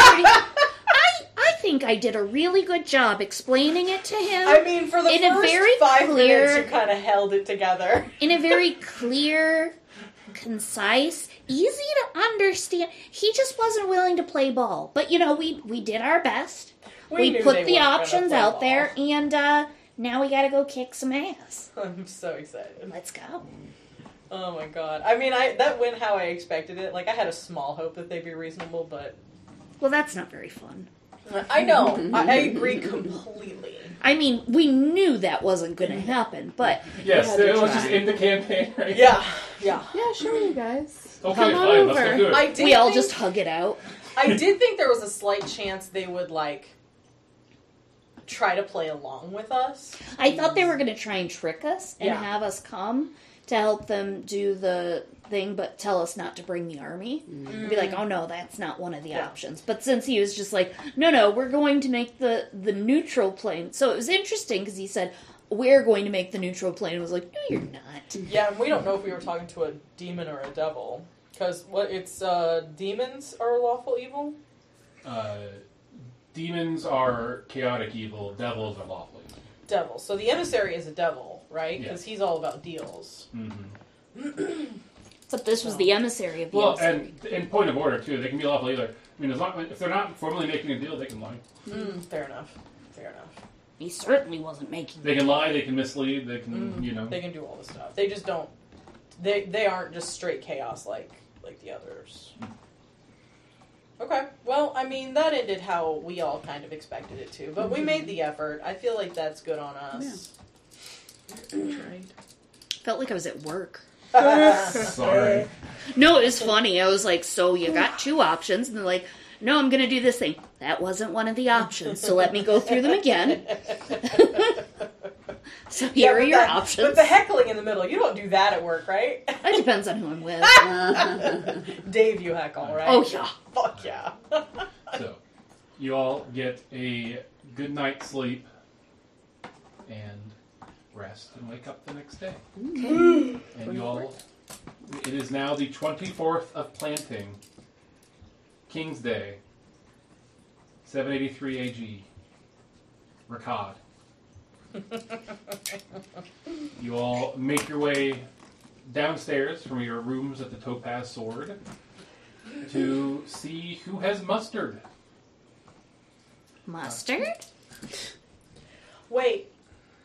S5: I think I did a really good job explaining it to him.
S2: I mean, for the
S5: In a
S2: first
S5: very
S2: 5
S5: clear-
S2: minutes, you kind of held it together.
S5: In a very clear, concise, easy to understand. He just wasn't willing to play ball. But, we did our best. We
S2: knew
S5: put
S2: they
S5: the
S2: weren't gonna
S5: options
S2: play
S5: out
S2: ball.
S5: there, and now we gotta go kick some ass.
S2: I'm so excited.
S5: Let's go.
S2: Oh my god. I mean, that went how I expected it. Like, I had a small hope that they'd be reasonable, but
S5: Well, that's not very fun.
S2: I know. I agree completely.
S5: I mean, we knew that wasn't going to happen, but
S3: Yes,
S1: had to
S3: it was
S1: try.
S3: just in the campaign, right?
S2: Yeah.
S1: Yeah, sure, you guys.
S3: Okay,
S1: Come on
S3: fine, let's
S1: over.
S3: go do it.
S2: I did
S5: we all
S2: think-
S5: just hug it out.
S2: I did think there was a slight chance they would, like, try to play along with us.
S5: I thought they were going to try and trick us and
S2: Yeah.
S5: have us come to help them do the thing, but tell us not to bring the army. And be like, oh no, that's not one of the
S2: Yeah.
S5: options. But since he was just like, no, we're going to make the neutral plane. So it was interesting because he said, we're going to make the neutral plane. And I was like, no, you're not.
S2: Yeah, and we don't know if we were talking to a demon or a devil. Because demons are lawful evil?
S3: Demons are chaotic evil. Devils are lawful evil.
S2: Devil. So the emissary is a devil, right?
S3: Yeah.
S2: Because he's all about deals.
S3: Mm-hmm.
S5: But this was the emissary of the
S3: Well,
S5: emissary.
S3: and in point of order too, they can be lawful either. I mean, as long if they're not formally making a deal, they can lie.
S2: Fair enough. Fair enough.
S5: He certainly wasn't making
S3: They can lie. They can mislead. They can, you know.
S2: They can do all this stuff. They just don't. They aren't just straight chaos like the others. Okay. Well, I mean, that ended how we all kind of expected it to, but we made the effort. I feel like that's good on us.
S1: Tried.
S5: Felt like I was at work.
S3: Sorry.
S5: No, it was funny. I was like, so you got two options. And they're like, no, I'm going to do this thing. That wasn't one of the options. So let me go through them again. So here are
S2: but
S5: your
S2: But
S5: options.
S2: the heckling in the middle, you don't do that at work, right?
S5: It depends on who I'm with.
S2: Dave, you heckle, right?
S5: Oh, yeah.
S2: Fuck yeah.
S3: So, you all get a good night's sleep and rest and wake up the next day. And you all, it is now the 24th of planting, King's Day, 783 AG, Rakad. You all make your way downstairs from your rooms at the Topaz Sword to see who has mustard.
S5: Mustard?
S2: Wait.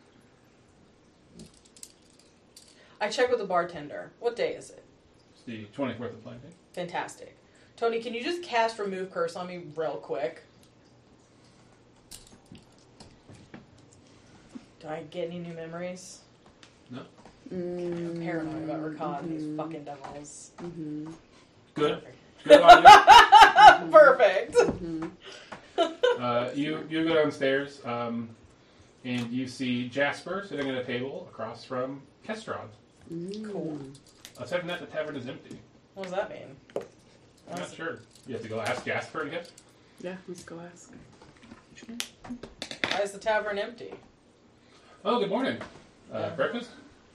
S2: I checked with the bartender. What day is it?
S3: It's the 24th of planting.
S2: Fantastic. Tony, can you just cast Remove Curse on me real quick? Do I get any new memories?
S3: No?
S2: I'm paranoid about Rakad and these fucking devils.
S3: Good. Good on you.
S2: Perfect.
S3: You go downstairs, and you see Jasper sitting at a table across from Kestron.
S2: Cool.
S3: Aside from that, the tavern is empty.
S2: What does that mean?
S3: I'm not sure. You have to go ask Jasper again.
S1: Yeah, let's go ask.
S2: Why is the tavern empty?
S3: Oh, good morning. Breakfast?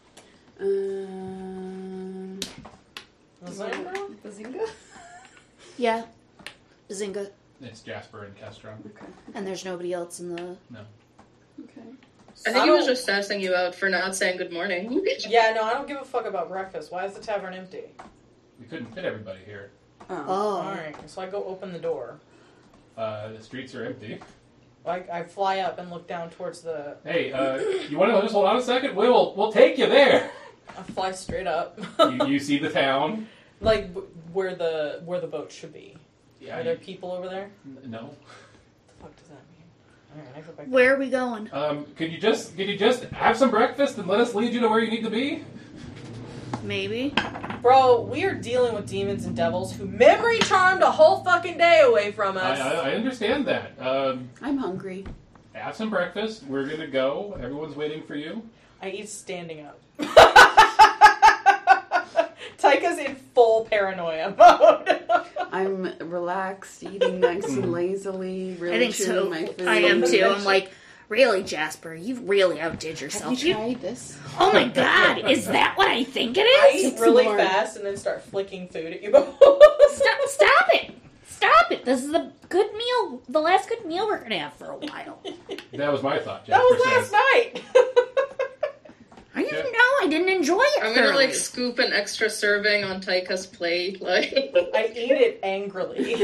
S2: Bazinga?
S1: Bazinga?
S5: Yeah. Bazinga.
S3: It's Jasper and Kestron.
S1: Okay.
S5: And there's nobody else in the...
S3: No.
S1: Okay.
S4: I think he was just sassing you out for not saying good morning.
S2: Yeah, no, I don't give a fuck about breakfast. Why is the tavern empty?
S3: We couldn't fit everybody here.
S5: Oh.
S2: Alright, so I go open the door.
S3: The streets are empty.
S2: I fly up and look down towards the...
S3: Hey, you want to just hold on a second? We'll take you there.
S2: I fly straight up.
S3: You see the town.
S2: Like, where the boat should be.
S3: Yeah.
S2: Are there people over there?
S3: No.
S2: What the fuck does that mean? Alright, I go back.
S5: Where are we going?
S3: Could you just have some breakfast and let us lead you to where you need to be?
S5: Maybe.
S2: Bro, we are dealing with demons and devils who memory charmed a whole fucking day away from us.
S3: I understand that.
S1: I'm hungry.
S3: Have some breakfast. We're gonna go. Everyone's waiting for you.
S2: I eat standing up. Tyka's in full paranoia mode.
S1: I'm relaxed, eating nice and lazily, really
S5: I think
S1: chewing
S5: so.
S1: my food.
S5: I am too. I'm like, really, Jasper? You really outdid yourself.
S1: Have you tried this?
S5: Oh my god, is that what I think it
S2: I
S5: is?
S2: eat really
S1: more.
S2: fast and then start flicking food at you both.
S5: Stop it! Stop it! This is the good meal, the last good meal we're gonna have for a while.
S3: That was my thought.
S2: That was
S3: Jasper
S2: last
S3: says.
S2: night.
S5: I didn't know. I didn't enjoy it.
S4: I'm gonna
S5: thoroughly.
S4: like scoop an extra serving on Taika's plate, like.
S2: I eat it angrily.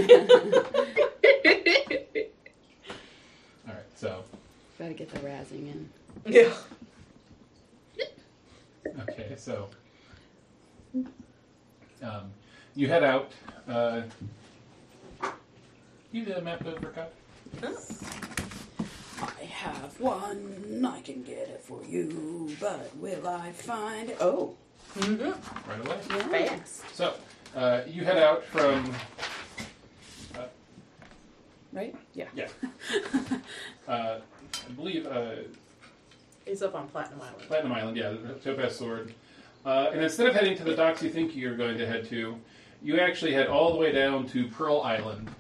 S3: All right, so
S1: Gotta get the razzing in.
S2: Yeah.
S3: okay, so you head out. You did a map over, Cut.
S6: I have one. I can get it for you, but will I find it? Oh,
S3: Right away.
S2: Fast.
S3: So, you head out from...
S6: right? Yeah.
S3: Yeah. I believe
S2: He's up on Platinum Island.
S3: Platinum Island, yeah, the Topaz Sword. And instead of heading to the docks you think you're going to head to, you actually head all the way down to Pearl Island.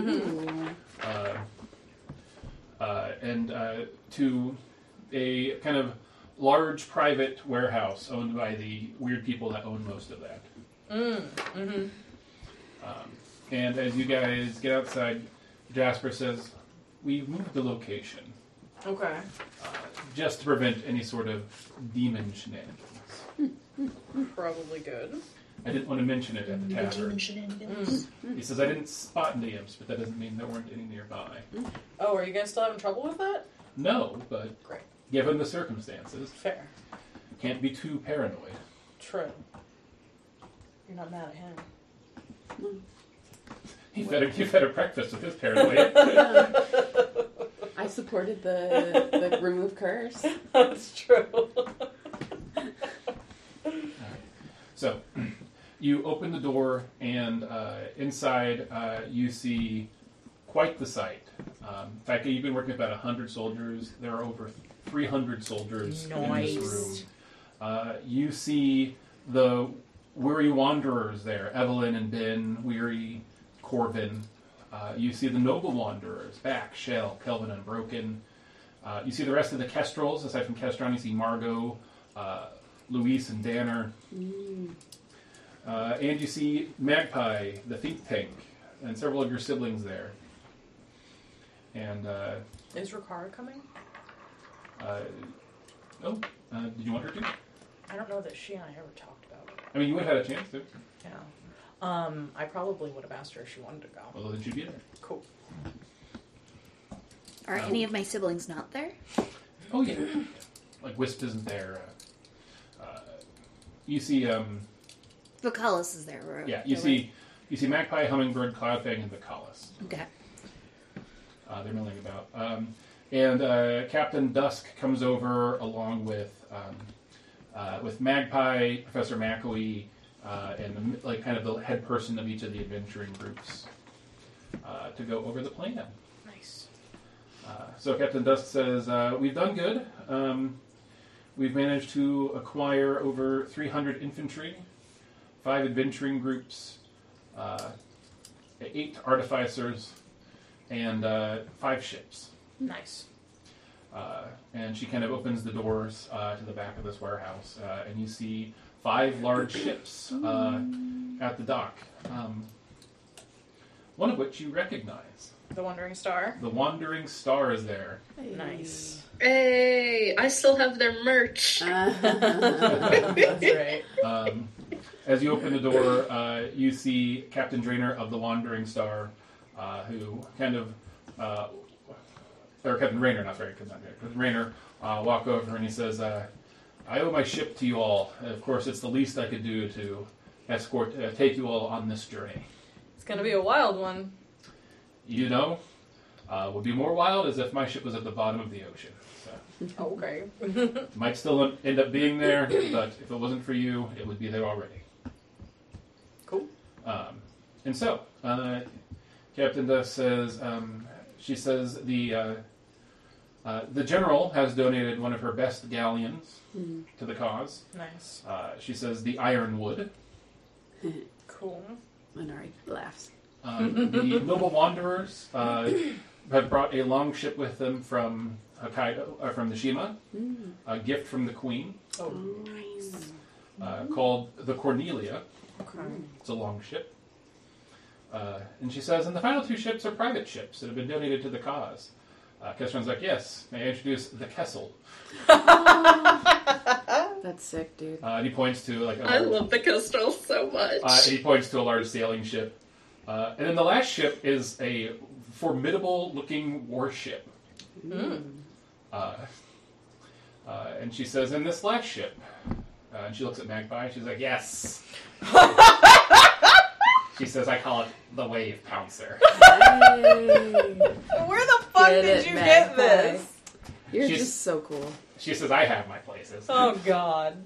S3: And to a kind of large private warehouse owned by the weird people that own most of that. And as you guys get outside, Jasper says, "We've moved the location
S2: Okay.
S3: just to prevent any sort of demon shenanigans."
S2: Probably good.
S3: I didn't want to mention it at the tavern.
S4: shenanigans.
S3: He says, "I didn't spot any imps, but that doesn't mean there weren't any nearby."
S2: Oh, are you guys still having trouble with that?
S3: No, but
S2: Great.
S3: given the circumstances,
S2: Fair.
S3: can't be too paranoid.
S2: True. You're not mad at him.
S3: He fed a breakfast with his paranoia.
S6: I supported the remove curse.
S2: That's true.
S3: So, you open the door, and inside you see quite the sight. In fact, you've been working with about 100 soldiers. There are over 300 soldiers in this room. You see the weary wanderers there, Evelyn and Ben, Weary, Corvin. You see the noble wanderers, Back, Shell, Kelvin, Unbroken. You see the rest of the Kestrels. Aside from Kestron, you see Margot, Luis, and Danner. And you see Magpie, the think tank, and several of your siblings there. And,
S2: Is Ricard coming?
S3: did you want her to?
S2: I don't know that she and I ever talked about it.
S3: I mean, you would have had a chance to.
S2: Yeah. I probably would have asked her if she wanted to go.
S3: Well, then she'd be there.
S2: Cool.
S5: Are any of my siblings not there?
S3: Oh, yeah. Like, Wisp isn't there. You see,
S5: Vocalus is there, right?
S3: yeah, you see Magpie, Hummingbird, Cloudfang, and Vocalus.
S5: Okay.
S3: They're milling about. And Captain Dusk comes over along with Magpie, Professor McAwee, and kind of the head person of each of the adventuring groups to go over the plan.
S2: Nice.
S3: So Captain Dusk says, "We've done good. We've managed to acquire over 300 infantry, 5 adventuring groups, 8 artificers, and 5 ships."
S2: Nice.
S3: And she kind of opens the doors to the back of this warehouse, and you see 5 large ships at the dock. One of which you recognize.
S2: The Wandering Star.
S3: The Wandering Star is there.
S2: Nice.
S4: Hey, I still have their merch.
S2: That's right.
S3: As you open the door, you see Captain Drainer of the Wandering Star, who kind of, or Captain Rainer, not sorry, Captain Rainer, walk over and he says, "I owe my ship to you all. Of course, it's the least I could do to take you all on this journey.
S2: It's going to be a wild one.
S3: You know, would be more wild as if my ship was at the bottom of the ocean. So,
S2: Okay.
S3: might still end up being there, but if it wasn't for you, it would be there already."
S2: Cool.
S3: And so, Captain Dusk says, she says the general has donated one of her best galleons to the cause.
S2: Nice.
S3: She says the Ironwood.
S2: Cool.
S6: Minari laughs.
S3: The noble wanderers have brought a long ship with them from Hokkaido, from the Shima, a gift from the Queen,
S2: Oh,
S6: Nice.
S3: called the Cornelia.
S2: okay.
S3: It's a long ship. And she says, and the final 2 ships are private ships that have been donated to the cause. Kestron's like, "Yes, may I introduce the Kessel?"
S6: That's sick, dude.
S3: And he points to like a
S4: I
S3: large,
S4: love the Kestrel so much.
S3: and he points to a large sailing ship. And then the last ship is a formidable-looking warship. And she says, "In this last ship," and she looks at Magpie. She's like, "Yes." She says, I call it the Wave Pouncer.
S1: Hey.
S2: Where the fuck
S1: Get
S2: did
S1: it,
S2: you
S1: Magpie.
S2: get this?
S1: You're
S3: She's-
S1: just so cool.
S3: She says, I have my places.
S2: Oh god.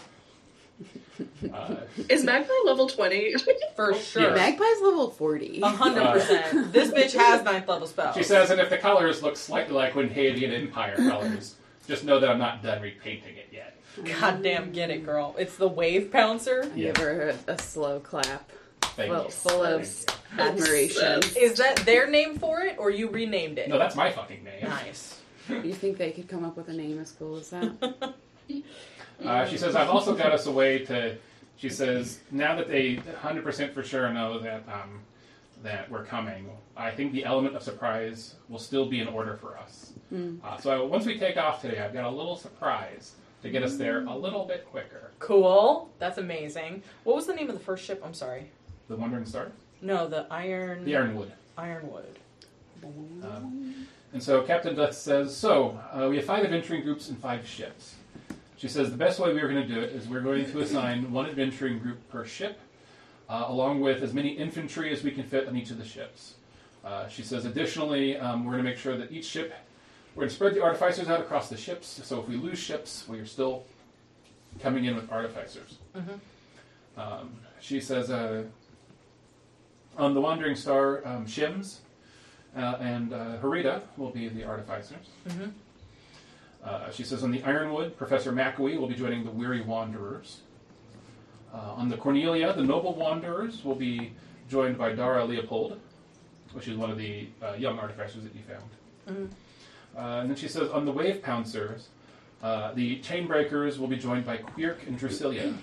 S4: Is Magpie level 20?
S2: For sure.
S3: Yes.
S1: Magpie's level 40.
S2: 100%. This bitch has 9th level spells.
S3: She says, and if the colors look slightly like when Haitian Empire colors, just know that I'm not done repainting it yet.
S2: Goddamn, get it, girl. It's the Wave Pouncer.
S1: Give her a slow clap.
S3: Thank
S1: Well,
S3: you.
S1: full of
S3: Thank
S1: admiration.
S2: Is that their name for it, or you renamed it?
S3: you. No, that's my fucking name.
S2: Nice.
S1: You think they could come up with a name as cool as that?
S3: She says, I've also got us a way to... She says, now that they 100% for sure know that that we're coming, I think the element of surprise will still be in order for us. So once we take off today, I've got a little surprise to get us there a little bit quicker.
S2: Cool. That's amazing. What was the name of the first ship? I'm sorry.
S3: The Wandering Star?
S2: No, the Iron...
S3: The Ironwood.
S2: Ironwood.
S3: And so Captain Duth says, so, we have 5 adventuring groups and 5 ships. She says the best way we are going to do it is we're going to assign 1 adventuring group per ship, along with as many infantry as we can fit on each of the ships. She says additionally, we're going to make sure that each ship, we're going to spread the artificers out across the ships, so if we lose ships, we are still coming in with artificers. She says on the Wandering Star, Shims and Harita will be the artificers. She says on the Ironwood, Professor McAwee will be joining the Weary Wanderers. On the Cornelia, the Noble Wanderers will be joined by Dara Leopold, which is one of the young artificers that you found. And then she says on the Wave Pouncers, the Chainbreakers will be joined by Quirk and Drusilla.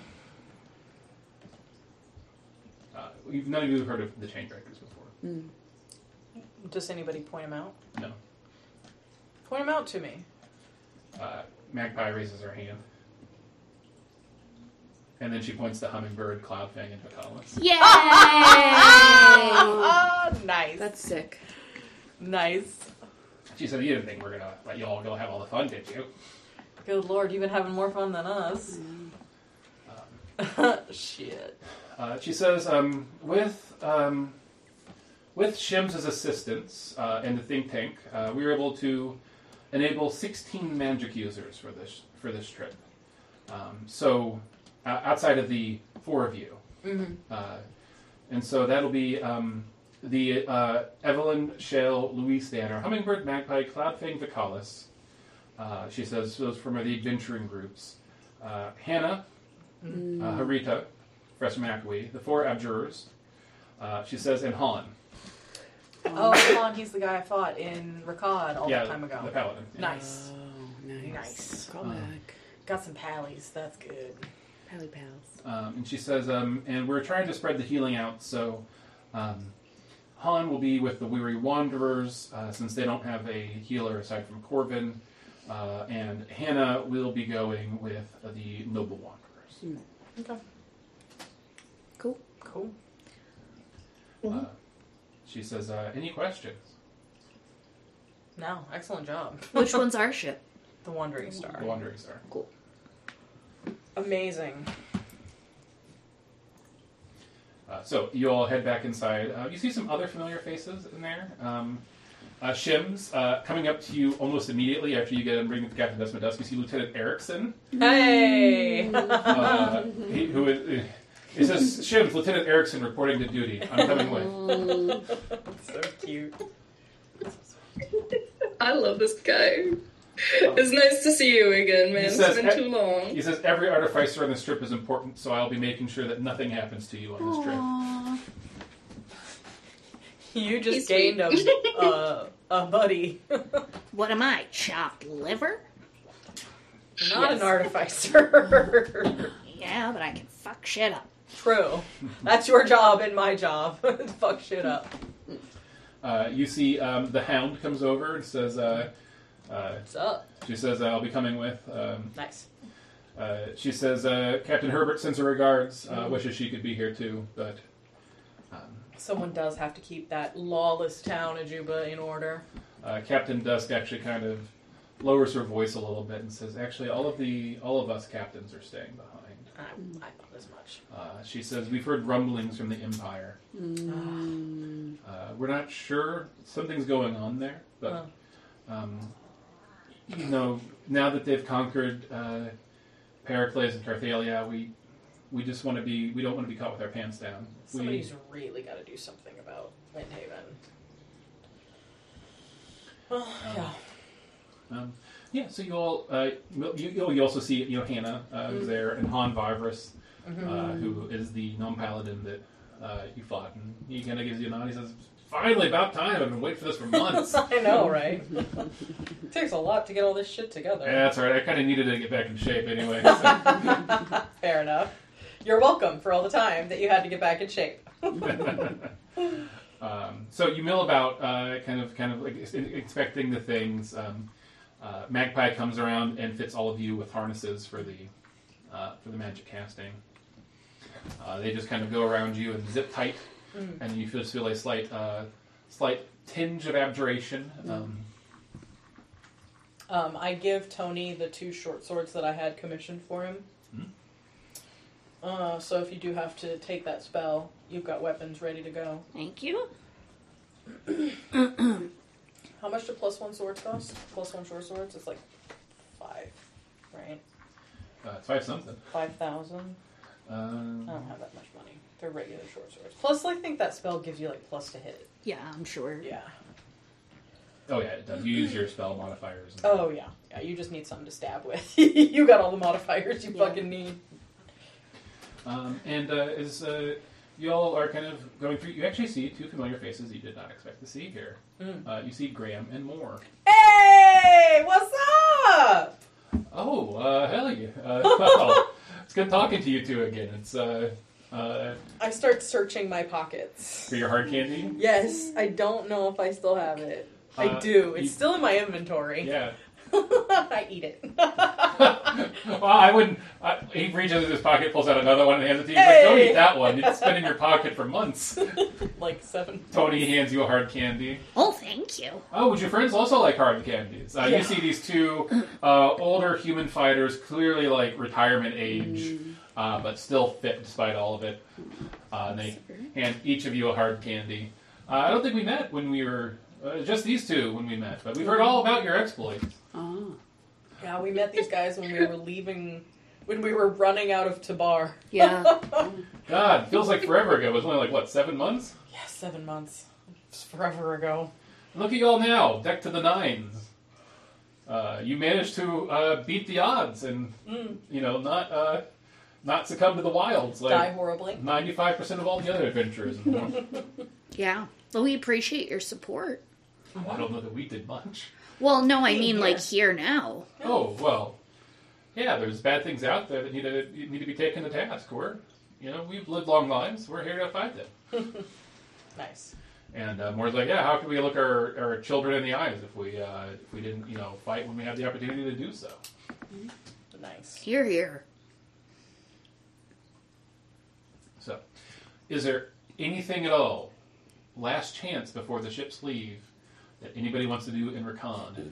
S3: None of you have heard of the Chainbreakers before.
S2: Does anybody point him out?
S3: No.
S2: Point him out to me.
S3: Magpie raises her hand. And then she points to Hummingbird, Cloudfang, and Vicalis.
S5: Yay!
S2: Oh, nice.
S1: That's sick.
S2: Nice.
S3: She said, you didn't think we're going to let you all go have all the fun, did you?
S2: Good lord, you've been having more fun than us. Shit.
S3: She says, with Shims' assistance and the think tank, we were able to enable 16 magic users for this trip. So outside of the 4 of you, and so that'll be the Evelyn, Shell, Louise Danner, Hummingbird, Magpie, Cloudfang, Vicalis. She says those from the adventuring groups. Hannah, Harita, Professor McAwee, the 4 abjurers. She says, and Han.
S2: Oh, Han, he's the guy I fought in Rakad all that time ago.
S3: The paladin.
S2: Nice.
S1: Oh, nice.
S2: Nice.
S1: Call back.
S2: Got some pallies. That's good.
S1: Pally pals.
S3: And she says, and we're trying to spread the healing out, so Han will be with the Weary Wanderers, since they don't have a healer aside from Corvin, and Hannah will be going with the Noble Wanderers.
S2: Okay.
S1: Cool.
S2: Cool.
S3: She says, any questions?
S2: No, excellent job.
S5: Which one's our ship?
S2: The Wandering Star.
S3: The Wandering Star.
S5: Cool.
S2: Amazing.
S3: So you all head back inside. You see some other familiar faces in there. Shims, coming up to you almost immediately after you get and bring to Captain Desmond, you see Lieutenant Erickson.
S2: Hey!
S3: It says, Shims, Lieutenant Erickson reporting to duty. I'm coming with.
S2: So cute.
S4: I love this guy. It's nice to see you again, man.
S3: He
S4: It's
S3: says
S4: been too long.
S3: He says, every artificer on this trip is important, so I'll be making sure that nothing happens to you on this trip.
S2: You just
S4: He's
S2: gained
S4: sweet.
S2: a buddy.
S5: What am I, chopped liver?
S2: You're not an artificer.
S5: Yeah, but I can fuck shit up.
S2: True. That's your job and my job. Fuck shit up.
S3: You see the Hound comes over and says,
S2: What's up?
S3: she says, I'll be coming with.
S2: Nice.
S3: She says, Captain Herbert sends her regards, wishes she could be here too, but...
S2: Someone does have to keep that lawless town of Juba in order.
S3: Captain Dusk actually kind of lowers her voice a little bit and says, actually, all of us captains are staying behind.
S2: I thought as much.
S3: She says, we've heard rumblings from the Empire. We're not sure. Something's going on there. But, you know, now that they've conquered Pericles and Carthalia, we just want to be, we don't want to be caught with our pants down.
S2: Somebody's really got to do something about Windhaven. Well,
S3: yeah, so you all, you also see, you know, Hannah who's there, and Han Varvris, who is the gnome paladin that you fought, and he kind of gives you a nod. He says, "Finally, about time. I've been waiting for this for months."
S2: I know, right? It takes a lot to get all this shit together.
S3: Yeah, that's all right. I kind of needed to get back in shape anyway. So.
S2: Fair enough. You're welcome for all the time that you had to get back in shape.
S3: So you mill about, kind of like expecting the things. Magpie comes around and fits all of you with harnesses for the magic casting. They just kind of go around you and zip tight, and you just feel a slight tinge of abjuration.
S2: I give Tony the 2 short swords that I had commissioned for him. So if you do have to take that spell, you've got weapons ready to go.
S5: Thank you.
S2: How much do +1 swords cost? +1 short swords? It's like 5, right?
S3: It's 5 something.
S2: 5,000? I don't have that much money. They're regular short swords. Plus, I think that spell gives you like plus to hit.
S5: Yeah, I'm sure.
S2: Yeah.
S3: Oh yeah, it does. You use your spell modifiers.
S2: Oh yeah. Yeah, you just need something to stab with. You got all the modifiers you fucking need.
S3: As you all are kind of going through, you actually see 2 familiar faces you did not expect to see here. You see Graham and Moore.
S2: Hey! What's up?
S3: Oh, hell yeah. Well, it's good talking to you 2 again. It's,
S2: I start searching my pockets.
S3: for your hard candy?
S2: Yes, I don't know if I still have it. I do. It's still in my inventory.
S3: Yeah.
S2: I eat it.
S3: Well, I wouldn't. He reaches into his pocket, pulls out another one, and hands it to you. He's like, don't eat that one. It's been in your pocket for months.
S2: Like 7.
S3: Tony hands you a hard candy.
S5: Oh, thank you.
S3: Oh, would your friends also like hard candies?
S2: Yeah.
S3: You see these 2 older human fighters, clearly like retirement age, but still fit despite all of it. And they hand each of you a hard candy. I don't think we met when we were... just these 2 when we met, but we've heard all about your exploits.
S1: Oh.
S2: Yeah, we met these guys when we were leaving, when we were running out of Tabar.
S5: Yeah.
S3: God, feels like forever ago. It was only like, what, 7 months?
S2: Yeah, 7 months. It's forever ago.
S3: Look at y'all now, decked to the nines. You managed to beat the odds and, you know, not succumb to the wilds like
S2: Die horribly.
S3: 95% of all the other adventurers.
S5: Yeah. Well, we appreciate your support.
S3: Oh, I don't know that we did much.
S5: Well, no, I mean, like, here now.
S3: Oh, well. Yeah, there's bad things out there that need to be taken to task. We've lived long lives. We're here to fight them.
S2: Nice.
S3: And Moore's like, yeah, how can we look our children in the eyes if we didn't, fight when we had the opportunity to do so?
S2: Nice.
S5: Here, here.
S3: So, is there anything at all, last chance before the ships leave, that anybody wants to do in Recon?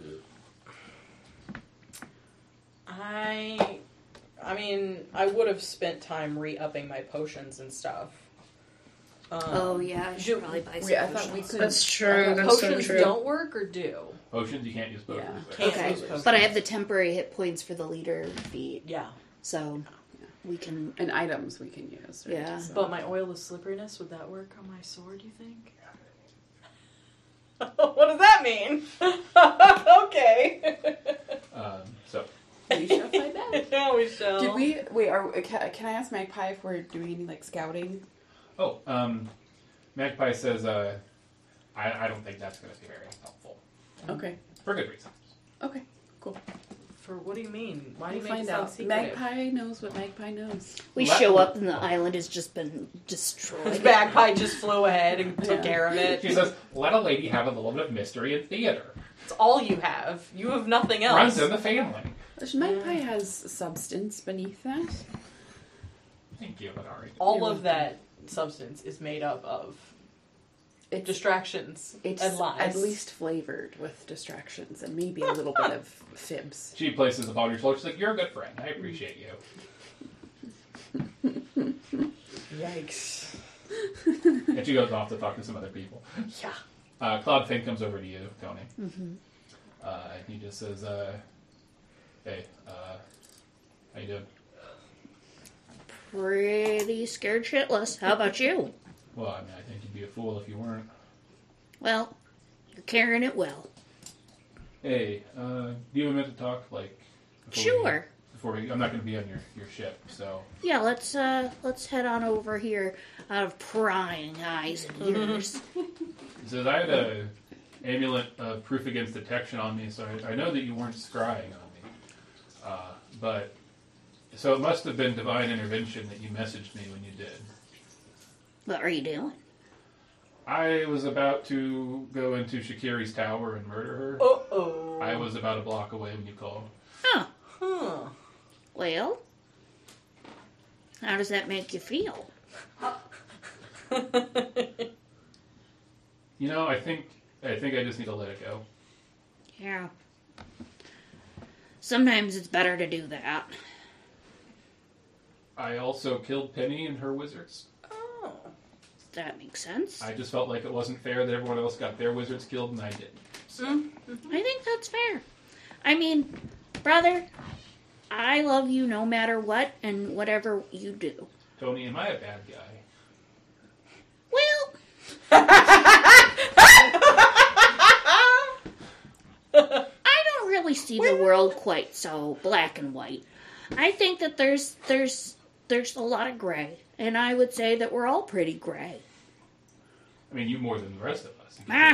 S2: I mean, I would have spent time re-upping my potions and stuff.
S5: Oh, yeah, I should probably buy some
S1: I thought we
S5: potions.
S1: could.
S4: That's true. That's so
S2: Potions
S4: true.
S2: don't work or do?
S3: Potions, you can't use potions.
S2: Yeah.
S3: Right?
S5: Okay,
S2: Use potions.
S5: but I have the temporary hit points for the leader feat,
S2: Yeah.
S5: so we can...
S1: And items we can use. Right?
S5: Yeah.
S1: So.
S2: But my oilless slipperiness, would that work on my sword, you think? What does that mean? Okay.
S3: So,
S1: We shall find out.
S2: Yeah, we shall.
S1: Did we wait? Can I ask Magpie if we're doing any like scouting?
S3: Magpie says, I don't think that's going to be very helpful.
S1: Okay.
S3: For good reasons.
S1: Okay. Cool.
S2: For what do you mean? Why do
S1: We'll
S2: you make it
S1: find
S2: sound
S1: out.
S2: secretive?
S1: Magpie knows what Magpie knows.
S5: We
S3: Well,
S5: show up and the island has just been destroyed.
S2: Magpie just flew ahead and took
S1: Yeah.
S2: care of it.
S3: She says, let a lady have a little bit of mystery in theater.
S2: It's all you have. You have nothing else.
S3: Runs in the family.
S1: Magpie has substance beneath that.
S3: Thank you, Minari.
S2: All of that substance is made up of distractions
S1: It's
S2: and lies.
S1: at least flavored with distractions and maybe a little bit of fibs.
S3: She places upon your shoulder. She's like, you're a good friend. I appreciate you.
S2: Yikes.
S3: And she goes off to talk to some other people.
S2: Yeah.
S3: Claude Finn comes over to you, Tony. And he just says, hey, how you doing?
S5: Pretty scared shitless. How about you?
S3: Well, I mean, I think you'd be a fool if you weren't.
S5: Well, you're carrying it well.
S3: Hey, do you have a minute to talk? Like,
S5: Sure.
S3: I'm not going to be on your ship, so.
S5: Yeah, let's head on over here out of prying eyes and ears.
S3: He says, I had a amulet of proof against detection on me, so I know that you weren't scrying on me. But, so it must have been divine intervention that you messaged me when you did.
S5: What are you doing?
S3: I was about to go into Shakiri's tower and murder her.
S2: Uh-oh.
S3: I was about a block away when you called.
S5: Huh.
S2: Huh.
S5: Well, how does that make you feel?
S3: You know, I think I just need to let it go.
S5: Yeah. Sometimes it's better to do that.
S3: I also killed Penny and her wizards.
S2: Oh.
S5: That makes sense.
S3: I just felt like it wasn't fair that everyone else got their wizards killed and I didn't. So.
S5: I think that's fair. I mean, brother, I love you no matter what and whatever you do.
S3: Tony, am I a bad guy?
S5: Well, I don't really see the world quite so black and white. I think that there's a lot of gray, and I would say that we're all pretty gray.
S3: I mean, you more than the rest of us.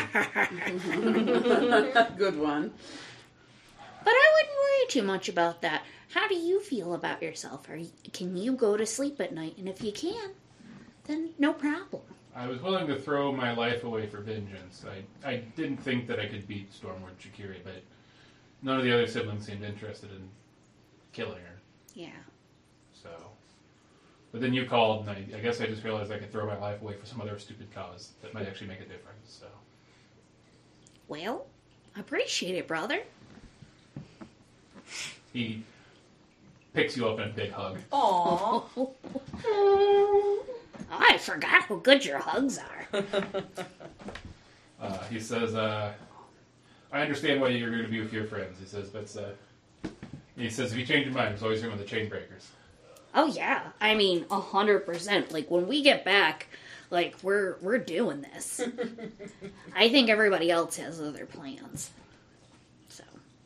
S1: Good one.
S5: But I wouldn't worry too much about that. How do you feel about yourself? Can you go to sleep at night? And if you can, then no problem.
S3: I was willing to throw my life away for vengeance. I didn't think that I could beat Stormward Shakiri, but none of the other siblings seemed interested in killing her.
S5: Yeah.
S3: So, but then you called, and I guess I just realized I could throw my life away for some other stupid cause that might actually make a difference. So,
S5: Well, I appreciate it, brother.
S3: he picks you up in a big hug.
S2: Aww.
S5: I forgot how good your hugs are.
S3: He says, I understand why you're going to be with your friends. He says, but if you change your mind, there's always room in the chain breakers.
S5: Oh yeah, I mean 100%. Like when we get back, like we're doing this. I think everybody else has other plans. So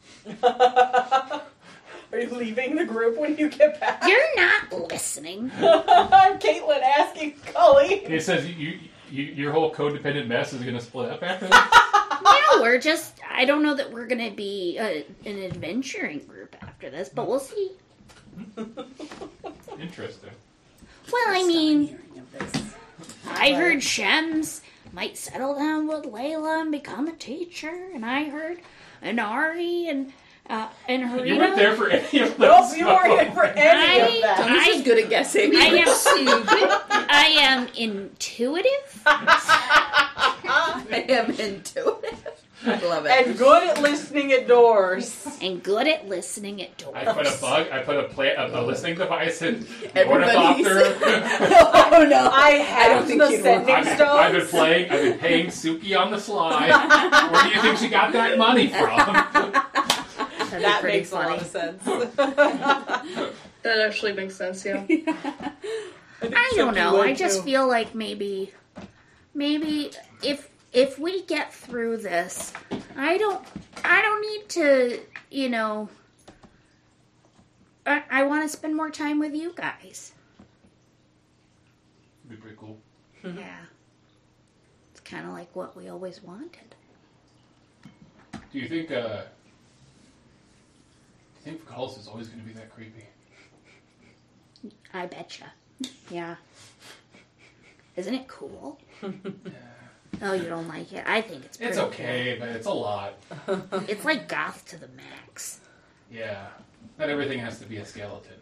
S2: Are you leaving the group when you get back?
S5: you're not listening.
S2: I'm Caitlin asking Cully.
S3: He says, your whole codependent mess is going to split up after this?
S5: Yeah, we're just. I don't know that we're gonna be an adventuring group after this, but we'll see.
S3: Interesting.
S5: Well, I
S1: First time
S5: mean,
S1: hearing of this.
S5: I heard Shems might settle down with Layla and become a teacher, and I heard Inari and Harita.
S3: You weren't there for any of
S2: Nope,
S3: this.
S2: you weren't in for any of that.
S1: Tony's just good at guessing.
S5: I am intuitive.
S1: I am intuitive. I love it.
S2: And good at listening at doors.
S5: And good at listening at doors.
S3: I put a listening device in the
S1: Everybody's-
S3: ornithopter.
S1: Oh no!
S2: I have
S1: don't think
S2: the
S1: you'd
S2: sending
S1: want
S2: stones.
S3: I've been paying Suki on the sly. Where do you think she got that money from?
S2: That
S1: pretty
S2: makes a lot of sense.
S4: That actually makes sense, yeah.
S5: I don't know. I just feel like maybe if we get through this, I don't need to, I want to spend more time with you guys.
S3: It'd be pretty cool.
S5: Yeah. It's kind of like what we always wanted.
S3: Do you think Gauls is always going to be that creepy?
S5: I betcha. Yeah. Isn't it cool? Oh, you don't like it? I think it's pretty
S3: It's okay, but it's a lot.
S5: cool. It's like goth to the max.
S3: Yeah. Not everything has to be a skeleton.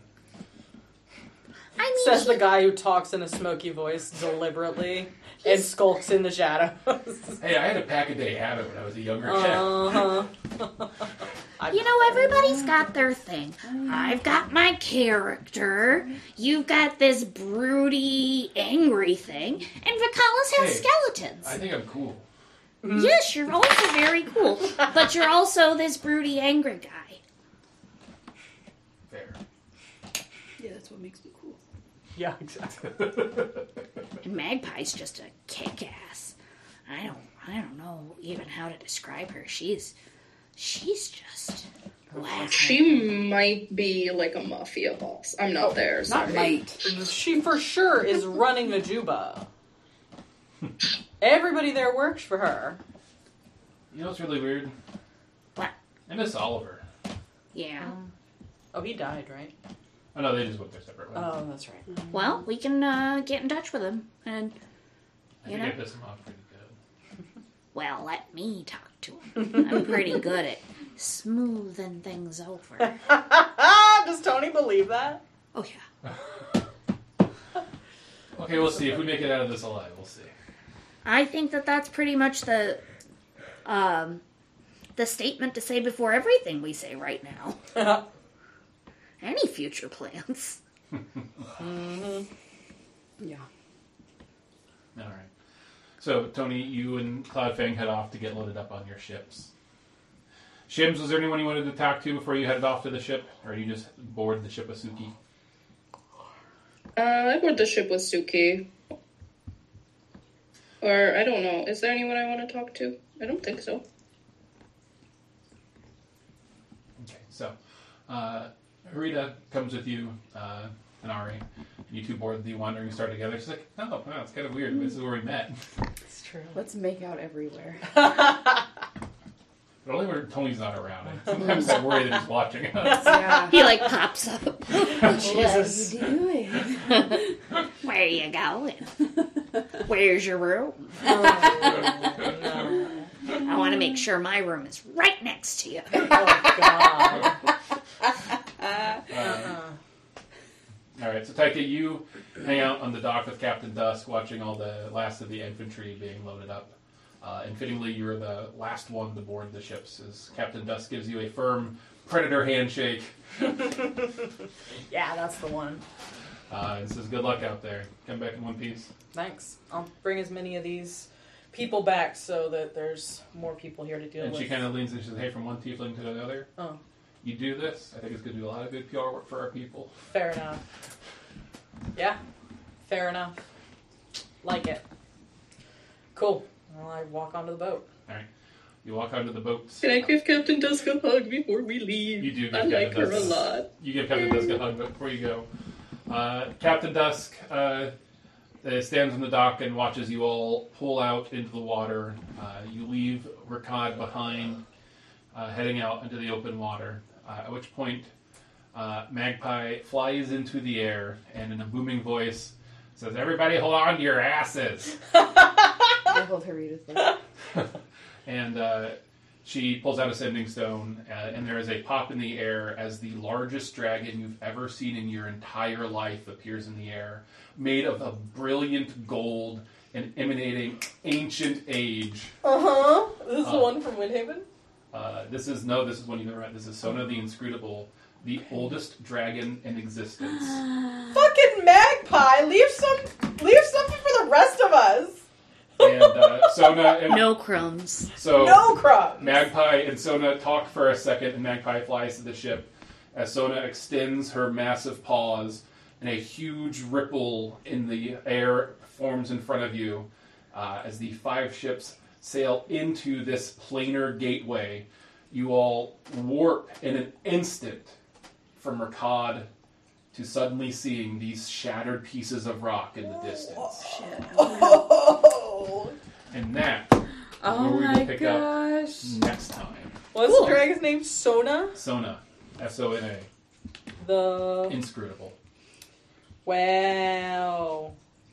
S5: I mean,
S2: Says the guy who talks in a smoky voice deliberately and skulks in the shadows.
S3: Hey, I had a pack-a-day habit when I was a younger kid.
S2: I
S5: You know, everybody's got their thing. I've got my character. You've got this broody, angry thing. And Vicalis has
S3: Hey,
S5: skeletons.
S3: I think I'm cool.
S5: Yes, you're also very cool. But you're also this broody, angry guy.
S3: Fair.
S6: Yeah, that's what makes me cool.
S2: Yeah, exactly.
S5: And Magpie's just a kick-ass. I don't know even how to describe her. She's just... Wow.
S4: She might be like a mafia boss. I'm not there.
S6: Not
S4: Sorry.
S6: might.
S2: She for sure is running the Juba. Everybody there works for her.
S3: You know what's really weird?
S5: What?
S3: I miss Oliver.
S5: Yeah.
S2: Oh, he died, right?
S3: Oh no, they just went their separate ways.
S2: Oh, that's right.
S5: Well, we can get in touch with him. And,
S3: I
S5: you
S3: think I
S5: know.
S3: pissed him off pretty good.
S5: Well, let me talk to him. I'm pretty good at smoothing things over.
S2: Does Tony believe that?
S5: Oh, yeah.
S3: Okay, we'll see. If we make it out of this alive, we'll see.
S5: I think that's pretty much the statement to say before everything we say right now. Any future plans?
S6: Yeah.
S3: Alright. So, Tony, you and Cloudfang head off to get loaded up on your ships. Shims, was there anyone you wanted to talk to before you headed off to the ship? Or you just board the ship with Suki?
S4: I board the ship with Suki. Or, I don't know. Is there anyone I want to talk to? I don't think so.
S3: Okay, so, Harita comes with you, and Ari. You two board the Wandering Star together. She's like, oh, wow, it's kind of weird. This is where we met.
S2: It's true.
S1: Let's make out everywhere.
S3: But only when Tony's not around. And sometimes I worry that he's watching us.
S1: Yeah.
S5: He, like, pops up.
S2: Jesus.
S1: What are you doing?
S5: Where are you going? Where's your room?
S2: No.
S5: I want to make sure my room is right next to you.
S2: Oh, God.
S3: Alright, so Taika, you hang out on the dock with Captain Dusk, watching all the last of the infantry being loaded up. And fittingly, you're the last one to board the ships, as Captain Dusk gives you a firm predator handshake.
S2: Yeah, that's the one.
S3: And says, good luck out there. Come back in one piece.
S2: Thanks. I'll bring as many of these people back so that there's more people here to deal
S3: And
S2: with.
S3: she kind of leans and she says, hey, from one tiefling to the other,
S2: Oh,
S3: you do this, I think it's going to do a lot of good PR work for our people.
S2: fair enough. Yeah, fair enough. Like it. Cool. Well, I walk onto the boat.
S3: Alright. You walk onto the boats.
S4: Can I give Captain Dusk a hug before we leave?
S3: You do give
S4: I
S3: Captain
S4: like her a
S3: Dusk
S4: lot.
S3: You give Captain Dusk a hug before you go. Captain Dusk stands on the dock and watches you all pull out into the water. You leave Rakad behind, heading out into the open water. At which point, Magpie flies into the air and in a booming voice says, everybody hold on to your asses!
S1: I hold Harita's leg.
S3: And she pulls out a sending stone, and there is a pop in the air as the largest dragon you've ever seen in your entire life appears in the air, made of a brilliant gold and emanating ancient age.
S2: This is the one from Windhaven?
S3: This is one you've never met. This is Sona the Inscrutable, the oldest dragon in existence.
S2: Fucking Magpie! Leave something for the rest of us!
S3: And Sona and
S5: No crumbs.
S3: so
S2: No crumbs!
S3: Magpie and Sona talk for a second, and Magpie flies to the ship as Sona extends her massive paws, and a huge ripple in the air forms in front of you as the 5 ships sail into this planar gateway. You all warp in an instant from Rakad to suddenly seeing these shattered pieces of rock in the distance.
S1: Shit.
S2: Oh!
S3: And that
S1: Oh
S3: where we will
S1: my
S3: pick up
S1: gosh.
S3: next time.
S2: What's
S5: Cool.
S2: the dragon's name? Sona?
S3: Sona, S-O-N-A,
S2: The...
S3: Inscrutable.
S2: Wow.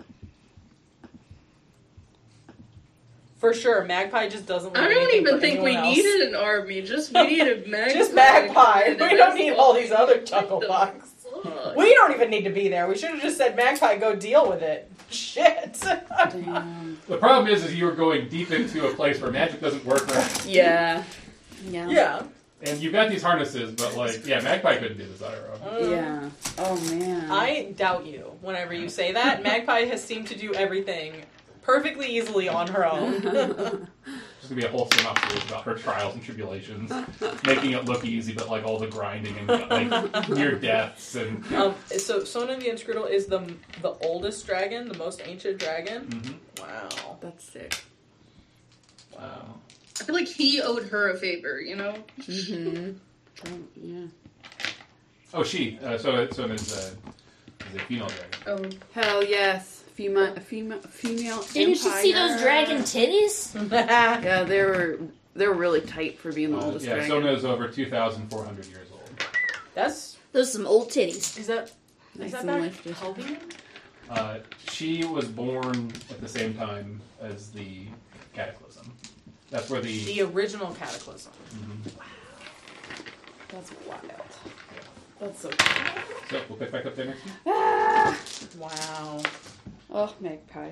S2: For sure, Magpie just doesn't want
S4: I don't
S2: anything
S4: even
S2: for
S4: think we
S2: anyone else.
S4: needed an army. Just we needed Magpie.
S2: Just Magpie.
S4: And
S2: We
S4: that's
S2: don't need all these other chucklebugs.
S4: Fuck.
S2: We don't even need to be there. We should have just said, Magpie, go deal with it. Shit.
S1: Damn.
S3: The problem is you were going deep into a place where magic doesn't work right.
S1: Yeah.
S5: Yeah.
S2: Yeah.
S3: And you've got these harnesses, but Magpie couldn't do this on her own.
S1: Yeah. Oh man.
S2: I doubt you whenever you say that. Magpie has seemed to do everything perfectly easily on her own.
S3: Just gonna be a whole synopsis about her trials and tribulations, making it look easy, but all the grinding and near deaths and.
S2: So Sona the Inscrutable is the oldest dragon, the most ancient dragon.
S3: Mm-hmm.
S2: Wow,
S1: That's sick.
S2: wow.
S4: I feel like he owed her a favor, you know?
S1: Mm-hmm. Oh, yeah.
S3: Oh, she. So is a female dragon.
S4: Oh.
S1: Hell yes. Female
S5: Didn't you
S1: empire.
S5: see those dragon titties?
S1: Yeah, they were really tight for being the oldest dragon.
S3: Sona is over 2,400 years old.
S2: That's
S5: Those are some old titties.
S2: is that
S1: Nice
S2: is that
S1: and
S2: back
S1: lifted.
S2: Helvian?
S3: She was born at the same time as the Cataclysm. That's where
S2: The original Cataclysm.
S3: Mhm.
S1: That's wild. That's so cool.
S3: So we'll pick back up there next week.
S1: Ah!
S2: Wow.
S1: Oh, Magpie.